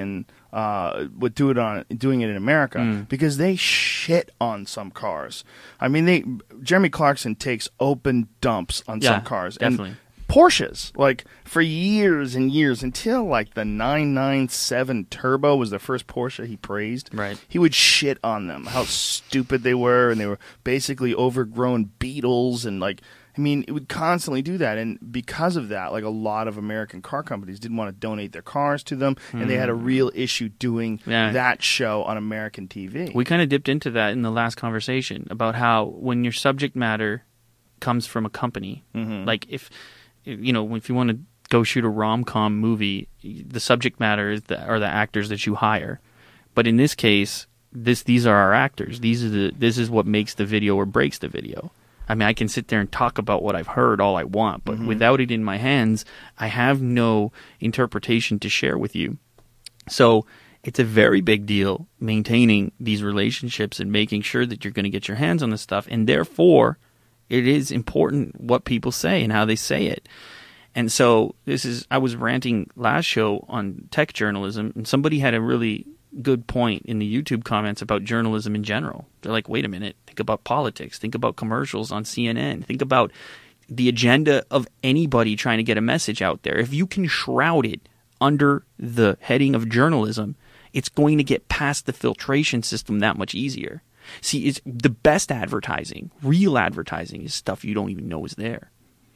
uh, would do it on doing it in America Mm. because they shit on some cars. I mean, they Jeremy Clarkson takes open dumps on Yeah, some cars. definitely. And Porsches, like, for years and years, until, like, the nine ninety-seven Turbo was the first Porsche he praised. Right. He would shit on them, how stupid they were, and they were basically overgrown Beetles, and, like, I mean, it would constantly do that. And because of that, like, a lot of American car companies didn't want to donate their cars to them, and they had a real issue doing Yeah. that show on American T V. We kind of dipped into that in the last conversation about how when your subject matter comes from a company, Mm-hmm. like if you know if you want to go shoot a rom-com movie, the subject matter is the, are the actors that you hire. But in this case, this these are our actors. These are the this is what makes the video or breaks the video. I mean, I can sit there and talk about what I've heard all I want, but Mm-hmm. without it in my hands, I have no interpretation to share with you. So it's a very big deal maintaining these relationships and making sure that you're going to get your hands on this stuff. And therefore, it is important what people say and how they say it. And so this is, I was ranting last show on tech journalism, and somebody had a really good point in the YouTube comments about journalism in general. They're like, wait a minute, think about politics, think about commercials on C N N, think about the agenda of anybody trying to get a message out there. If you can shroud it under the heading of journalism, it's going to get past the filtration system that much easier. See, it's the best advertising, real advertising, is stuff you don't even know is there.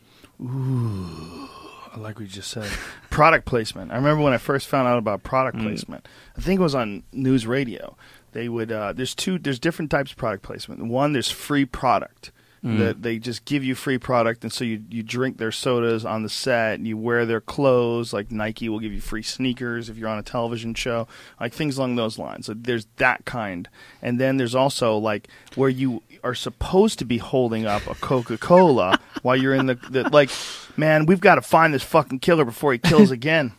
Like we just said, product placement. I remember when I first found out about product Mm. placement. I think it was on news radio. They would uh, there's two there's different types of product placement. One, there's free product. Mm. That they just give you free product, and so you you drink their sodas on the set, and you wear their clothes. Like Nike will give you free sneakers if you're on a television show, like things along those lines. So there's that kind, and then there's also like where you are supposed to be holding up a Coca-Cola while you're in the, the like, man, we've got to find this fucking killer before he kills again.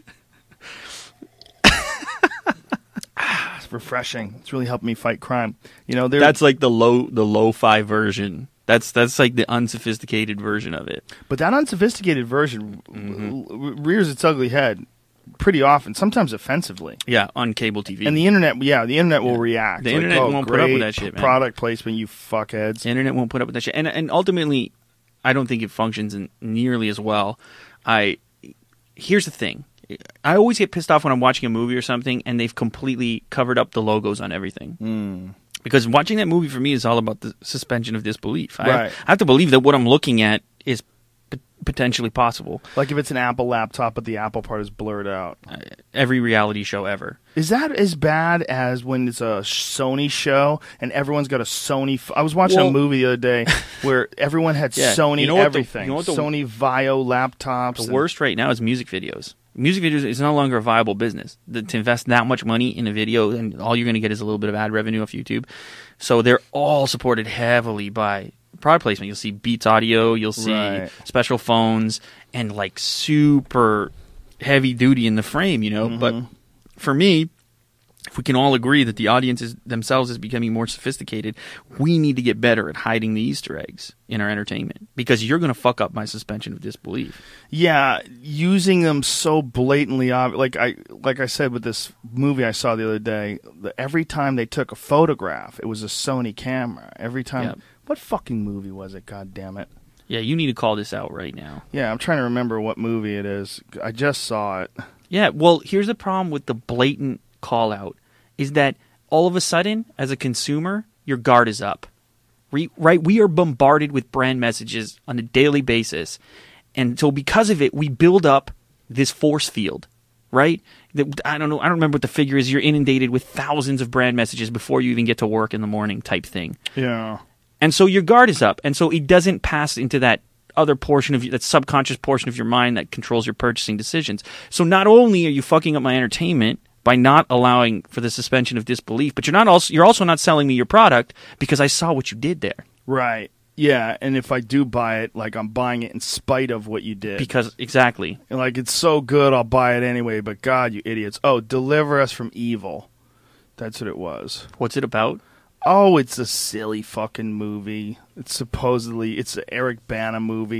It's refreshing. It's really helped me fight crime. You know, there. That's like the low, the lo-fi version. That's that's like the unsophisticated version of it. But that unsophisticated version Mm-hmm. r- rears its ugly head pretty often, sometimes offensively. Yeah, on cable T V. And the internet, yeah, the internet will react. The Like, internet oh, won't put up with great that shit, man. Product placement, you fuckheads. The internet won't put up with that shit. And and ultimately, I don't think it functions in nearly as well. I here's the thing. I always get pissed off when I'm watching a movie or something and they've completely covered up the logos on everything. Mm. Because watching that movie for me is all about the suspension of disbelief. I, Right. have, I have to believe that what I'm looking at is p- potentially possible. Like if it's an Apple laptop, but the Apple part is blurred out. Uh, every reality show ever. Is that as bad as when it's a Sony show and everyone's got a Sony? F- I was watching Well- a movie the other day where everyone had Yeah, Sony you know what the- everything. you know what the- Sony Vio laptops. The and- worst right now is music videos. Music videos is no longer a viable business. The, to invest that much money in a video and all you're going to get is a little bit of ad revenue off YouTube. So they're all supported heavily by product placement. You'll see Beats Audio, you'll see Right. special phones, and like super heavy duty in the frame, you know. But for me, if we can all agree that the audience is, themselves is becoming more sophisticated, we need to get better at hiding the Easter eggs in our entertainment because you're going to fuck up my suspension of disbelief. Yeah, using them so blatantly obvious. Like I, like I said with this movie I saw the other day, the, every time they took a photograph, it was a Sony camera. Every time, Yeah. what fucking movie was it? God damn it! Yeah, you need to call this out right now. Yeah, I'm trying to remember what movie it is. I just saw it. Yeah, well, here's the problem with the blatant call out is that all of a sudden, as a consumer, your guard is up. We, right? We are bombarded with brand messages on a daily basis. And so because of it, we build up this force field, right? That, I don't know. I don't remember what the figure is. You're inundated with thousands of brand messages before you even get to work in the morning type thing. Yeah. And so your guard is up. And so it doesn't pass into that other portion of you, that subconscious portion of your mind that controls your purchasing decisions. So not only are you fucking up my entertainment by not allowing for the suspension of disbelief, but you're not also you're also not selling me your product because I saw what you did there. Right. Yeah, and if I do buy it, like I'm buying it in spite of what you did. Because exactly. And like it's so good, I'll buy it anyway. But God, you idiots! Oh, deliver us from evil. That's what it was. What's it about? Oh, it's a silly fucking movie. It's supposedly it's an Eric Bana movie.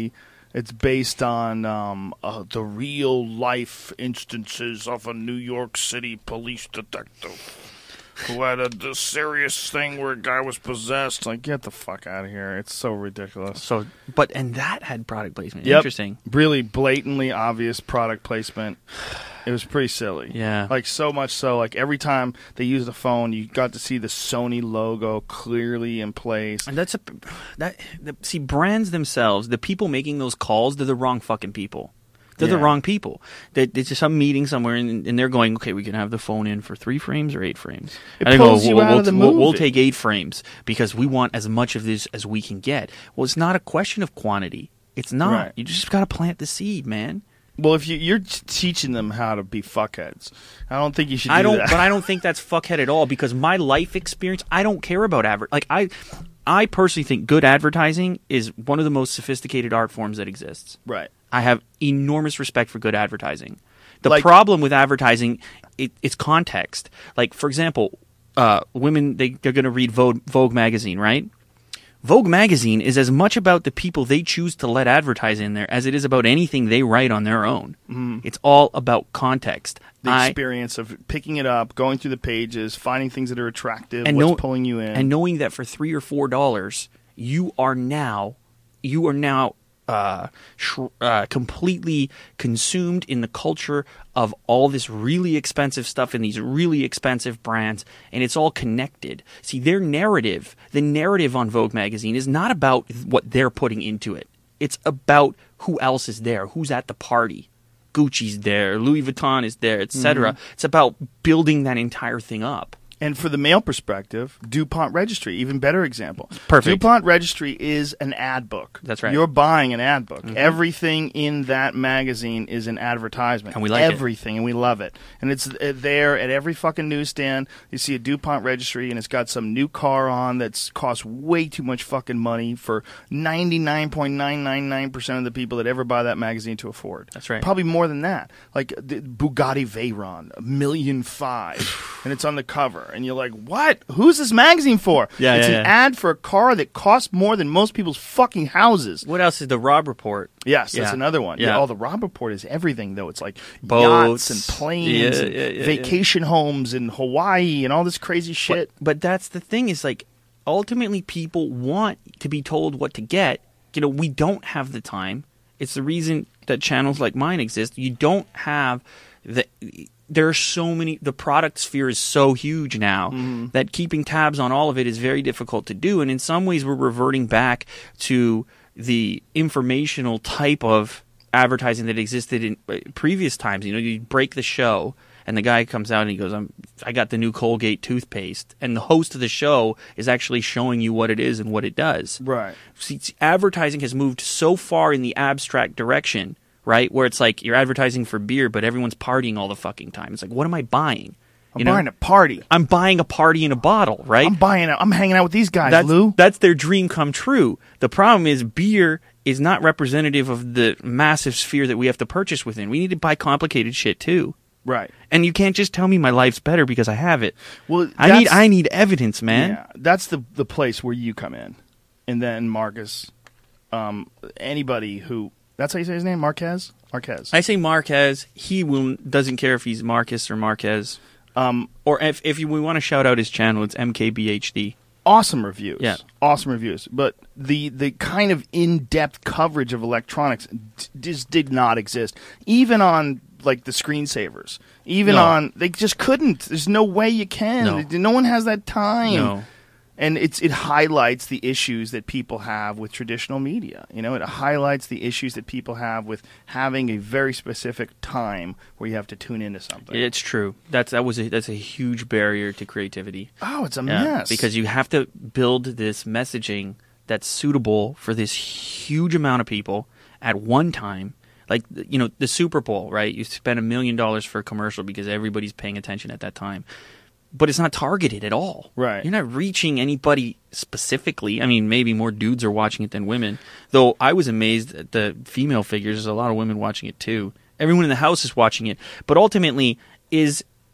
It's based on um, uh, the real life instances of a New York City police detective who had a, a serious thing where a guy was possessed. Like, get the fuck out of here. It's so ridiculous. So, but and that had product placement. Yep. Interesting. Really blatantly obvious product placement. It was pretty silly. Yeah. Like, so much so, like, every time they used the phone, you got to see the Sony logo clearly in place. And that's a that the, see brands themselves, the people making those calls, they're the wrong fucking people. They're Yeah. the wrong people. They, it's just some meeting somewhere, and, and they're going, okay, we can have the phone in for three frames or eight frames. It and they pulls go, you we'll, out we'll, of the we'll, we'll movie. take eight frames because we want as much of this as we can get. Well, it's not a question of quantity. It's not. Right. You just got to plant the seed, man. Well, if you, you're t- teaching them how to be fuckheads, I don't think you should do I don't, that. but I don't think that's fuckhead at all because my life experience, I don't care about advert. Like I, I personally think good advertising is one of the most sophisticated art forms that exists. Right. I have enormous respect for good advertising. The Like- problem with advertising, it, it's context. Like for example, uh, women they they're going to read Vogue, Vogue magazine, right? Vogue magazine is as much about the people they choose to let advertise in there as it is about anything they write on their own. Mm. It's all about context. The I- experience of picking it up, going through the pages, finding things that are attractive, and what's know- pulling you in. and knowing that for three or four dollars, you are now, you are now uh, sh- uh, completely consumed in the culture of all this really expensive stuff in these really expensive brands, and it's all connected. See, their narrative, the narrative on Vogue magazine, is not about what they're putting into it. It's about who else is there, who's at the party. Gucci's there, Louis Vuitton is there, et cetera. Mm-hmm. It's about building that entire thing up. And for the male perspective, DuPont Registry, even better example. Perfect. DuPont Registry is an ad book. That's right. You're buying an ad book. Mm-hmm. Everything in that magazine is an advertisement. And we like it. Everything, and we love it. And it's uh, there at every fucking newsstand. You see a DuPont Registry, and it's got some new car on that's cost way too much fucking money for ninety-nine point nine nine nine percent of the people that ever buy that magazine to afford. That's right. Probably more than that. Like the Bugatti Veyron, a million five, and it's on the cover. And you're like, what? Who's this magazine for? Yeah, it's yeah, an yeah. ad for a car that costs more than most people's fucking houses. What else is the Rob Report? Yes, Yeah. that's another one. Yeah. Yeah. Oh, the Rob Report is everything, though. It's like Boats. yachts and planes Yeah, and yeah, yeah, vacation homes in Hawaii and all this crazy shit. But, but that's the thing is like, ultimately people want to be told what to get. You know, we don't have the time. It's the reason that channels like mine exist. You don't have the... There are so many, the product sphere is so huge now mm-hmm. that keeping tabs on all of it is very difficult to do. And in some ways, we're reverting back to the informational type of advertising that existed in previous times. You know, you break the show and the guy comes out and he goes, I'm, I got the new Colgate toothpaste. And the host of the show is actually showing you what it is and what it does. Right. See, advertising has moved so far in the abstract direction, right? Where it's like you're advertising for beer, but everyone's partying all the fucking time. It's like, what am I buying? I'm You know? buying a party. I'm buying a party in a bottle, right? I'm buying. A, I'm hanging out with these guys, that's, Lou. That's their dream come true. The problem is beer is not representative of the massive sphere that we have to purchase within. We need to buy complicated shit too. Right. And you can't just tell me my life's better because I have it. Well, I need that's- I need evidence, man. Yeah, that's the the place where you come in, and then Marcus, um, anybody who that's how you say his name, Marquez, Marquez. I say Marquez. He will doesn't care if he's Marcus or Marquez. Um, Or if if you, we want to shout out his channel, it's M K B H D. awesome reviews. Yeah. Awesome reviews. But the the kind of in-depth coverage of electronics d- just did not exist. Even on like the screensavers. Even No. on they just couldn't. There's no way you can. No. No one has that time. No. And it's it highlights the issues that people have with traditional media. You know, it highlights the issues that people have with having a very specific time where you have to tune into something. It's true. That's that was a, that's a huge barrier to creativity. oh, it's a Yeah, mess. because you have to build this messaging that's suitable for this huge amount of people at one time. Like, you know, the Super Bowl, right? You spend a million dollars for a commercial because everybody's paying attention at that time. But it's not targeted at all. Right. You're not reaching anybody specifically. I mean, maybe more dudes are watching it than women. Though I was amazed at the female figures. There's a lot of women watching it too. Everyone in the house is watching it. But ultimately, is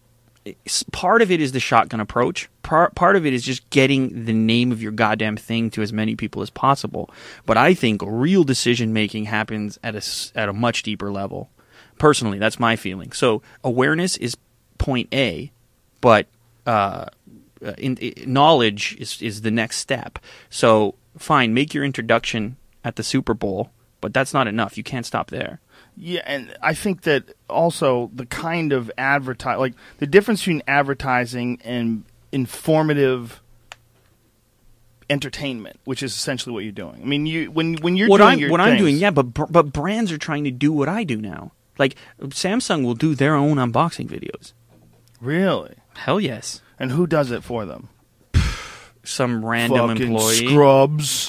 it's- part of it is the shotgun approach. Part part of it is just getting the name of your goddamn thing to as many people as possible. But I think real decision making happens at a s- at a much deeper level. Personally, that's my feeling. So awareness is point A, but uh, in, in, knowledge is is the next step. So fine, make your introduction at the Super Bowl, but that's not enough. You can't stop there. Yeah, and I think that also the kind of advertise, like the difference between advertising and informative entertainment, which is essentially what you're doing. I mean, you when when you're what doing I'm your what I'm things- doing, yeah, but br- but brands are trying to do what I do now. Like Samsung will do their own unboxing videos. Really? Hell yes. And who does it for them? Some random Fucking employee. scrubs.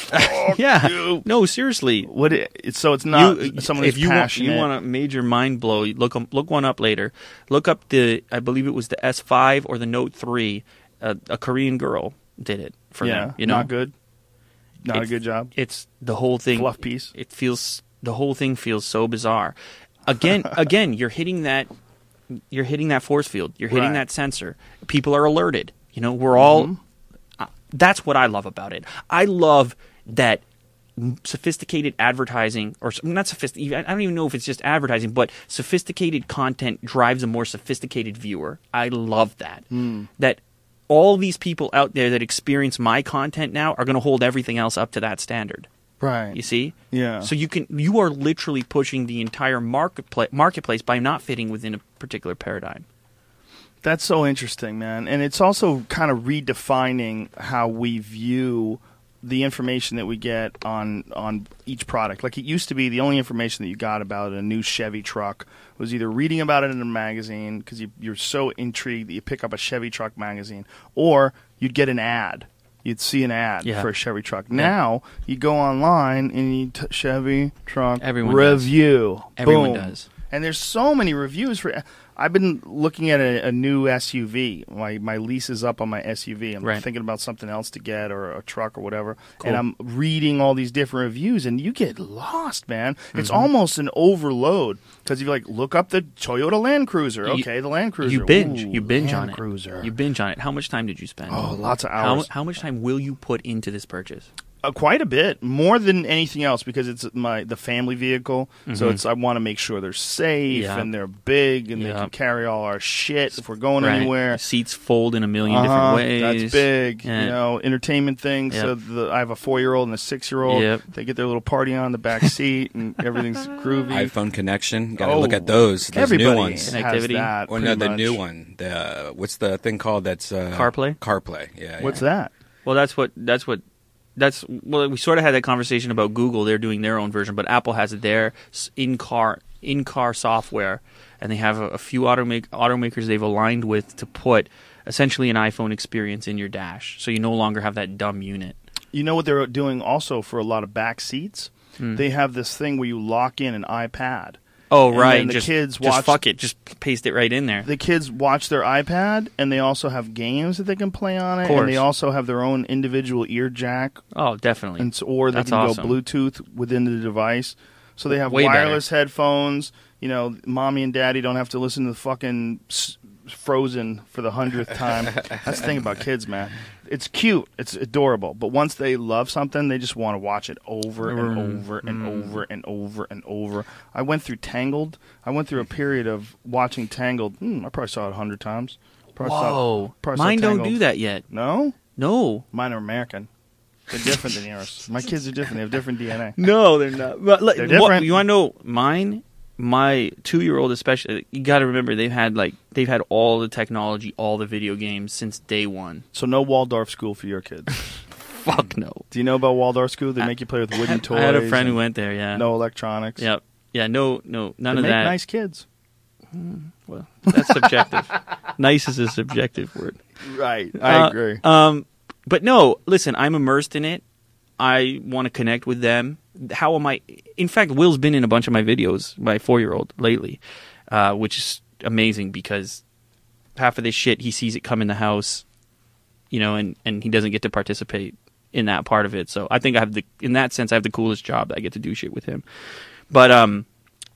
yeah. you. No, seriously. What? It, it's so it's not You- someone if who's you want, passionate. you want a major mind blow, you look 'em- look one up later. Look up the I believe it was the S five or the Note three. Uh, a Korean girl did it for yeah, them. You know, not good. Not a It's- good job. It's the whole thing. Fluff piece. It feels the whole thing feels so bizarre. Again, again, you're hitting that. You're hitting that force field. You're hitting Right. that sensor. People are alerted. You know, we're all. Mm-hmm. Uh, that's what I love about it. I love that sophisticated advertising, or not sophisticated. I don't even know if it's just advertising, but sophisticated content drives a more sophisticated viewer. I love that. Mm. That all these people out there that experience my content now are going to hold everything else up to that standard. Right. You see? Yeah. So you can you are literally pushing the entire marketplace marketplace by not fitting within a particular paradigm. That's so interesting, man. And it's also kind of redefining how we view the information that we get on on each product. Like it used to be the only information that you got about a new Chevy truck was either reading about it in a magazine because you, you're so intrigued that you pick up a Chevy truck magazine, or you'd get an ad. You'd see an ad Yeah. for a Chevy truck. Now you go online and you t- Chevy truck Everyone does. review. Everyone Boom. does. And there's so many reviews for. I've been looking at a, a new S U V. My my lease is up on my S U V. I'm Right. thinking about something else to get or a truck or whatever. Cool. And I'm reading all these different reviews, and you get lost, man. It's Mm-hmm. almost an overload because you like look up the Toyota Land Cruiser. You- Okay, the Land Cruiser. You binge. Ooh, you binge Land on it. Cruiser. You binge on it. How much time did you spend? Oh, lots of How, hours. how much time will you put into this purchase? Uh, quite a bit, more than anything else, because it's my the family vehicle. So it's I want to make sure they're safe Yeah. and they're big and they Yeah. can carry all our shit if we're going Right. anywhere. Seats fold in a 1000000 Uh-huh, different ways. That's big. Yeah. You know, entertainment things. Yep. So the, I have a four-year-old and a six-year-old. Yep. They get their little party on in the back seat, and everything's groovy. iPhone connection. Got to Oh, look at those. Those Everybody new ones. has Connectivity. that. Or no, pretty the much. new one. The what's the thing called? That's uh, CarPlay? CarPlay. Yeah. What's yeah. that? Well, that's what that's what that's well. We sort of had that conversation about Google. They're doing their own version, but Apple has their in car in car software, and they have a, a few automak- automakers they've aligned with to put essentially an iPhone experience in your dash, so you no longer have that dumb unit. You know what they're doing also for a lot of back seats? Hmm. They have this thing where you lock in an iPad. Oh And right, then the just, kids just watch- fuck it, just paste it right in there. The kids watch their iPad, and they also have games that they can play on it, Of course. and they also have their own individual ear jack, Oh, definitely. and so, or they That's can awesome. go Bluetooth within the device. So they have Way better. wireless headphones. You know, mommy and daddy don't have to listen to the fucking s- Frozen for the hundredth time. That's the thing about kids, man. It's cute, it's adorable, but once they love something, they just want to watch it over and Mm. over and over and over and over. I went through Tangled. I went through a period of watching Tangled. Hmm, I probably saw it a hundred times. Probably saw- Whoa, probably saw mine don't Tangled. do that yet. No, No, mine are American. They're different than yours. My kids are different. They have different D N A. no, they're not. But like, They're what- different. you want to know mine? My two-year-old, especially, you got to remember they've had like they've had all the technology, all the video games since day one. So no Waldorf school for your kids. Fuck no. Do you know about Waldorf school? They make you play with wooden toys. I had a friend who and went there. Yeah. no electronics. Yep. Yeah. No. No. None They of make that. nice kids. Well, that's subjective. Nice is a subjective word. Right. I Uh, agree. Um, but no, listen, I'm immersed in it. I want to connect with them. How am I? In fact, Will's been in a bunch of my videos, my four-year-old, lately, uh, which is amazing because half of this shit he sees it come in the house, you know, and, and he doesn't get to participate in that part of it. So I think I have the, in that sense, I have the coolest job. I get to do shit with him. But um,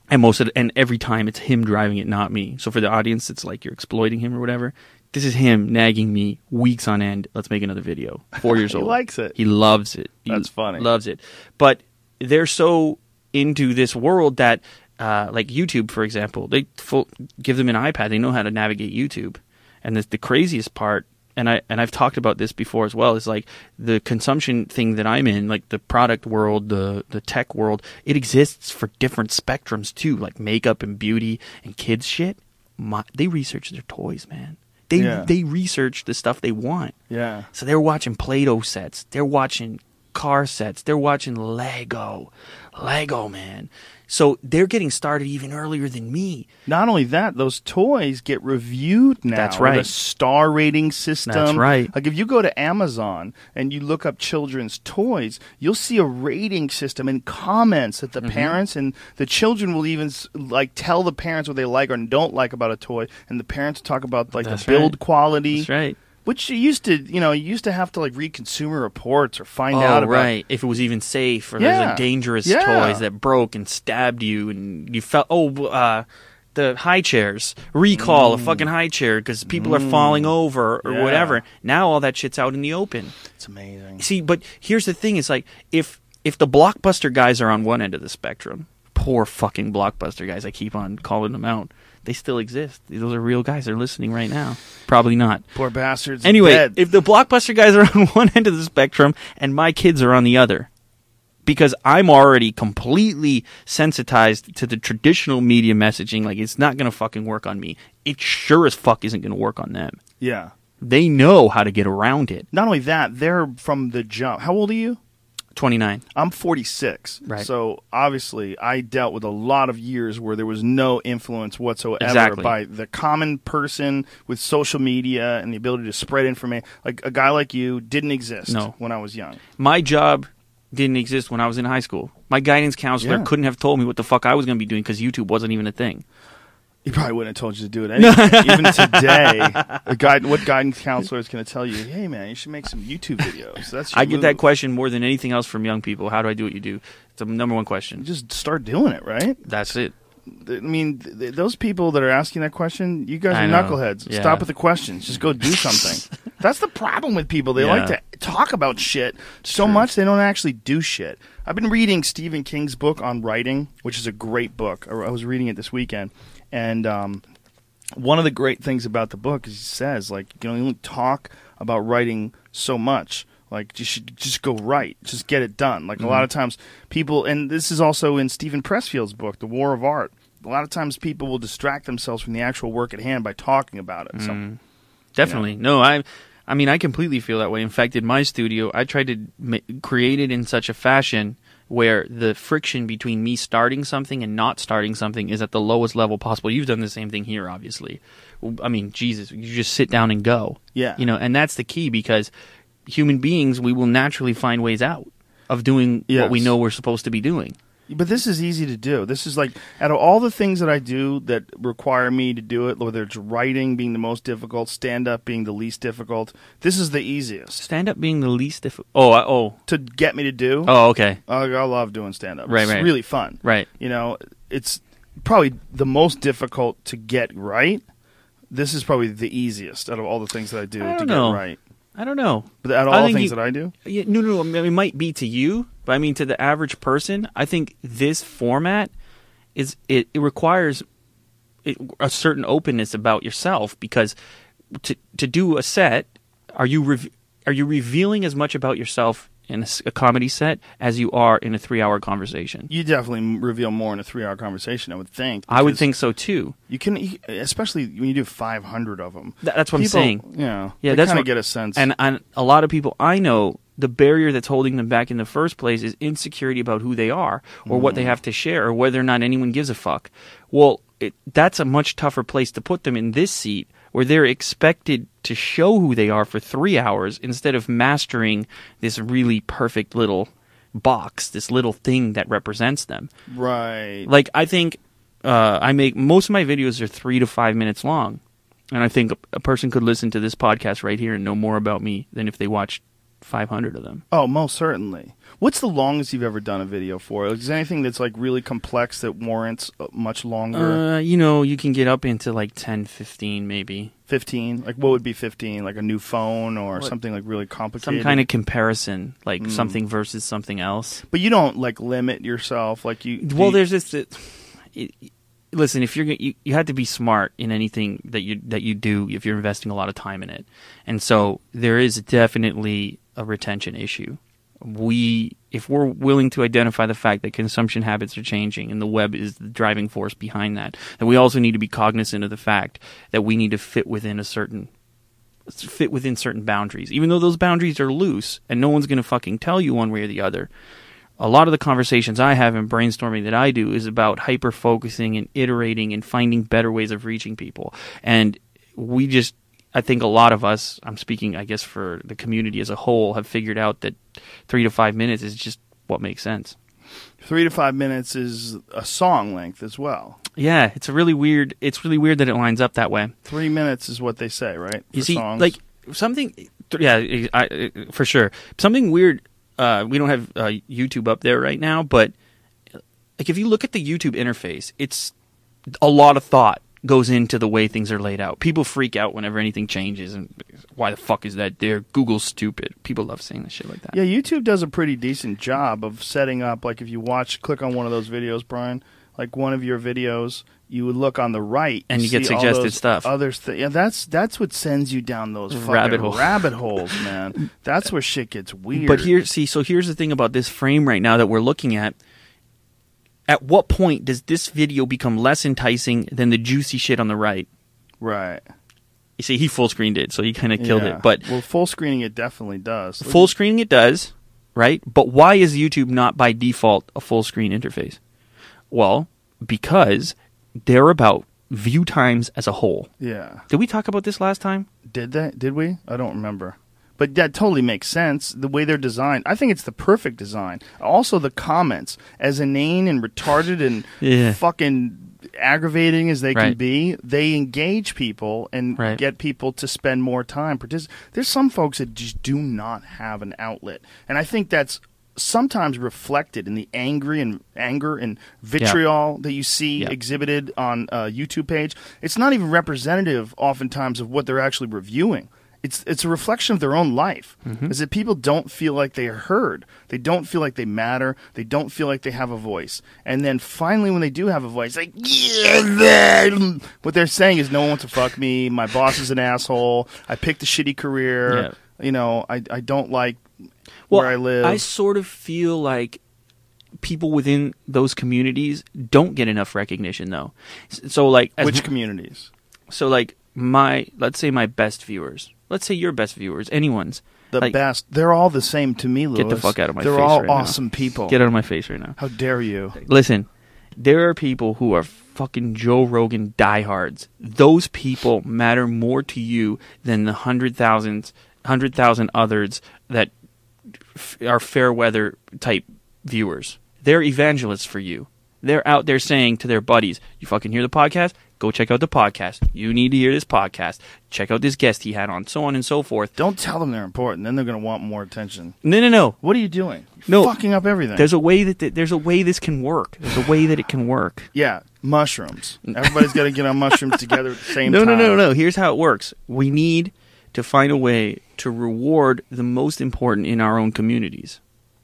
And most of the, and every time it's him driving it, not me. So for the audience, it's like you're exploiting him or whatever. This is him nagging me weeks on end. Let's make another video. Four years He old. likes it. He loves it. He That's funny. Loves it. But they're so into this world that, uh, like YouTube, for example, they full, give them an iPad. They know how to navigate YouTube. And the, the craziest part, and I and I've talked about this before as well, is like the consumption thing that I'm in, like the product world, the the tech world. It exists for different spectrums too, like makeup and beauty and kids shit. My, they research their toys, man. They Yeah. they research the stuff they want. Yeah. So they're watching Play-Doh sets. They're watching car sets. They're watching Lego. Lego, man. So they're getting started even earlier than me. Not only that, those toys get reviewed now. That's right. With a star rating system. That's right. Like if you go to Amazon and you look up children's toys, you'll see a rating system and comments that the Mm-hmm. parents and the children will even s- like tell the parents what they like or don't like about a toy, and the parents talk about like That's the build right. quality. That's right. Which you used to, you know, you used to have to like read Consumer Reports or find Oh, out about. right. If it was even safe, or there's Yeah. like dangerous Yeah. toys that broke and stabbed you, and you felt, oh, uh, the high chairs, recall a fucking high chair because people are falling over or Yeah. whatever. Now all that shit's out in the open. It's amazing. See, but here's the thing: it's like if if the Blockbuster guys are on one end of the spectrum, poor fucking Blockbuster guys, I keep on calling them out. They still exist. Those are real guys. They're listening right now. Probably not. Poor bastards. Anyway, dead. if the Blockbuster guys are on one end of the spectrum and my kids are on the other, because I'm already completely sensitized to the traditional media messaging, like it's not going to fucking work on me. It sure as fuck isn't going to work on them. yeah. They know how to get around it. Not only that, they're from the jump. How old are you? twenty-nine. I'm forty-six. Right. So obviously, I dealt with a lot of years where there was no influence whatsoever Exactly. by the common person with social media and the ability to spread information. Like a guy like you didn't exist No. when I was young. My job didn't exist when I was in high school. My guidance counselor Yeah. couldn't have told me what the fuck I was going to be doing because YouTube wasn't even a thing. He probably wouldn't have told you to do it anyway. Even today, a guide, what guidance counselor is going to tell you? Hey, man, you should make some YouTube videos. That's your I get that move. question more than anything else from young people. How do I do what you do? It's the number one question. Just start doing it, right? That's it. I mean, th- th- those people that are asking that question, you guys I are know. knuckleheads. Yeah. Stop with the questions. Just go do something. That's the problem with people. They like Yeah. to talk about shit so much they don't actually do shit. I've been reading Stephen King's book on writing, which is a great book. I I was reading it this weekend, and um, one of the great things about the book is he says, like, you can only talk about writing so much. Like, you should just go write. Just get it done. Like, Mm-hmm. a lot of times people, and this is also in Stephen Pressfield's book, The War of Art. A lot of times people will distract themselves from the actual work at hand by talking about it. So, Definitely. No, I I mean, I completely feel that way. In fact, in my studio, I tried to ma- create it in such a fashion where the friction between me starting something and not starting something is at the lowest level possible. You've done the same thing here, obviously. I mean, Jesus, you just sit down and go. Yeah. You know, and that's the key because human beings, we will naturally find ways out of doing what we Yes. know we're supposed to be doing. But this is easy to do. This is like, out of all the things that I do that require me to do it, whether it's writing being the most difficult, stand-up being the least difficult, this is the easiest Stand up being the least difficult. Oh, I- oh, to get me to do. oh, okay. I, I love doing stand-up. Right, it's right. really fun. Right. You know, it's probably the most difficult to get right. This is probably the easiest out of all the things that I do I to don't get know. right. I don't know. But out of I all the think things you- that I do, Yeah, no, no, no. I mean, it might be to you, but I mean to the average person. I think this format is it, it requires it, a certain openness about yourself because to to do a set, are you rev- are you revealing as much about yourself in a, s- a comedy set as you are in a three hour conversation? you definitely reveal more in a three-hour conversation, I would think. I would because think so too. You can, especially when you do five hundred of them. Th- that's what I'm People, saying. Yeah, Yeah, they that's kind of what- get a sense. And, and a lot of people I know, the barrier that's holding them back in the first place is insecurity about who they are or what they have to share or whether or not anyone gives a fuck. Well, it, that's a much tougher place to put them in this seat where they're expected to show who they are for three hours instead of mastering this really perfect little box, this little thing that represents them. right. Like, I think uh, I make most of my videos are three to five minutes long. And I think a, a person could listen to this podcast right here and know more about me than if they watched five hundred of them. Oh, most certainly. What's the longest you've ever done a video for? Is there anything that's like really complex that warrants uh, much longer? Uh, you know, you can get up into like ten, fifteen maybe. fifteen? Like what would be fifteen? Like a new phone or What? something like really complicated? Some kind of comparison, like Mm. something versus something else. But you don't like limit yourself like you Well, you- there's this. It, it, listen, if you're gonna- you, you have to be smart in anything that you that you do if you're investing a lot of time in it, and so there is definitely a retention issue. We, if we're willing to identify the fact that consumption habits are changing and the web is the driving force behind that, then we also need to be cognizant of the fact that we need to fit within a certain fit within certain boundaries, even though those boundaries are loose and no one's going to fucking tell you one way or the other. A lot of the conversations I have in brainstorming that I do is about hyper-focusing and iterating and finding better ways of reaching people. And we just, I think a lot of us, I'm speaking, I guess, for the community as a whole, have figured out that three to five minutes is just what makes sense. Three to five minutes is a song length as well. Yeah, it's a really weird, it's really weird that it lines up that way. Three minutes is what they say, right? You For see, songs? like, something, yeah, I, for sure. Something weird. Uh, we don't have uh, YouTube up there right now, but like if you look at the YouTube interface, it's a lot of thought goes into the way things are laid out. People freak out whenever anything changes, and why the fuck is that there? Google's stupid. People love saying that shit like that. Yeah, YouTube does a pretty decent job of setting up, like if you watch, click on one of those videos, Brian, like one of your videos, you would look on the right. And you get see all suggested those stuff. Others th- yeah, that's that's what sends you down those fucking Rabbit hole. rabbit holes, man. That's where shit gets weird. But here, see, so here's the thing about this frame right now that we're looking at. At what point does this video become less enticing than the juicy shit on the right? Right. You see, he full screened it, so he kind of killed Yeah. it. But well, full screening it definitely does. full screening it does, right? But why is YouTube not by default a full screen interface? Well, because they're about view times as a whole. Yeah. Did we talk about this last time? Did they? Did we? I don't remember. But that totally makes sense. The way they're designed, I think it's the perfect design. Also, the comments, as inane and retarded and Yeah. fucking aggravating as they can Right. be, they engage people and Right. get people to spend more time. Partic- There's some folks that just do not have an outlet, and I think that's sometimes reflected in the angry and anger and vitriol that you see Yeah. exhibited on a YouTube page. It's not even representative, oftentimes, of what they're actually reviewing. It's it's a reflection of their own life. Mm-hmm. Is that people don't feel like they are heard. They don't feel like they matter. They don't feel like they have a voice. And then finally, when they do have a voice, like, yeah, man," what they're saying is, no one wants to fuck me. My boss is an asshole. I picked a shitty career. Yeah. You know, I I don't like Well, where I live. I sort of feel like people within those communities don't get enough recognition, though. S- So, like, as Which communities? so like my let's say my best viewers, let's say your best viewers, anyone's. The Like- best. They're all the same to me, Louis. Get the fuck out of my They're face all right now. awesome people. Get out of my face right now. How dare you? Listen, there are people who are fucking Joe Rogan diehards. Those people matter more to you than the hundred thousands, hundred thousand others that f- are fair weather type viewers. They're evangelists for you. They're out there saying to their buddies, "You fucking hear the podcast? Go check out the podcast. You need to hear this podcast. Check out this guest he had on," so on and so forth. Don't tell them they're important. Then they're going to want more attention. No, no, no. What are you doing? No. You're fucking up everything. There's a way that th- there's a way this can work. There's a way that it can work. Yeah, mushrooms. Everybody's got to get on mushrooms together at the same No, time. no, no, no. Here's how it works. We need to find a way to reward the most important in our own communities.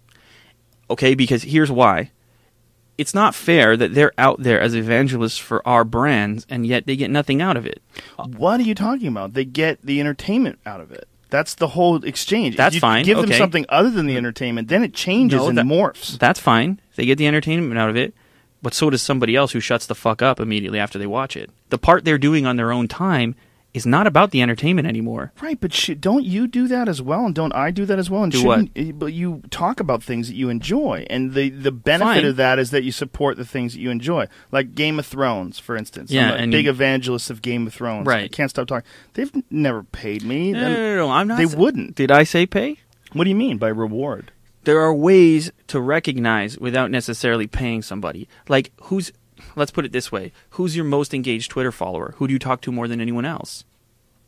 Okay, because here's why. It's not fair that they're out there as evangelists for our brands, and yet they get nothing out of it. What are you talking about? They get the entertainment out of it. That's the whole exchange. That's if you fine, Give them okay. something other than the entertainment, then it changes No, and that- morphs. That's fine. They get the entertainment out of it, but so does somebody else who shuts the fuck up immediately after they watch it. The part they're doing on their own time is not about the entertainment anymore. Right, but sh- don't you do that as well, and don't I do that as well? And Do shouldn't- eh, But you talk about things that you enjoy, and the the benefit Fine. of that is that you support the things that you enjoy, like Game of Thrones, for instance. Yeah, I'm a and big you- evangelist of Game of Thrones. Right. I can't stop talking. They've n- never paid me. No, no, And no, no, I'm not. They sa- wouldn't. Did I say pay? What do you mean by reward? There are ways to recognize without necessarily paying somebody. Like, who's, let's put it this way, who's your most engaged Twitter follower? Who do you talk to more than anyone else?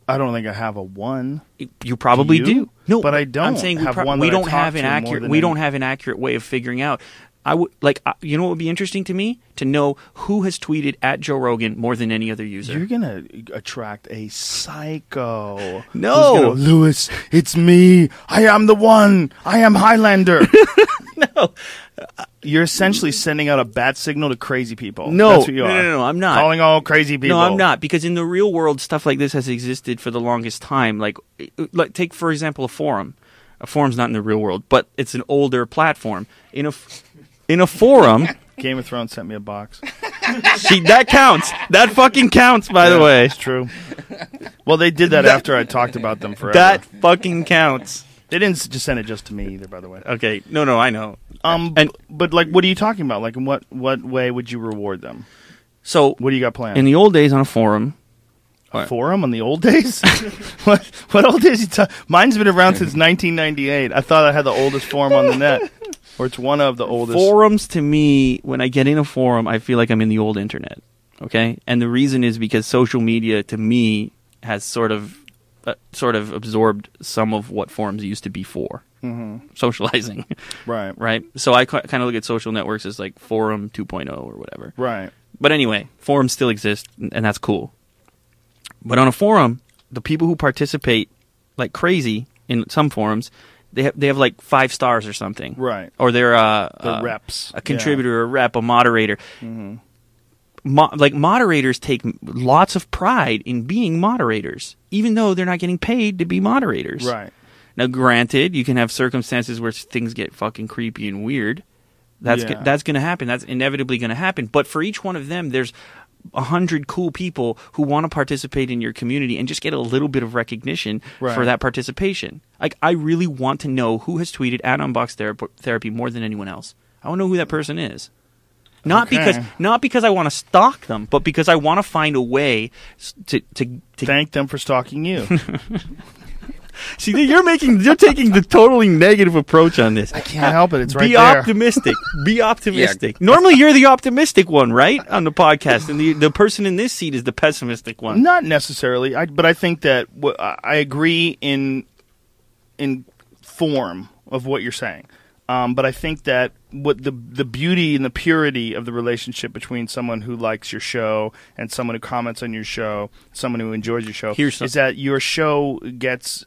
I don't think I have a one. You probably Do you? do. No, But I don't I'm saying we, have pro- one we that I don't talk have an to more accurate. than We any- don't have an accurate way of figuring out. I would like. Uh, you know what would be interesting to me to know who has tweeted at Joe Rogan more than any other user. You're gonna attract a psycho. No. Who's gonna, Lewis, it's me. I am the one. I am Highlander. no, You're essentially sending out a bat signal to crazy people. no, That's what you no, are. no, no, no, I'm not. Calling all crazy people. No, I'm not, because in the real world, stuff like this has existed for the longest time. Like, like take for example a forum. A forum's not in the real world, but it's an older platform. In a in a forum, Game of Thrones sent me a box. see that counts. That fucking counts. By the Yeah, way, it's true. Well, they did that, after I talked about them forever. that fucking counts. They didn't s- just send it just to me either, by the way. Okay, no, no, I know. Um, And- b- but like, what are you talking about? Like, in what what way would you reward them? So What do you got planned? in the old days on a forum, A forum on the old days? what what old days? You ta- Mine's been around since nineteen ninety-eight. I thought I had the oldest forum on the net, or it's one of the oldest. forums to me, when I get in a forum, I feel like I'm in the old internet. Okay, and the reason is because social media to me has sort of uh, sort of absorbed some of what forums used to be for. Mm-hmm. Socializing, Right, right? So I kind of look at social networks as like forum two point oh or whatever. right. But anyway, forums still exist, and that's cool. But on a forum, the people who participate like crazy in some forums, they have they have like five stars or something, Right. Or they're uh, The uh, reps. a contributor, a rep, a moderator. Mo- like moderators take m- lots of pride in being moderators, even though they're not getting paid to be moderators. Yeah. Right. Now, granted, you can have circumstances where things get fucking creepy and weird. That's Yeah. go- that's going to happen. That's inevitably going to happen. But for each one of them, there's a hundred cool people who want to participate in your community and just get a little bit of recognition Right. for that participation. Like, I really want to know who has tweeted at Unbox Thera- Therapy more than anyone else. I want to know who that person is. Not Okay. because not because I want to stalk them, but because I want to find a way s- to to, to Thank them for stalking you. see. You're making you're taking the totally negative approach on this. Can't help it. It's right Be there. optimistic. Be optimistic. Normally, you're the optimistic one, right, on the podcast, and the the person in this seat is the pessimistic one. Not necessarily, I, but I think that wh- I agree in in form of what you're saying. Um, but I think that what the the beauty and the purity of the relationship between someone who likes your show and someone who comments on your show, someone who enjoys your show, Here's some- is that your show gets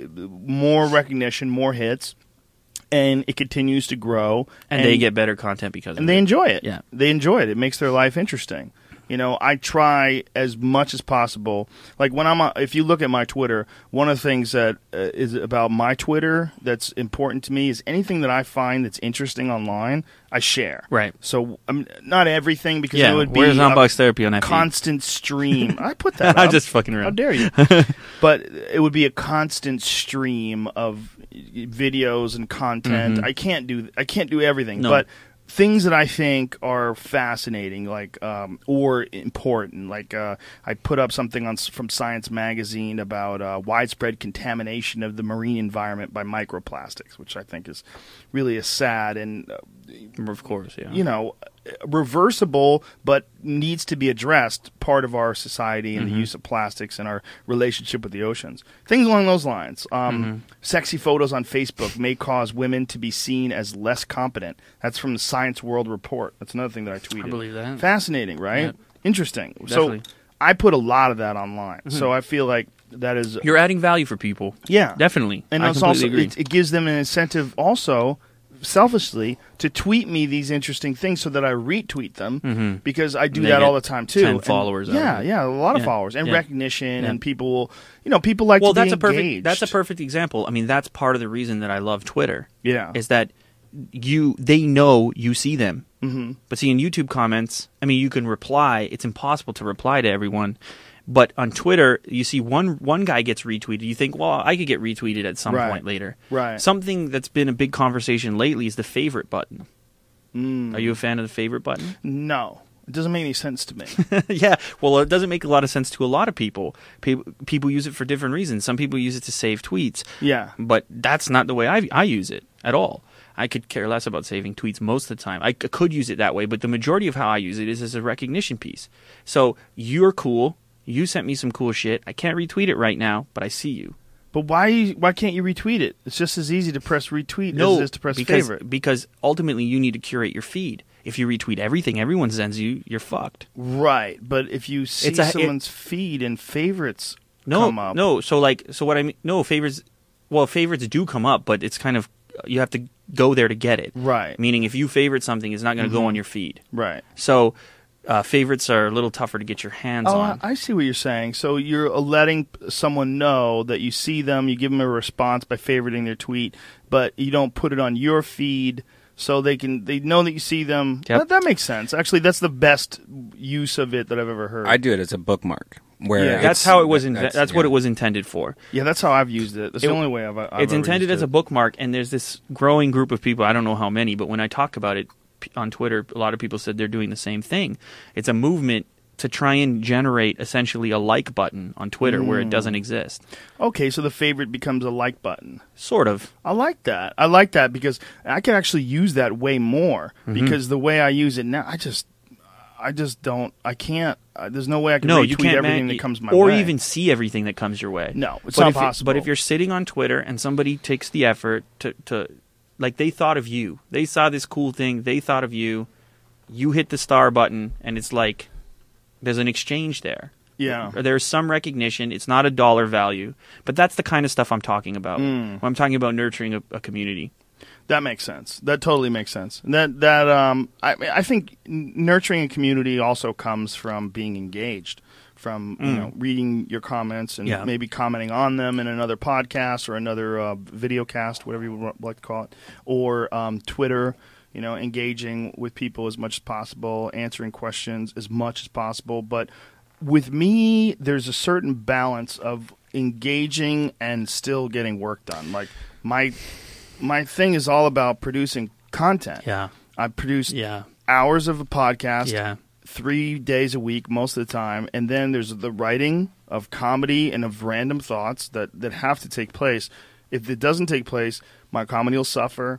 more recognition, more hits, and it continues to grow, and, they get better content because and of they it. enjoy it. Yeah. They enjoy it. It makes their life interesting. You know, I try as much as possible. Like when I'm, on, if you look at my Twitter, one of the things that uh, is about my Twitter that's important to me is anything that I find that's interesting online, I share. Right. So, um, not everything, because Yeah. it would be Where's a Unbox Therapy on that feed? constant stream. I put that. I'm up. just fucking How around. dare you? But it would be a constant stream of videos and content. I can't do. I can't do everything, No. but things that I think are fascinating, like um, or important, like uh, I put up something on from Science Magazine about uh, widespread contamination of the marine environment by microplastics, which I think is really a sad and uh, Of course, yeah. you know, reversible but needs to be addressed part of our society and the use of plastics and our relationship with the oceans. Things along those lines. Um, Sexy photos on Facebook may cause women to be seen as less competent. That's from the Science World Report. That's another thing that I tweeted. I believe that. Fascinating, right? Yeah. Interesting. Definitely. So I put a lot of that online. So I feel like that is... You're adding value for people. yeah. Definitely. And I it's completely also agree. it, it gives them an incentive also selfishly to tweet me these interesting things so that I retweet them because I do And they that get all the time too. ten And- followers out of Yeah, it. yeah, a lot of Yeah. followers and Yeah. recognition Yeah. and people will, you know, people like well, to be that's a perfect engaged. that's a perfect example. I mean, that's part of the reason that I love Twitter. Yeah. Is that you they know you see them. Mm-hmm. But see, in YouTube comments, I mean, you can reply. It's impossible to reply to everyone. But on Twitter, you see one one guy gets retweeted. You think, well, I could get retweeted at some Right. point later. Right. Something that's been a big conversation lately is the favorite button. Mm. Are you a fan of the favorite button? No. It doesn't make any sense to me. Yeah, well, it doesn't make a lot of sense to a lot of people. People people use it for different reasons. Some people use it to save tweets. Yeah. But that's not the way I, I use it at all. I could care less about saving tweets most of the time. I c- could use it that way, but the majority of how I use it is as a recognition piece. So you're cool. You sent me some cool shit. I can't retweet it right now, but I see you. But why why can't you retweet it? It's just as easy to press retweet No, as it is to press because, favorite. because ultimately you need to curate your feed. If you retweet everything everyone sends you, you're fucked. Right, but if you see It's a- it- someone's feed and favorites No, come up, no. So like, so what I mean? No favorites. Well, favorites do come up, but it's kind of you have to go there to get it. right, Meaning, if you favorite something, it's not going to Mm-hmm. go on your feed. right. So uh, favorites are a little tougher to get your hands Oh, on. I I see what you're saying. So you're letting someone know that you see them, you give them a response by favoriting their tweet, but you don't put it on your feed so they can they know that you see them. Yep. That, that makes sense. Actually, that's the best use of it that I've ever heard. I do it as a bookmark. Where Yeah. it's- that's how it was. Inve- that's- that's what yeah. it was intended for. yeah, that's how I've used it. That's It- the only way I've. I've It's ever intended used as a it. bookmark, and there's this growing group of people. I don't know how many, but when I talk about it p- on Twitter, a lot of people said they're doing the same thing. It's a movement to try and generate essentially a like button on Twitter where it doesn't exist. Okay, so the favorite becomes a like button. Sort of. I like that. I like that because I can actually use that way more Mm-hmm. because the way I use it now, I just, I just don't. I can't. Uh, there's no way I can No, retweet you can't everything man- that comes my or way. even see everything that comes your way. No, it's but not if you- possible. but if you're sitting on Twitter and somebody takes the effort to, to, like they thought of you, they saw this cool thing, they thought of you, you hit the star button, and it's like there's an exchange there. yeah, Or there's some recognition. It's not a dollar value, but that's the kind of stuff I'm talking about. Mm. When I'm talking about nurturing a, a community. that makes sense. That totally makes sense. That that um, I I think nurturing a community also comes from being engaged, from you know reading your comments and Mm. Yeah. maybe commenting on them in another podcast or another uh, video cast, whatever you would like to call it, or um, Twitter. You know, engaging with people as much as possible, answering questions as much as possible. But with me, there's a certain balance of engaging and still getting work done. Like my my thing is all about producing content. Yeah. I produce Yeah. hours of a podcast, Yeah. three days a week most of the time, and then there's the writing of comedy and of random thoughts that that have to take place. If it doesn't take place, my comedy will suffer.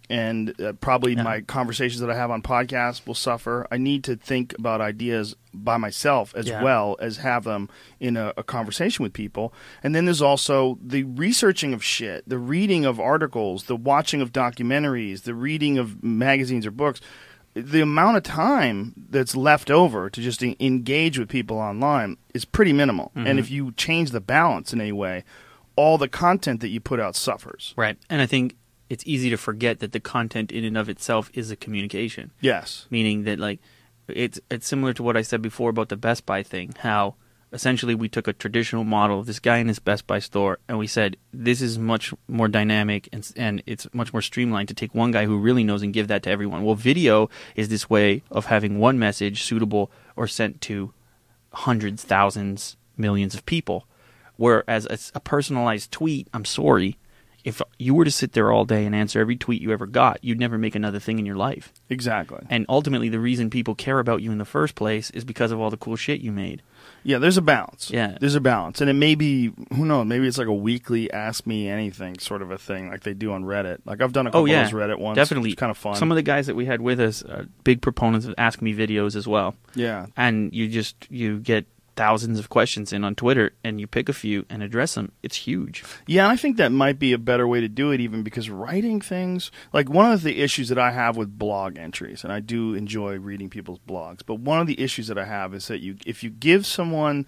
And uh, probably Yeah. my conversations that I have on podcasts will suffer. I need to think about ideas by myself as Yeah. well as have them in a, a conversation with people. And then there's also the researching of shit, the reading of articles, the watching of documentaries, the reading of magazines or books. The amount of time that's left over to just en- engage with people online is pretty minimal. Mm-hmm. And if you change the balance in any way, all the content that you put out suffers. Right. And I think it's easy to forget that the content in and of itself is a communication. Yes. Meaning that, like, it's it's similar to what I said before about the Best Buy thing. How essentially we took a traditional model of this guy in his Best Buy store, and we said this is much more dynamic and and it's much more streamlined to take one guy who really knows and give that to everyone. Well, video is this way of having one message suitable or sent to hundreds, thousands, millions of people. Whereas a, a personalized tweet, I'm sorry, if you were to sit there all day and answer every tweet you ever got, you'd never make another thing in your life. Exactly. And ultimately, the reason people care about you in the first place is because of all the cool shit you made. Yeah, there's a balance. Yeah. There's a balance. And it may be, who knows, maybe it's like a weekly Ask Me Anything sort of a thing like they do on Reddit. Like I've done a couple Oh, yeah. of those Reddit ones. Definitely. It's kind of fun. Some of the guys that we had with us are big proponents of Ask Me videos as well. yeah. And you just, you get thousands of questions in on Twitter, and you pick a few and address them. It's huge. Yeah, and I think that might be a better way to do it even because writing things, like one of the issues that I have with blog entries, and I do enjoy reading people's blogs, but one of the issues that I have is that you if you give someone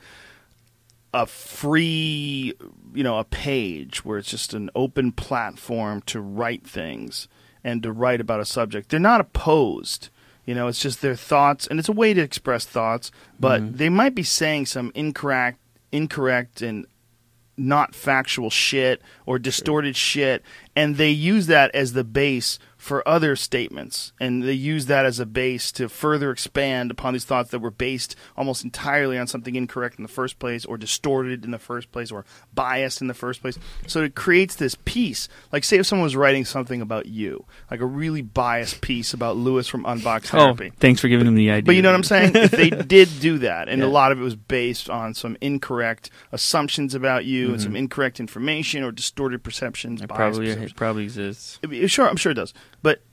a free, you know, a page where it's just an open platform to write things and to write about a subject, they're not opposed. You know, it's just their thoughts, and it's a way to express thoughts, but Mm-hmm. they might be saying some incorrect, incorrect and not factual shit or distorted shit, and they use that as the base for other statements, and they use that as a base to further expand upon these thoughts that were based almost entirely on something incorrect in the first place or distorted in the first place or biased in the first place. So it creates this piece. Like say if someone was writing something about you, like a really biased piece about Lewis from Unbox Therapy. Oh, thanks for giving them the idea. But you know what I'm saying? If they did do that, and Yeah. a lot of it was based on some incorrect assumptions about you and some incorrect information or distorted perceptions, It biased probably, perceptions. it probably exists. I mean, Sure, I'm sure it does. But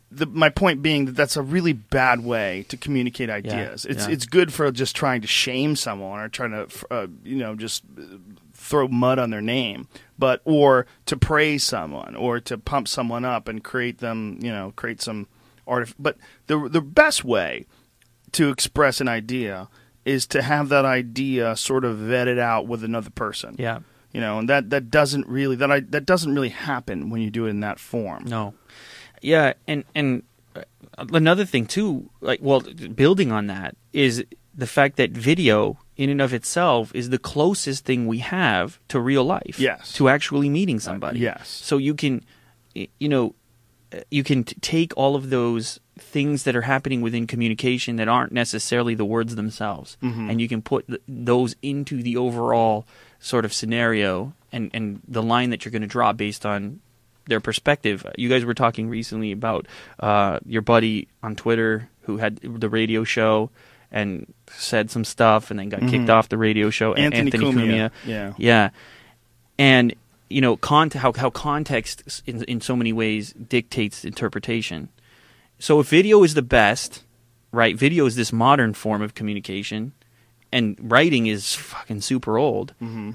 the, my point being that that's a really bad way to communicate ideas. Yeah, it's yeah. it's good for just trying to shame someone or trying to uh, you know just throw mud on their name, but or to praise someone or to pump someone up and create them you know create some art. But the the best way to express an idea is to have that idea sort of vetted out with another person. Yeah. You know, and that, that doesn't really that I, that doesn't really happen when you do it in that form. No. Yeah, and and another thing too, like well, building on that is the fact that video in and of itself is the closest thing we have to real life. Yes. To actually meeting somebody. Uh, yes. So you can, you know, you can t- take all of those things that are happening within communication that aren't necessarily the words themselves, Mm-hmm. and you can put th- those into the overall sort of scenario and, and the line that you're going to draw based on their perspective. You guys were talking recently about uh, your buddy on Twitter who had the radio show and said some stuff and then got kicked off the radio show. Anthony Anthony Cumia. Cumia. Yeah. Yeah. And, you know, con- how, how context in, in so many ways dictates interpretation. So if video is the best, right, video is this modern form of communication, and writing is fucking super old. Mm-hmm.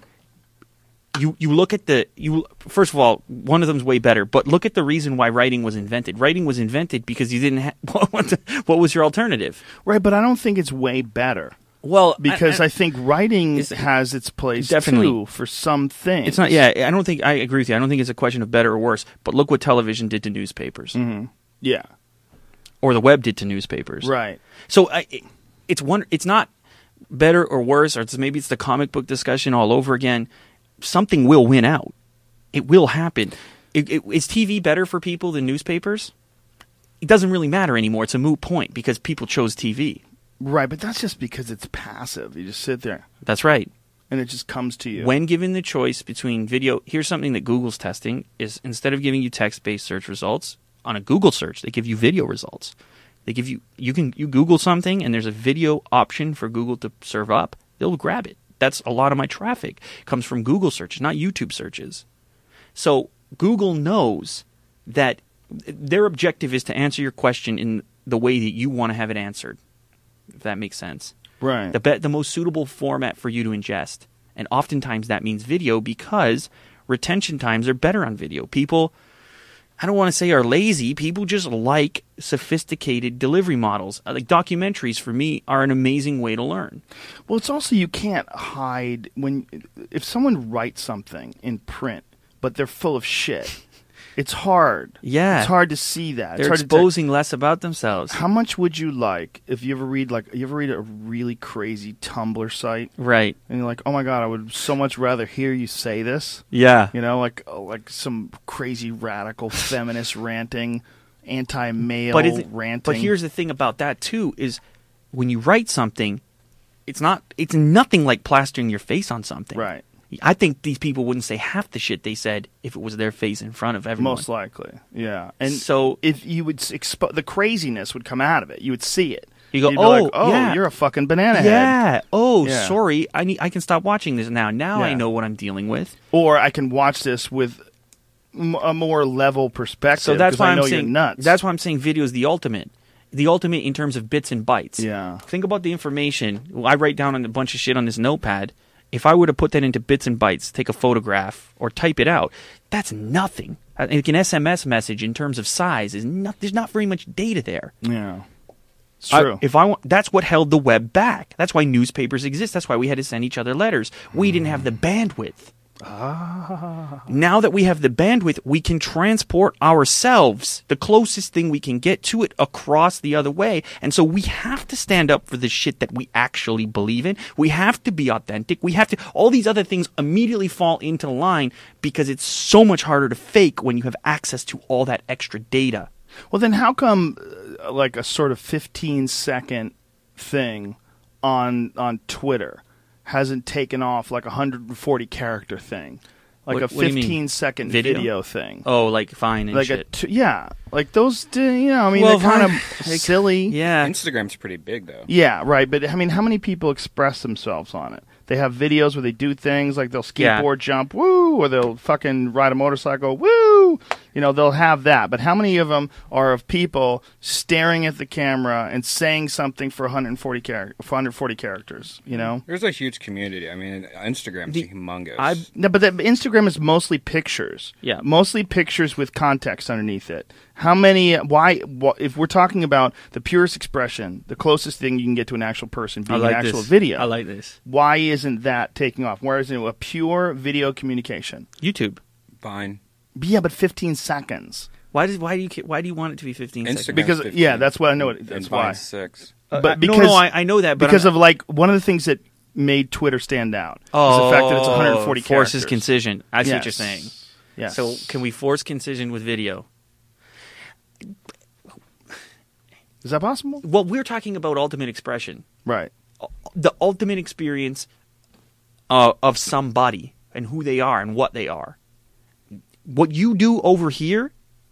You you look at the you first of all, one of them's way better, but look at the reason why writing was invented. Writing was invented because you didn't have what, what was your alternative? Right, but I don't think it's way better. Well, Because I, I, think writing It's- has its place Definitely. too for some things. it's not. Yeah, I don't think I agree with you. I don't think it's a question of better or worse. But look what television did to newspapers, Mm-hmm. Yeah. or the web did to newspapers. Right. So I, it- it's one. It's not better or worse, or it's, maybe it's the comic book discussion all over again. Something will win out. It will happen. It, it, is T V better for people than newspapers? It doesn't really matter anymore. It's a moot point because people chose T V. Right, but that's just because it's passive. You just sit there That's right. and it just comes to you. When given the choice between video, here's something that Google's testing is instead of giving you text-based search results on a Google search, they give you video results. They give you you can you Google something and there's a video option for Google to serve up. They'll grab it. That's a lot of my traffic comes from Google searches, not YouTube searches. So Google knows that their objective is to answer your question in the way that you want to have it answered, if that makes sense. Right. The be- the most suitable format for you to ingest. And oftentimes that means video because retention times are better on video. People, I don't want to say are lazy. People just like sophisticated delivery models. Uh, Like documentaries, for me, are an amazing way to learn. Well, it's also you can't hide when if someone writes something in print, but they're full of shit. It's hard. Yeah. It's hard to see that. They're it's hard to exposing less about themselves. How much would you like if you ever read like you ever read a really crazy Tumblr site Right. and you're like, oh my god, I would so much rather hear you say this. Yeah. You know, like oh, like some crazy radical feminist ranting, anti-male But is it, ranting. but here's the thing about that too is when you write something, it's not it's nothing like plastering your face on something. right. I think these people wouldn't say half the shit they said if it was their face in front of everyone. Most likely, yeah. And So- if you would expo- the craziness would come out of it. You would see it. You go, You'd be "Oh, like, oh, yeah. you're a fucking banana head." Yeah. Oh, Yeah. sorry. I need. I can stop watching this now. Now I Yeah. know what I'm dealing with. Or I can watch this with m- a more level perspective. So that's 'cause why I know I'm saying you're nuts. That's why I'm saying video is the ultimate. The ultimate in terms of bits and bytes. Yeah. Think about the information. I write down a bunch of shit on this notepad. If I were to put that into bits and bytes, take a photograph or type it out, that's nothing. Uh, Like an S M S message in terms of size is not. There's not very much data there. Yeah. It's I- true. if I want, that's what held the web back. That's why newspapers exist. That's why we had to send each other letters. We didn't have the bandwidth. Ah. Now that we have the bandwidth, we can transport ourselves, the closest thing we can get to it, across the other way. And so we have to stand up for the shit that we actually believe in. We have to be authentic. We have to. All these other things immediately fall into line because it's so much harder to fake when you have access to all that extra data. Well, then how come uh, like a sort of fifteen second thing on on Twitter hasn't taken off like a one hundred forty character thing? Like What- a what do you mean? fifteen second Video? video thing. Oh, like fine and like shit. a t- yeah, like those d- you know, I mean Well, they're kind Vine- of like- silly. yeah. Instagram's pretty big though. Yeah, right, but I mean how many people express themselves on it? They have videos where they do things like they'll Yeah. skateboard jump, woo, or they'll fucking ride a motorcycle, woo. You know, they'll have that. But how many of them are of people staring at the camera and saying something for one hundred forty, char- for one hundred forty characters, you know? There's a huge community. I mean, Instagram's The- humongous. I No, but the, Instagram is mostly pictures. Yeah. Mostly pictures with context underneath it. How many, why, wh- if we're talking about the purest expression, the closest thing you can get to an actual person I being like an actual this. video, I like this. why isn't that taking off? Where is it a pure video communication? YouTube. Vine. Yeah, but fifteen seconds. Why does why do you ca- why do you want it to be fifteen Instagram. seconds? Because, fifteen. yeah, that's what I know. It, And that's Vine's why. six. Uh, but uh, because- no, no, I, I know that, but Because I'm, of, like, one of the things that made Twitter stand out oh, is the fact that it's one hundred forty forces characters. concision. I see what you're Yes. saying. Yes. So can we force concision with video? Is that possible? Well, we're talking about ultimate expression, Right. the ultimate experience uh, of somebody and who they are and what they are. What you do over here,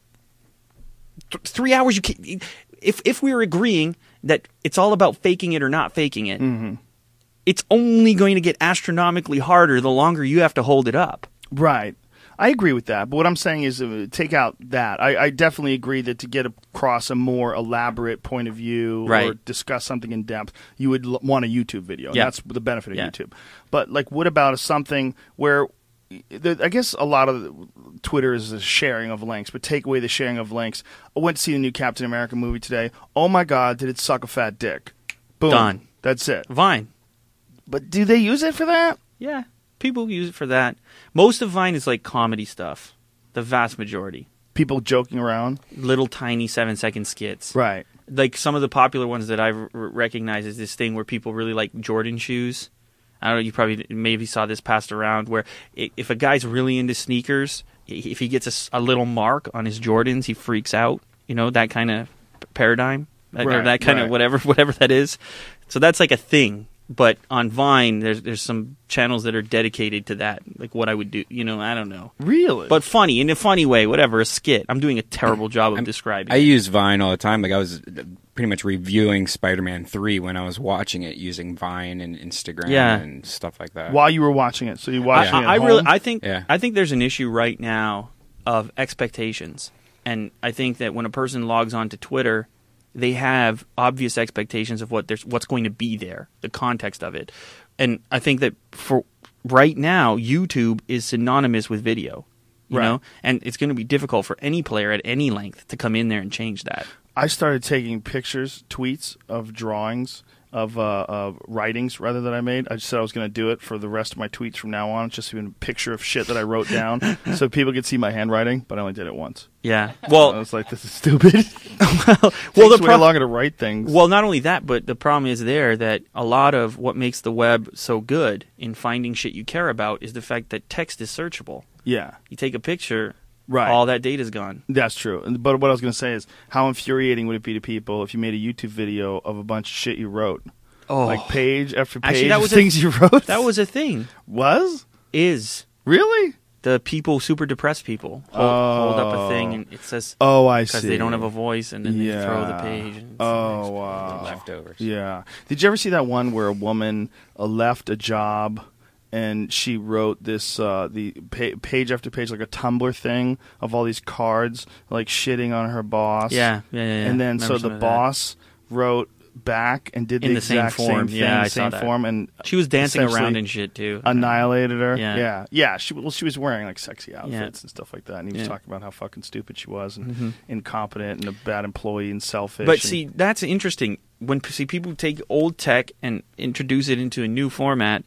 th- three hours. You can't, if if we're agreeing that it's all about faking it or not faking it, Mm-hmm. it's only going to get astronomically harder the longer you have to hold it up. Right. I agree with that. But what I'm saying is uh, take out that. I, I definitely agree that to get across a more elaborate point of view or Right. discuss something in depth, you would l- want a YouTube video. And Yeah. that's the benefit of Yeah. YouTube. But, like, what about something where the, I guess a lot of the, Twitter is a sharing of links, but take away the sharing of links. I went to see the new Captain America movie today. Oh, my God, did it suck a fat dick. Boom. Done. That's it. Vine. But do they use it for that? Yeah, people use it for that. Most of Vine is like comedy stuff. The vast majority. People joking around? Little tiny seven second skits. Right. Like some of the popular ones that I r- recognize is this thing where people really like Jordan shoes. I don't know, you probably maybe saw this passed around where i- if a guy's really into sneakers, i- if he gets a s- a, little mark on his Jordans, he freaks out. You know, that kind of paradigm. That, or Right, that kind right. of whatever, whatever that is. So that's like a thing. But on Vine, there's there's some channels that are dedicated to that, like what I would do. You know, I don't know, Really? but funny in a funny way, whatever. A skit. I'm doing a terrible job of I'm- describing. I it. use Vine all the time. Like I was pretty much reviewing Spider-Man three when I was watching it using Vine and Instagram Yeah. and stuff like that. While you were watching it, so you watching I, it. I, I at really, home? I think, Yeah. I think there's an issue right now of expectations, and I think that when a person logs on to Twitter, they have obvious expectations of what there's, what's going to be there, the context of it, and I think that for right now, YouTube is synonymous with video, you Right. know, and it's going to be difficult for any player at any length to come in there and change that. I started taking pictures, tweets of drawings of uh, uh, writings rather that I made. I just said I was going to do it for the rest of my tweets from now on. It's just even a picture of shit that I wrote down so people could see my handwriting. But I only did it once. Yeah, I well, was like, this is stupid. well, Takes the way pro- longer to write things. Well, not only that, but the problem is there that a lot of what makes the web so good in finding shit you care about is the fact that text is searchable. Yeah, You take a picture, right. all that data's gone. That's true. And- But what I was going to say is, how infuriating would it be to people if you made a YouTube video of a bunch of shit you wrote? Oh, Like page after page Actually, that of was a- things you wrote? that was a thing. Was? Is Really? the people super depressed people hold, hold up a thing and it says Oh, I see. because they don't have a voice and then yeah. they throw the page. And Oh, wow. leftovers. Yeah. Did you ever see that one where a woman uh, left a job and she wrote this uh, the pa- page after page, like a Tumblr thing of all these cards, like shitting on her boss? yeah, yeah, yeah, yeah. And then Remember so some the of that. boss wrote back and did the, In the same exact form. thing, Yeah, I same saw that. form, and She was dancing around essentially and shit too. annihilated her. Yeah. yeah, yeah. She well, she was wearing like sexy outfits Yeah. and stuff like that, and he was Yeah. talking about how fucking stupid she was and Mhm. incompetent and a bad employee and selfish. But and- see, that's interesting. When see people take old tech and introduce it into a new format,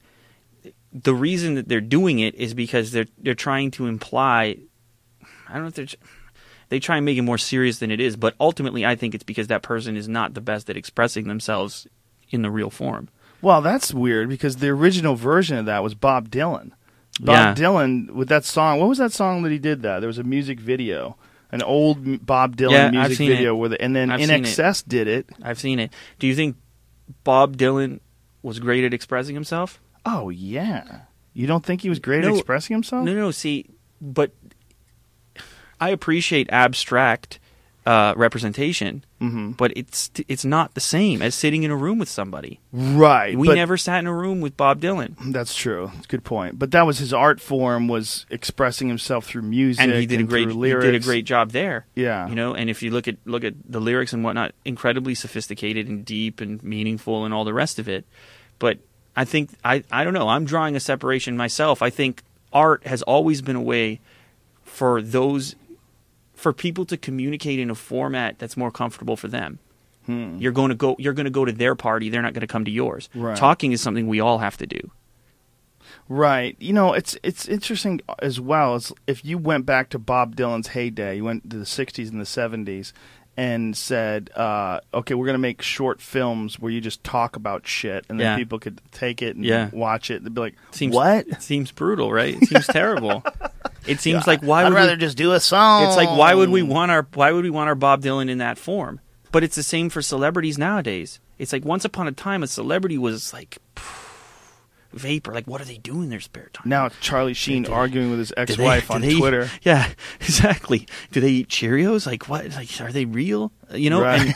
the reason that they're doing it is because they're they're trying to imply. I don't know if they're. They try and make it more serious than it is, but ultimately, I think it's because that person is not the best at expressing themselves in the real form. Well, that's weird because the original version of that was Bob Dylan. Bob Yeah. Dylan with that song. What was that song that he did that? There was a music video, an old m- Bob Dylan Yeah, I've music seen video it. with it, and then I've In seen it. Excess did it. I've seen it. Do you think Bob Dylan was great at expressing himself? Oh yeah, you don't think he was great No. at expressing himself? No, no. See, but I appreciate abstract uh, representation, Mm-hmm. but it's it's not the same as sitting in a room with somebody. Right. We but never sat in a room with Bob Dylan, That's true. It's a good point. But that was his art form, was expressing himself through music and he did a great through he lyrics. did a great job there. Yeah. You know, and if you look at look at the lyrics and whatnot, incredibly sophisticated and deep and meaningful and all the rest of it. But I think I I don't know. I'm drawing a separation myself. I think art has always been a way for those for people to communicate in a format that's more comfortable for them. Hmm. You're going to go you're going to go to their party, they're not going to come to yours. Right. Talking is something we all have to do. Right. You know, it's it's interesting as well. As if you went back to Bob Dylan's heyday, you went to the sixties and the seventies and said, uh, okay, we're going to make short films where you just talk about shit, and then Yeah. people could take it and Yeah. watch it. They'd be like, Seems, what? It seems brutal, right? It seems terrible. It seems like why I'd would rather we, just do a song. It's like why would we want our why would we want our Bob Dylan in that form? But it's the same for celebrities nowadays. It's like once upon a time a celebrity was like vapor. Like what do they do in their spare time? Now it's Charlie Sheen Do they- arguing with his Do they- ex-wife do on they- Twitter. Yeah, exactly. Do they eat Cheerios? Like what? Like are they real? You know, Right.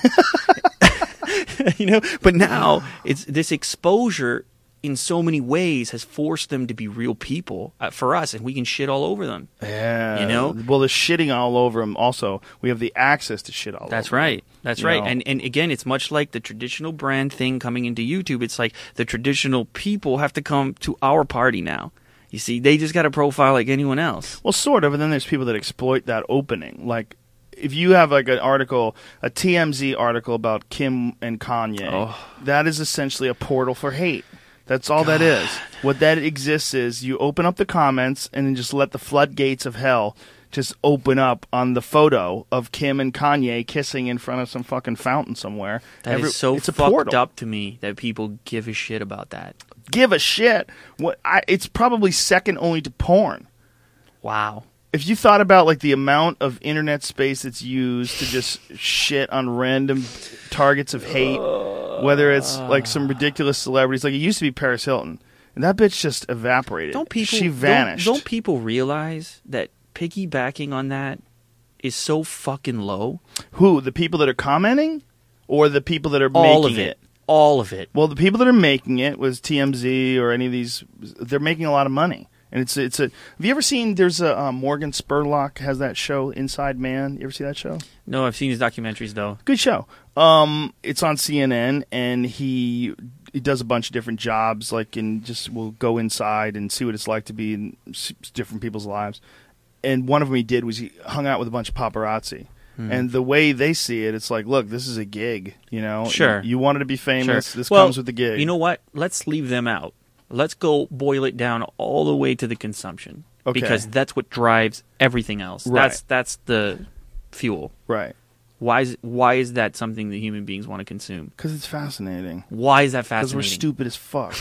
and, you know. But now it's this exposure in so many ways has forced them to be real people uh, for us, and we can shit all over them. Yeah. You know? Well, the shitting all over him also. We have the access to shit all That's over him. right. That's You right. know? And and again, it's much like the traditional brand thing coming into YouTube. It's like the traditional people have to come to our party now. You see, they just got a profile like anyone else. Well, sort of, and then there's people that exploit that opening. Like, if you have like an article, a T M Z article about Kim and Kanye, Oh. that is essentially a portal for hate. That's all that is. What that exists is you open up the comments and then just let the floodgates of hell just open up on the photo of Kim and Kanye kissing in front of some fucking fountain somewhere. That is Every- so it's a fucked portal. up to me that people give a shit about that. Give a shit. What? I, it's probably second only to porn. Wow. If you thought about like the amount of internet space that's used to just shit on random targets of hate, whether it's like some ridiculous celebrities, like it used to be Paris Hilton, and that bitch just evaporated. Don't people She vanished. Don't, don't people realize that piggybacking on that is so fucking low? Who? The people that are commenting, or the people that are All making of it. All of it. Well, the people that are making it was T M Z or any of these. They're making a lot of money. And it's it's a. Have you ever seen? There's a uh, Morgan Spurlock has that show Inside Man. You ever see that show? No, I've seen his documentaries though. Good show. Um, it's on C N N, and he he does a bunch of different jobs. Like, and just will go inside and see what it's like to be in s- different people's lives. And one of them he did was he hung out with a bunch of paparazzi. Hmm. And the way they see it, it's like, look, this is a gig. You know, Sure. You, you wanted to be famous. Sure. This Well, comes with the gig. You know what? Let's leave them out. Let's go boil it down all the way to the consumption. Okay. Because that's what drives everything else. Right. That's that's the fuel. Right? Why is why is that something that human beings want to consume? Because it's fascinating. Why is that Because fascinating? we're stupid as fuck.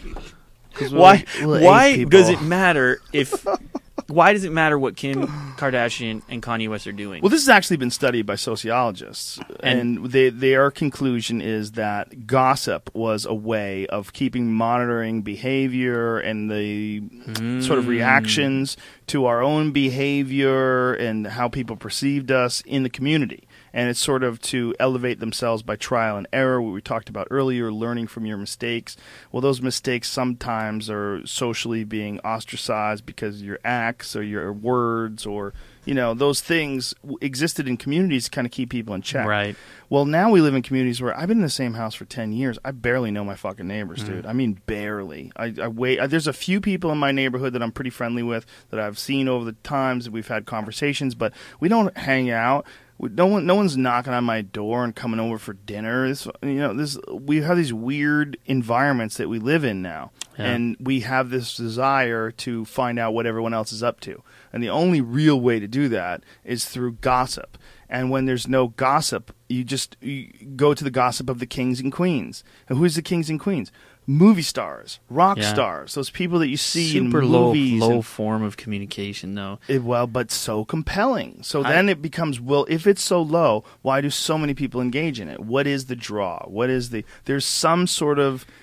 'Cause we're Why like little why ape does it people. matter if why does it matter what Kim Kardashian and Kanye West are doing? Well, this has actually been studied by sociologists, and, And- they, their conclusion is that gossip was a way of keeping monitoring behavior and the sort of reactions to our own behavior and how people perceived us in the community. And it's sort of to elevate themselves by trial and error, what we talked about earlier, learning from your mistakes. Well, those mistakes sometimes are socially being ostracized because of your acts or your words or, you know, those things w- existed in communities to kind of keep people in check. Right. Well, now we live in communities where I've been in the same house for ten years. I barely know my fucking neighbors, dude. I mean, barely. I, I wait. I, there's a few people in my neighborhood that I'm pretty friendly with that I've seen over the times that we've had conversations, but we don't hang out. We- No one, no one's knocking on my door and coming over for dinner. This, you know, this we have these weird environments that we live in now, Yeah. and we have this desire to find out what everyone else is up to. And the only real way to do that is through gossip. And when there's no gossip, you just you go to the gossip of the kings and queens. And who's the kings and queens? Movie stars, rock Yeah. stars, those people that you see Super in low movies. low and- form of communication though. it, well, but so compelling. So I- then it becomes, well, if it's so low, why do so many people engage in it? What is the draw? What is the? There's some sort of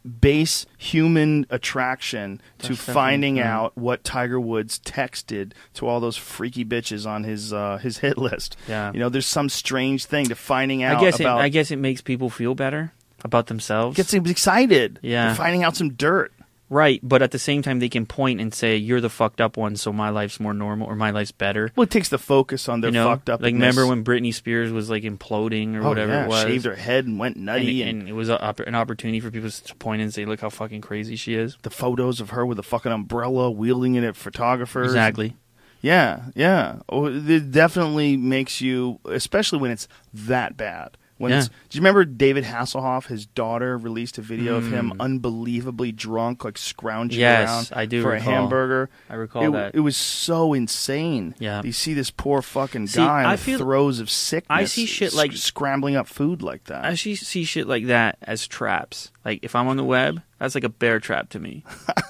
base human attraction to That's finding definitely- out what Tiger Woods texted to all those freaky bitches on his uh, his hit list. Yeah. You know, there's some strange thing to finding out I guess it, about. I guess it makes people feel better about themselves. gets him excited. Yeah. They're finding out some dirt. Right, but at the same time, they can point and say, "You're the fucked up one, so my life's more normal, or my life's better." Well, it takes the focus on their you know, fucked up. like remember when Britney Spears was like imploding or oh, whatever yeah, it was, shaved her head and went and, nutty, and, and it was a, an opportunity for people to point and say, "Look how fucking crazy she is." the photos of her with a fucking umbrella wielding it at photographers. Exactly. Yeah, yeah. Oh, it definitely makes you, especially when it's that bad. When Yeah. it's, do you remember David Hasselhoff? His daughter released a video of him Mm. unbelievably drunk, like scrounging Yes, around I do for recall. a hamburger. I recall it, that. It was so insane. Yeah. You see this poor fucking See, guy in I the feel- throes of sickness. I see shit sc- like- scrambling up food like that. I see, see shit like that as traps. Like if I'm on the web, that's like a bear trap to me.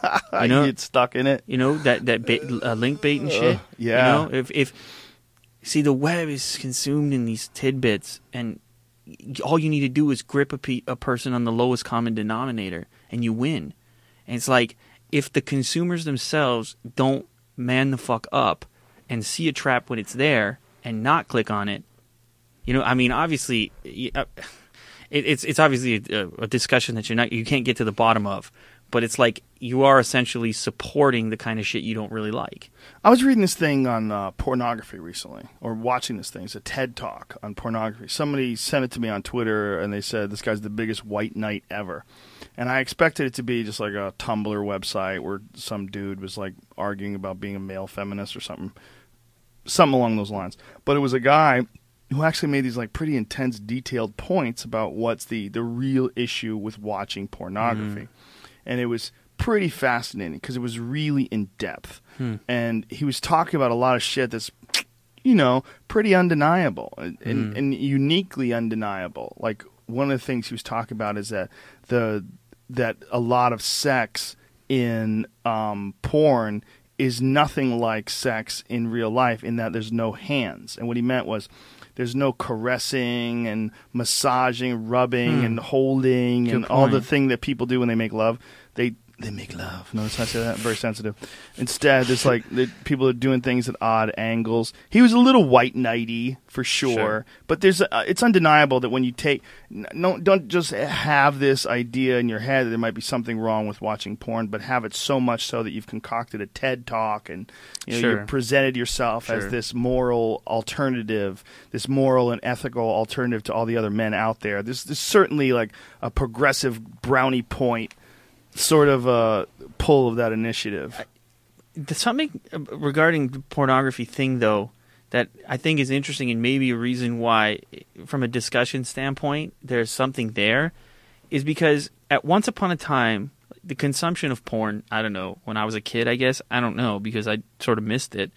I you know- get stuck in it. You know that that bait, uh, link bait and shit. yeah. You know, if if see the web is consumed in these tidbits, and all you need to do is grip a, pe- a person on the lowest common denominator, and you win. And it's like if the consumers themselves don't man the fuck up and see a trap when it's there and not click on it, you know, I mean, obviously, y- uh, it, it's it's obviously a, a discussion that you're not you can't get to the bottom of. But it's like you are essentially supporting the kind of shit you don't really like. I was reading this thing on uh, pornography recently, or watching this thing. It's a TED Talk on pornography. Somebody sent it to me on Twitter, and they said, this guy's the biggest white knight ever. And I expected it to be just like a Tumblr website where some dude was like arguing about being a male feminist or something. Something along those lines. But it was a guy who actually made these like pretty intense, detailed points about what's the, the real issue with watching pornography. Mm. And it was pretty fascinating because it was really in depth. Hmm. And he was talking about a lot of shit that's, you know, pretty undeniable and, hmm. and, and uniquely undeniable. Like one of the things he was talking about is that the that a lot of sex in um, porn is nothing like sex in real life in that there's no hands. And what he meant was there's no caressing and massaging, rubbing hmm. and holding Good and point. all the thing that people do when they make love. They they make love. Notice I say that? Very sensitive. Instead, there's like the, people are doing things at odd angles. He was a little white knighty for sure, sure. but there's a, it's undeniable that when you take no don't just have this idea in your head that there might be something wrong with watching porn, but have it so much so that you've concocted a TED Talk and you know, sure. you've presented yourself sure. as this moral alternative, this moral and ethical alternative to all the other men out there. This this is certainly like a progressive brownie point sort of a pull of that initiative. There's something regarding the pornography thing, though, that I think is interesting and maybe a reason why, from a discussion standpoint, there's something there, is because at once upon a time, the consumption of porn, I don't know, when I was a kid, I guess, I don't know, because I sort of missed it,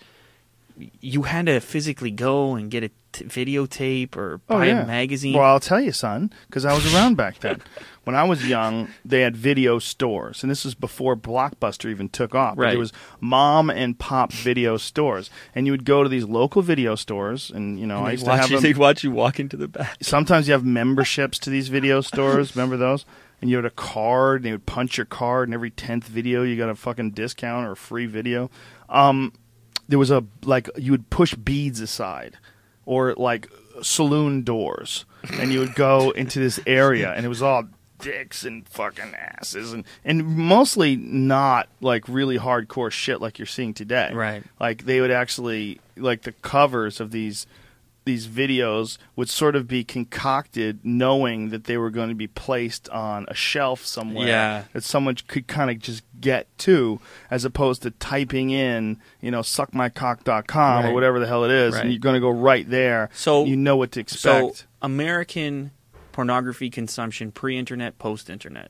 you had to physically go and get a t- videotape or buy oh, yeah. a magazine. Well, I'll tell you, son, because I was around back then. When I was young, they had video stores, and this was before Blockbuster even took off. Right. There was mom and pop video stores, and you would go to these local video stores, and you know, and I used watch to have you, them. They'd watch you walk into the back. Sometimes you have memberships to these video stores. Remember those? And you had a card, and they would punch your card, and every tenth video you got a fucking discount or a free video. Um, there was a like you would push beads aside, or like saloon doors, and you would go into this area, and it was all dicks and fucking asses, and and mostly not like really hardcore shit like you're seeing today. Right. Like they would actually like the covers of these these videos would sort of be concocted knowing that they were going to be placed on a shelf somewhere yeah. that someone could kind of just get to, as opposed to typing in, you know, suck my cock dot com right. or whatever the hell it is, right. and you're going to go right there. So you know what to expect. So American pornography consumption, pre-internet, post-internet.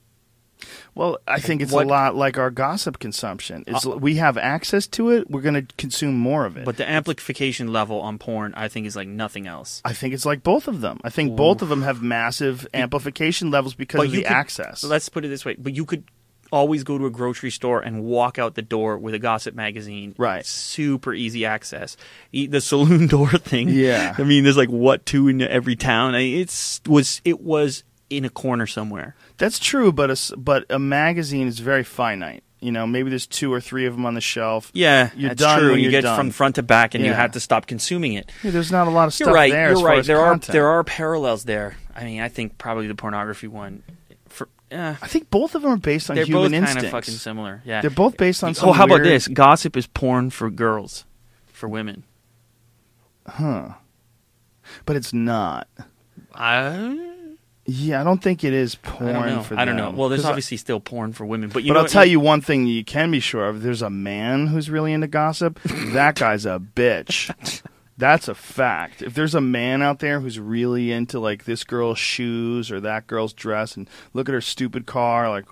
Well, I think it's what, a lot like our gossip consumption. It's, uh, we have access to it. We're going to consume more of it. But the amplification level on porn, I think, is like nothing else. I think it's like both of them. I think Ooh. both of them have massive amplification levels because but of the could, access. Let's put it this way. But you could always go to a grocery store and walk out the door with a gossip magazine. Right. Super easy access. The saloon door thing. Yeah. I mean, there's like, what, two in every town? It's was It was in a corner somewhere. That's true, but a, s- but a magazine is very finite. You know, maybe there's two or three of them on the shelf. Yeah, You're that's done true. when You you're get done. from front to back, and you Yeah. had to stop consuming it. Yeah, there's not a lot of stuff You're right. there. You're as far right. as There content. are there are parallels there. I mean, I think probably the pornography one. For uh, I think both of them are based on they're human both instincts. kind of fucking similar. Yeah, They're both based on some Oh, how about weird- this? Gossip is porn for girls, for women. Huh. But it's not. I Yeah, I don't think it is porn I don't know. for them. I don't know. Well, there's 'Cause I- obviously still porn for women, but you but know I'll tell you one thing you can be sure of. There's a man who's really into gossip. That guy's a bitch. That's a fact. If there's a man out there who's really into like this girl's shoes or that girl's dress and look at her stupid car, like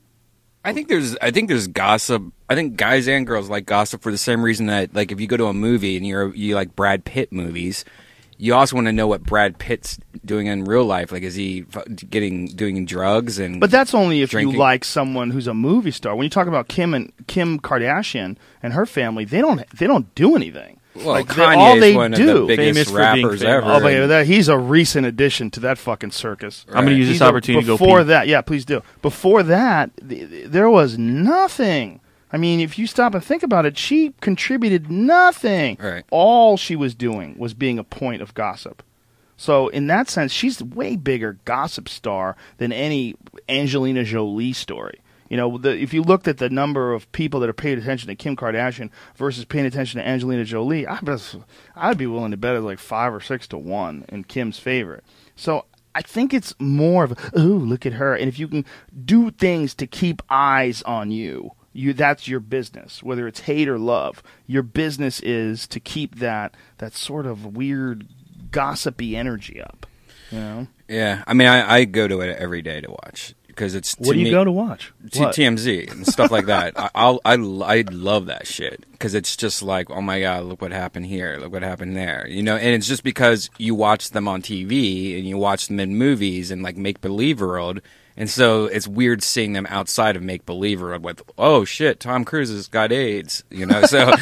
I think there's I think there's gossip. I think guys and girls like gossip for the same reason that like if you go to a movie and you're you like Brad Pitt movies, you also want to know what Brad Pitt's doing in real life. Like, is he f- getting doing drugs and? But that's only if drinking. you like someone who's a movie star. When you talk about Kim and Kim Kardashian and her family, they don't they don't do anything. Well, like they- Kanye's all they one do. of the biggest Famous for being rappers famous. ever. Oh, but and- that, he's a recent addition to that fucking circus. I'm going to use He's this a- opportunity to go Before pee. that, yeah, please do. Before that, th- th- there was nothing. I mean, if you stop and think about it, she contributed nothing. Right. All she was doing was being a point of gossip. So in that sense, she's a way bigger gossip star than any Angelina Jolie story. You know, the, if you looked at the number of people that are paying attention to Kim Kardashian versus paying attention to Angelina Jolie, I'd be, I'd be willing to bet it like five or six to one in Kim's favor. So I think it's more of, oh, look at her. And if you can do things to keep eyes on you, you that's your business, whether it's hate or love. Your business is to keep that that sort of weird gossipy energy up. You know? Yeah, I mean, I, I go to it every day to watch because it's. What to do you me, go to watch? T- What? T M Z and stuff like that. I, I'll, I I love that shit because it's just like, oh my god, look what happened here, look what happened there, you know. And it's just because you watch them on T V and you watch them in movies and like make believe world, and so it's weird seeing them outside of make believe world with, oh shit, Tom Cruise has got AIDS, you know. So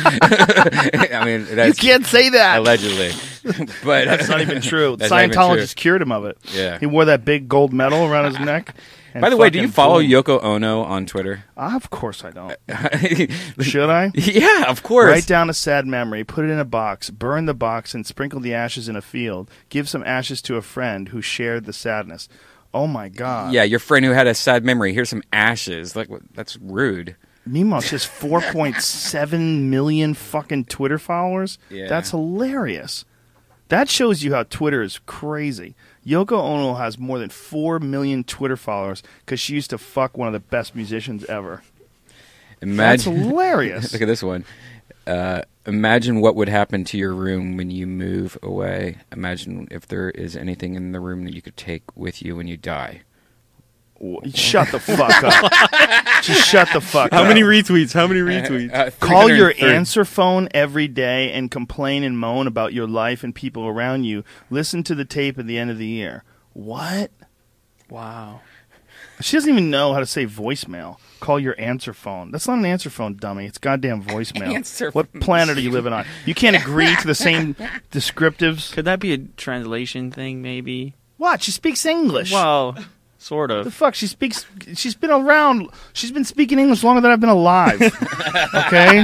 I mean, You that's can't say that. allegedly, but That's not even true. That's not even Scientologists true. cured him of it. Yeah. He wore that big gold medal around his neck. and By the way, do you fucking follow boom. Yoko Ono on Twitter? Ah, of course I don't. Should I? Yeah, of course. Write down a sad memory, put it in a box, burn the box, and sprinkle the ashes in a field. Give some ashes to a friend who shared the sadness. Oh my God. Yeah, your friend who had a sad memory. Here's some ashes. Like what- that's rude. Meanwhile, she has four point seven million fucking Twitter followers. Yeah. That's hilarious. That shows you how Twitter is crazy. Yoko Ono has more than four million Twitter followers because she used to fuck one of the best musicians ever. That's Imagine. hilarious. Look at this one. Uh, imagine what would happen to your room when you move away. Imagine if there is anything in the room that you could take with you when you die. Shut the fuck up. Just shut the fuck How up. many retweets? How many retweets? Uh, Call your three hundred thirty. answer phone every day and complain and moan about your life and people around you. Listen to the tape at the end of the year. What? Wow. She doesn't even know how to say voicemail. Call your answer phone. That's not an answer phone, dummy. It's goddamn voicemail. Answer what phone. planet are you living on? You can't agree to the same descriptives. Could that be a translation thing, maybe? What? She speaks English. Well, sort The of. fuck? She speaks. She's been around. She's been speaking English longer than I've been alive. Okay.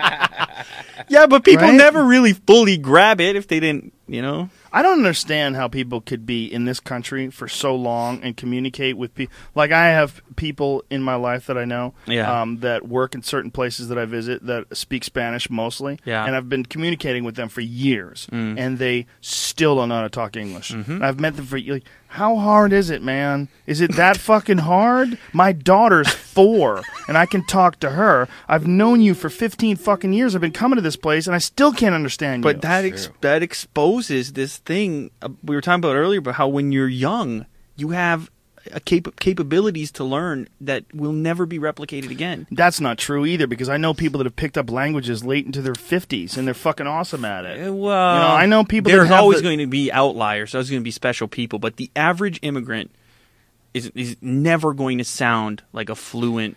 Yeah, but people Right? never really fully grab it if they didn't, you know? I don't understand how people could be in this country for so long and communicate with people. Like, I have people in my life that I know Yeah. um, that work in certain places that I visit that speak Spanish mostly. Yeah. And I've been communicating with them for years. Mm. And they still don't know how to talk English. Mhm. I've met them for like, how hard is it, man? Is it that fucking hard? My daughter's four, and I can talk to her. I've known you for fifteen fucking years. I've been coming to this place, and I still can't understand you. But that ex- that exposes this thing uh, we were talking about earlier about how when you're young, you have a cap- capabilities to learn that will never be replicated again. That's not true either, because I know people that have picked up languages late into their fifties, and they're fucking awesome at it. Uh, Well, You know, I know people There's that have always the- going to be outliers. There's going to be special people, but the average immigrant is is never going to sound like a fluent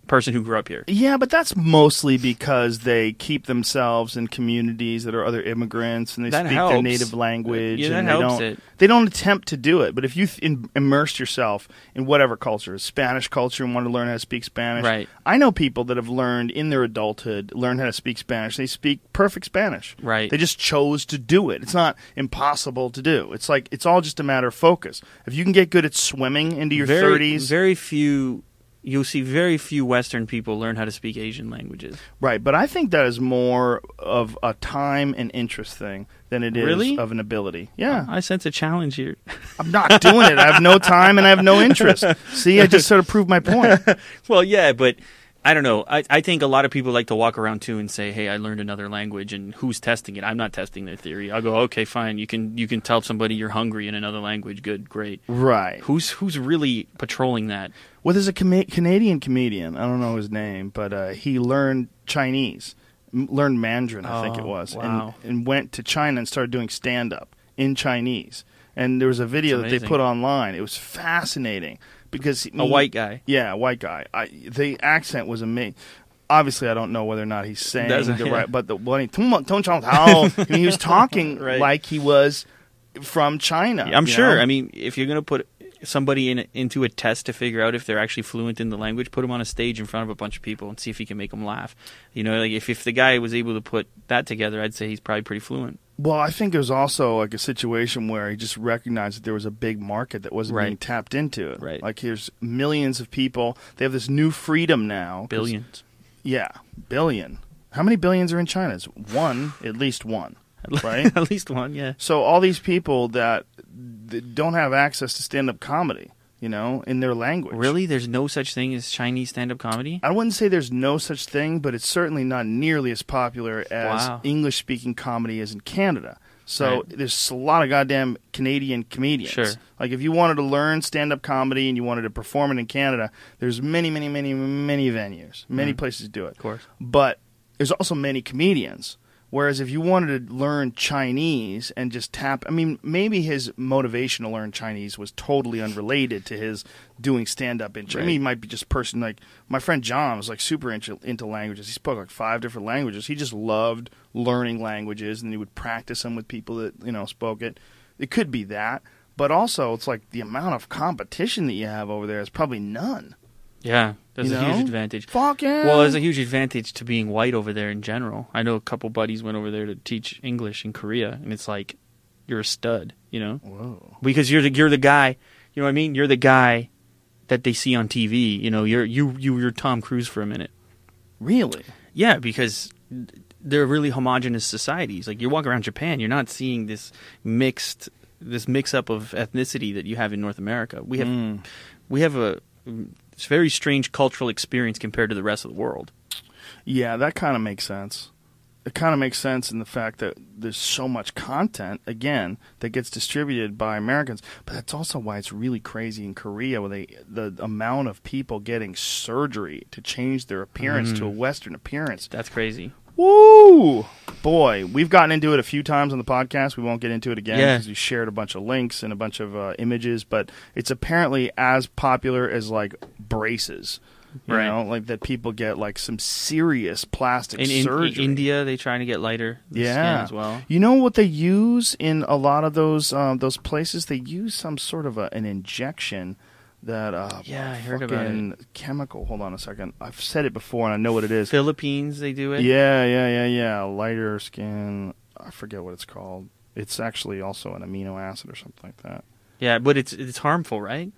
person who grew up here. Yeah, but that's mostly because they keep themselves in communities that are other immigrants, and they That speak helps. their native language. Yeah, that and they helps don't, it. They don't attempt to do it. But if you th- in, immerse yourself in whatever culture, Spanish culture, and want to learn how to speak Spanish, Right. I know people that have learned in their adulthood, learned how to speak Spanish. They speak perfect Spanish. Right. They just chose to do it. It's not impossible to do. It's like it's all just a matter of focus. If you can get good at swimming into your very, thirties, Very few. You'll see very few Western people learn how to speak Asian languages. right, but I think that is more of a time and interest thing than it is Really? of an ability. Yeah. I sense a challenge here. I'm not doing it. I have no time and I have no interest. See, I just sort of proved my point. Well, yeah, but I don't know. I, I think a lot of people like to walk around too and say, "Hey, I learned another language," and who's testing it? I'm not testing their theory. I'll go, "Okay, fine. You can you can tell somebody you're hungry in another language. Good, great." Right. Who's who's really patrolling that? Well, there's a com- Canadian comedian. I don't know his name, but uh, he learned Chinese, m- learned Mandarin, I think it Oh, was, wow. and, and went to China and started doing stand-up in Chinese. And there was a video that That's they amazing. put online. It was fascinating because A white guy. Yeah, a white guy. I, the accent was amazing. Obviously, I don't know whether or not he's saying Doesn't- the yeah. right, but the when he, Tong Tong Chong Tao, I mean, he was talking Right. like he was from China. I'm you sure. know? I mean, if you're going to put somebody in into a test to figure out if they're actually fluent in the language, put them on a stage in front of a bunch of people and see if he can make them laugh. You know, like if, if the guy was able to put that together, I'd say he's probably pretty fluent. Well, I think it was also like a situation where he just recognized that there was a big market that wasn't Right. being tapped into. Right. Like here's millions of people. They have this new freedom now. 'cause- Billions. Yeah, billion. How many billions are in China? It's one, at least one, right? At least one, yeah. So all these people that, that don't have access to stand-up comedy, you know, in their language. Really? There's no such thing as Chinese stand-up comedy? I wouldn't say there's no such thing, but it's certainly not nearly as popular as Wow. English-speaking comedy is in Canada. So Right. there's a lot of goddamn Canadian comedians. Sure. Like if you wanted to learn stand-up comedy and you wanted to perform it in Canada, there's many, many, many, many venues, many places to do it. Of course. But there's also many comedians. Whereas if you wanted to learn Chinese and just tap, I mean, maybe his motivation to learn Chinese was totally unrelated to his doing stand-up in Chinese. I Right. mean, he might be just a person like my friend John was like super into, into languages. He spoke like five different languages. He just loved learning languages, and he would practice them with people that you know spoke it. It could be that, but also it's like the amount of competition that you have over there is probably none. Yeah, there's You a know? huge advantage. Fuck yeah. Well, there's a huge advantage to being white over there in general. I know a couple buddies went over there to teach English in Korea, and it's like you're a stud, you know, Whoa. because you're the you're the guy. You know what I mean? You're the guy that they see on T V. You know, you're you you you're Tom Cruise for a minute. Really? Yeah, because they're really homogenous societies. Like you walk around Japan, you're not seeing this mixed this mix up of ethnicity that you have in North America. We have Mm. we have a it's a very strange cultural experience compared to the rest of the world. Yeah, that kind of makes sense. It kind of makes sense in the fact that there's so much content, again, that gets distributed by Americans. But that's also why it's really crazy in Korea, where they the amount of people getting surgery to change their appearance to a Western appearance. That's crazy. Woo! Boy, we've gotten into it a few times on the podcast. We won't get into it again Yeah. because we shared a bunch of links and a bunch of uh, images. But it's apparently as popular as like braces. You Right. know, like that people get like some serious plastic In, in, surgery. in India, they trying to get lighter the skin yeah, as well. You know what they use in a lot of those um, those places? They use some sort of a, an injection that uh, Yeah, I heard about fucking chemical. Hold on a second. I've said it before and I know what it is. Philippines, they do it. Yeah, yeah, yeah, yeah. Lighter skin. I forget what it's called. It's actually also an amino acid or something like that. Yeah, but it's it's harmful, right?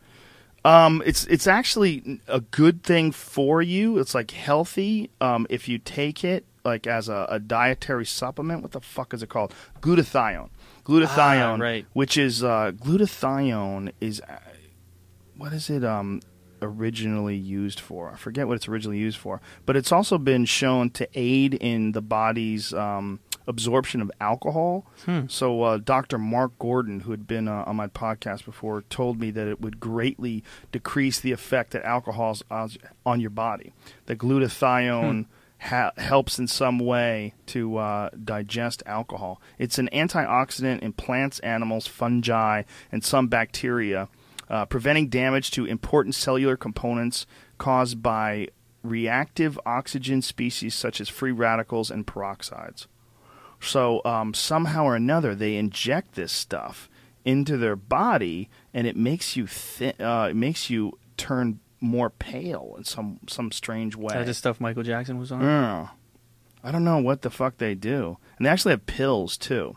Um, it's it's actually a good thing for you. It's like healthy. Um, if you take it like as a, a dietary supplement. What the fuck is it called? Glutathione. Glutathione, Ah, right. which is uh, glutathione is uh, what is it? Um, originally used for? I forget what it's originally used for, but it's also been shown to aid in the body's um, absorption of alcohol. Hmm. So uh, Doctor Mark Gordon, who had been uh, on my podcast before, told me that it would greatly decrease the effect that alcohol has on your body. That glutathione ha- helps in some way to uh, digest alcohol. It's an antioxidant in plants, animals, fungi, and some bacteria, uh, preventing damage to important cellular components caused by reactive oxygen species such as free radicals and peroxides. So um, somehow or another, they inject this stuff into their body, and it makes you thi- uh, it makes you turn more pale in some some strange way. That's the stuff Michael Jackson was on. Yeah. I don't know what the fuck they do, and they actually have pills too.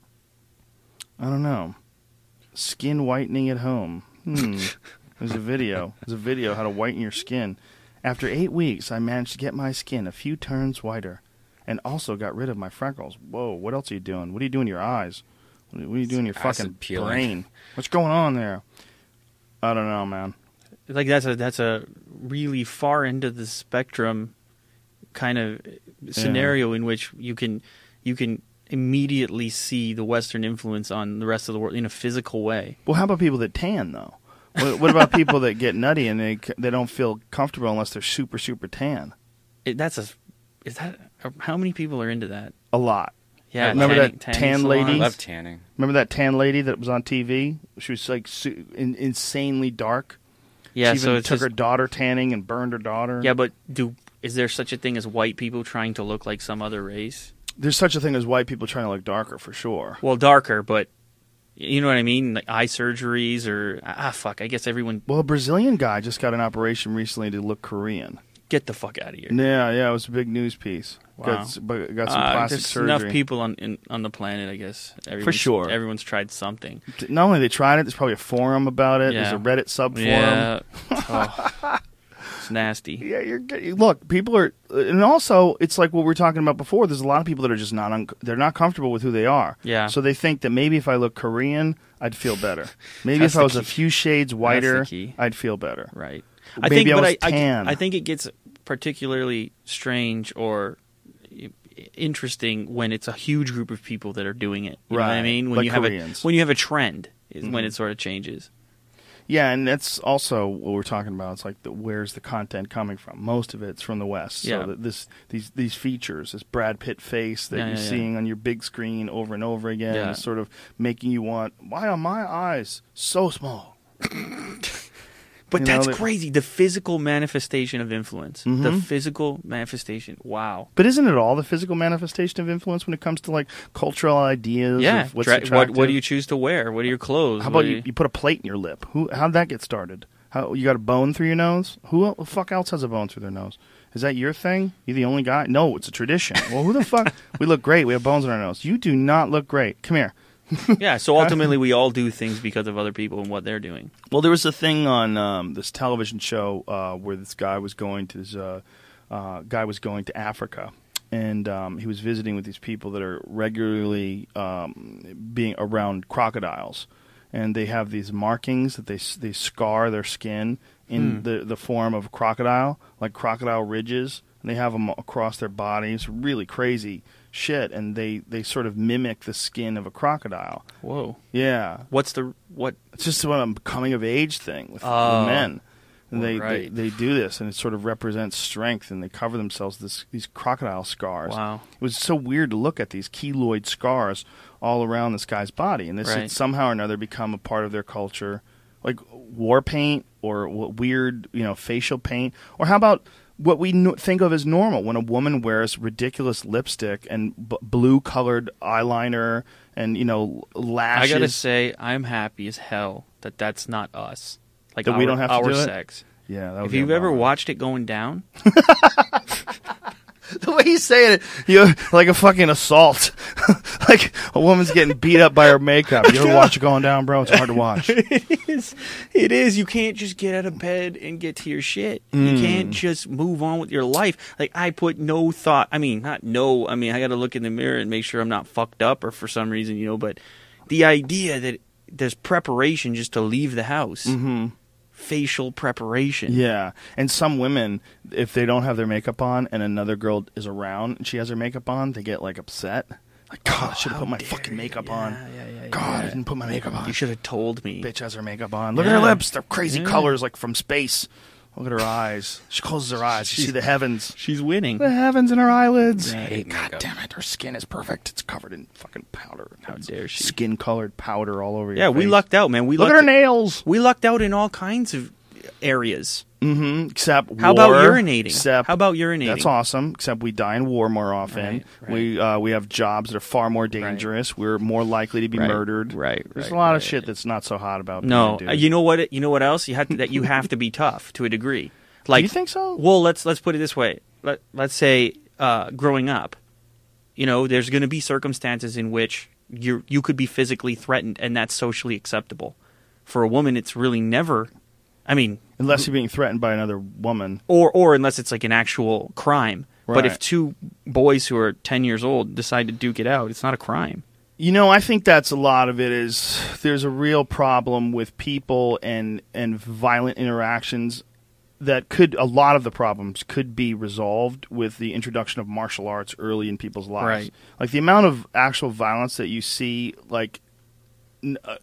I don't know. Skin whitening at home. Hmm. There's a video. There's a video how to whiten your skin. After eight weeks, I managed to get my skin a few turns whiter, and also got rid of my freckles. Whoa! What else are you doing? What are you doing to your eyes? What are you doing to your Acid fucking peeling. brain? What's going on there? I don't know, man. Like that's a that's a really far into the spectrum kind of scenario in which you can you can immediately see the Western influence on the rest of the world in a physical way. Well, how about people that tan though? What, what about people that get nutty and they they don't feel comfortable unless they're super super tan? It, that's a is that how many people are into that? A lot. Yeah, Remember tanning- that tanning tan salon. lady? I love tanning. Remember that tan lady that was on T V? She was like su- in, insanely dark. Yeah, she even so it's took just, her daughter tanning and burned her daughter. yeah, but do is there such a thing as white people trying to look like some other race? There's such a thing as white people trying to look darker for sure. Well, darker, but you know what I mean, like eye surgeries or ah fuck. I guess everyone Well, a Brazilian guy just got an operation recently to look Korean. get the fuck out of here. Yeah, yeah, it was a big news piece. Wow. Got, s- but got some Uh, plastic there's surgery. enough people on in, on the planet, I guess. Everyone's, sure. everyone's tried something. Not only they tried it, there's probably a forum about it. Yeah. There's a Reddit subforum. Yeah, oh, it's nasty. Yeah, you're good. Look, people are, and also it's like what we were talking about before. There's a lot of people that are just not, un- they're not comfortable with who they are. Yeah. So they think that maybe if I look Korean, I'd feel better. Maybe That's if I the was a key. few shades whiter, the key. I'd feel better. Right. Maybe I think, I but was I, tan. I, I think it gets particularly strange or interesting when it's a huge group of people that are doing it. You know what I Right. mean? When Like you have Koreans. a when you have a trend is when Mhm. it sort of changes. Yeah, and that's also what we're talking about. It's like, the, where's the content coming from? Most of it's from the West. Yeah. So that this these these features, this Brad Pitt face that Yeah, you're yeah, yeah. seeing on your big screen over and over again, Yeah. is sort of making you want, why are my eyes so small? But You know, that's that- crazy. The physical manifestation of influence. The Mhm. physical manifestation. Wow. But isn't it all the physical manifestation of influence when it comes to like cultural ideas? Yeah. Of what's Dra- what attractive? what do you choose to wear? What are your clothes? How What about do you, you put a plate in your lip? Who? How'd that get started? How you got a bone through your nose? Who el- the fuck else has a bone through their nose? Is that your thing? You the only guy? No, it's a tradition. Well, who the fuck? We look great. We have bones in our nose. You do not look great. Come here. Yeah, so ultimately we all do things because of other people and what they're doing. Well, there was a thing on um, this television show uh, where this guy was going to this uh, uh, guy was going to Africa, and um, he was visiting with these people that are regularly um, being around crocodiles, and they have these markings that they s- they scar their skin in Hmm. the the form of crocodile, like crocodile ridges, and they have them across their bodies. Really crazy shit, and they they sort of mimic the skin of a crocodile. Whoa. Yeah, What's the what it's just a coming of age thing with, Oh. with men. And they, Right. they they do this, and it sort of represents strength, and they cover themselves this these crocodile scars. Wow. It was so weird to look at these keloid scars all around this guy's body, and this Right. had somehow or another become a part of their culture, like war paint or w- weird, you know, facial paint, or how about what we no- think of as normal when a woman wears ridiculous lipstick and b- blue-colored eyeliner and, you know, I lashes. gotta say, I'm happy as hell that that's not us. Like That our, we don't have to our do it? sex. Yeah, that would If be you've a ever bummer. watched it going down, The way he's saying it, you like a fucking assault. Like a woman's getting beat up by her makeup. You ever watch it going down, bro? It's hard to watch. it is. It is. You can't just get out of bed and get to your shit. You Mm. can't just move on with your life. Like I put no thought. I mean, not no. I mean, I got to look in the mirror and make sure I'm not fucked up or for some reason, you know. But the idea that there's preparation just to leave the house. hmm Facial preparation. Yeah, and some women, if they don't have their makeup on and another girl is around and she has her makeup on, they get like upset. Like, God, I should have put my fucking makeup on. Yeah, yeah, yeah, God, I yeah. didn't put my makeup on. You should have told me. Bitch has her makeup on. Look Yeah. at her lips. They're crazy Yeah. colors like from space. Look at her eyes. She closes her eyes. You see the heavens. She's winning. The heavens in her eyelids. Yeah. I hate God makeup. damn it, her skin is perfect. It's covered in fucking powder. How dare she. Skin colored powder all over your Yeah, we face. lucked out, man. We Look at lucked her nails. We lucked out in all kinds of areas. Mm-hmm. Except How war, about urinating? Except How about urinating? That's awesome. Except we die in war more often. Right, right. We uh, we have jobs that are far more dangerous. We're more likely to be Right, murdered. right, There's right, a lot of right. shit that's not so hot about. No, being uh, a dude. you know what? You know what else? You have to, that you have to be tough to a degree. Like, you think so? Well, let's let's put it this way. Let let's say uh, growing up, you know, there's going to be circumstances in which you you could be physically threatened, and that's socially acceptable. For a woman, it's really never. I mean, Unless you're being threatened by another woman. or or unless it's like an actual crime. But Right. if two boys who are ten years old decide to duke it out, it's not a crime. You know, I think that's a lot of it is there's a real problem with people and and violent interactions that could a lot of the problems could be resolved with the introduction of martial arts early in people's lives. Right. Like the amount of actual violence that you see, like n- uh,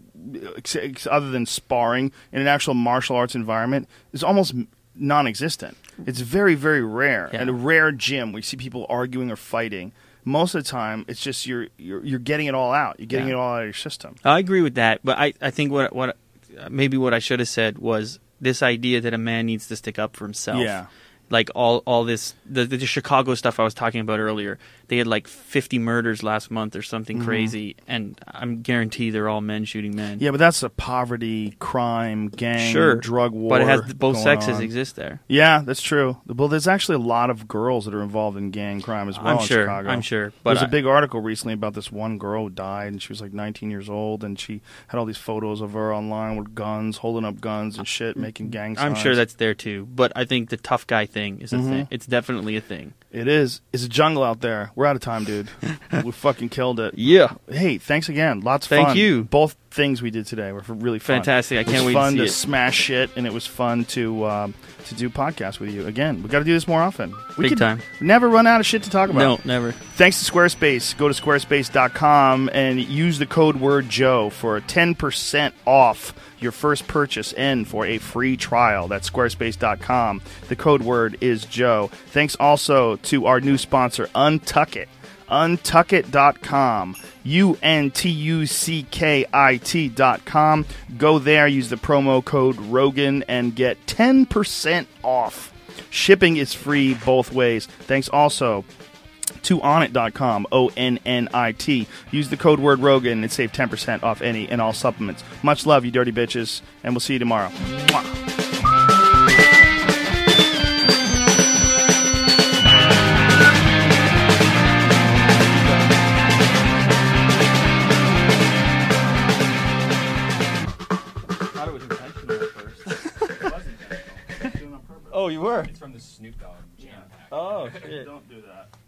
ex- ex- other than sparring in an actual martial arts environment, is almost m- non-existent. It's very, very rare. Yeah. At a rare gym, we see people arguing or fighting. Most of the time, it's just you're you're, you're getting it all out. You're getting Yeah. it all out of your system. I agree with that, but I, I think what what maybe what I should have said was this idea that a man needs to stick up for himself. Yeah. Like all all this the, the Chicago stuff I was talking about earlier. They had like fifty murders last month or something crazy, and I'm guarantee they're all men shooting men. Yeah, but that's a poverty, crime, gang, Sure, drug war. but it has both going sexes on. exist there. Yeah, that's true. Well, there's actually a lot of girls that are involved in gang crime as well I'm in sure. Chicago. I'm sure. But There's I- a big article recently about this one girl who died, and she was like nineteen years old, and she had all these photos of her online with guns, holding up guns and shit, making gang I'm signs. sure that's there too. But I think the tough guy thing is a Mm-hmm. thing. It's definitely a thing. It is. It's a jungle out there. We're out of time, dude. We fucking killed it. Yeah. Hey, thanks again. Lots of Thank fun. you. Both things we did today were really fun. Fantastic. I It was can't wait to fun see to it. smash shit, and it was fun to um, to do podcasts with you. Again, we got to do this more often. We Big could time. Never run out of shit to talk about. No, never. Thanks to Squarespace. Go to squarespace dot com and use the code word Joe for ten percent off your first purchase and for a free trial. That's squarespace dot com. The code word is Joe. Thanks also to our new sponsor, Untuckit. Untuckit dot com. U N T U C K I T dot com. Go there, use the promo code Rogan, and get ten percent off. Shipping is free both ways. Thanks also to onnit dot com, O N N I T. Use the code word Rogan and save ten percent off any and all supplements. Much love, you dirty bitches, and we'll see you tomorrow. Mwah. Oh, you were? It's from the Snoop Dogg jam pack. Oh, shit. Don't do that.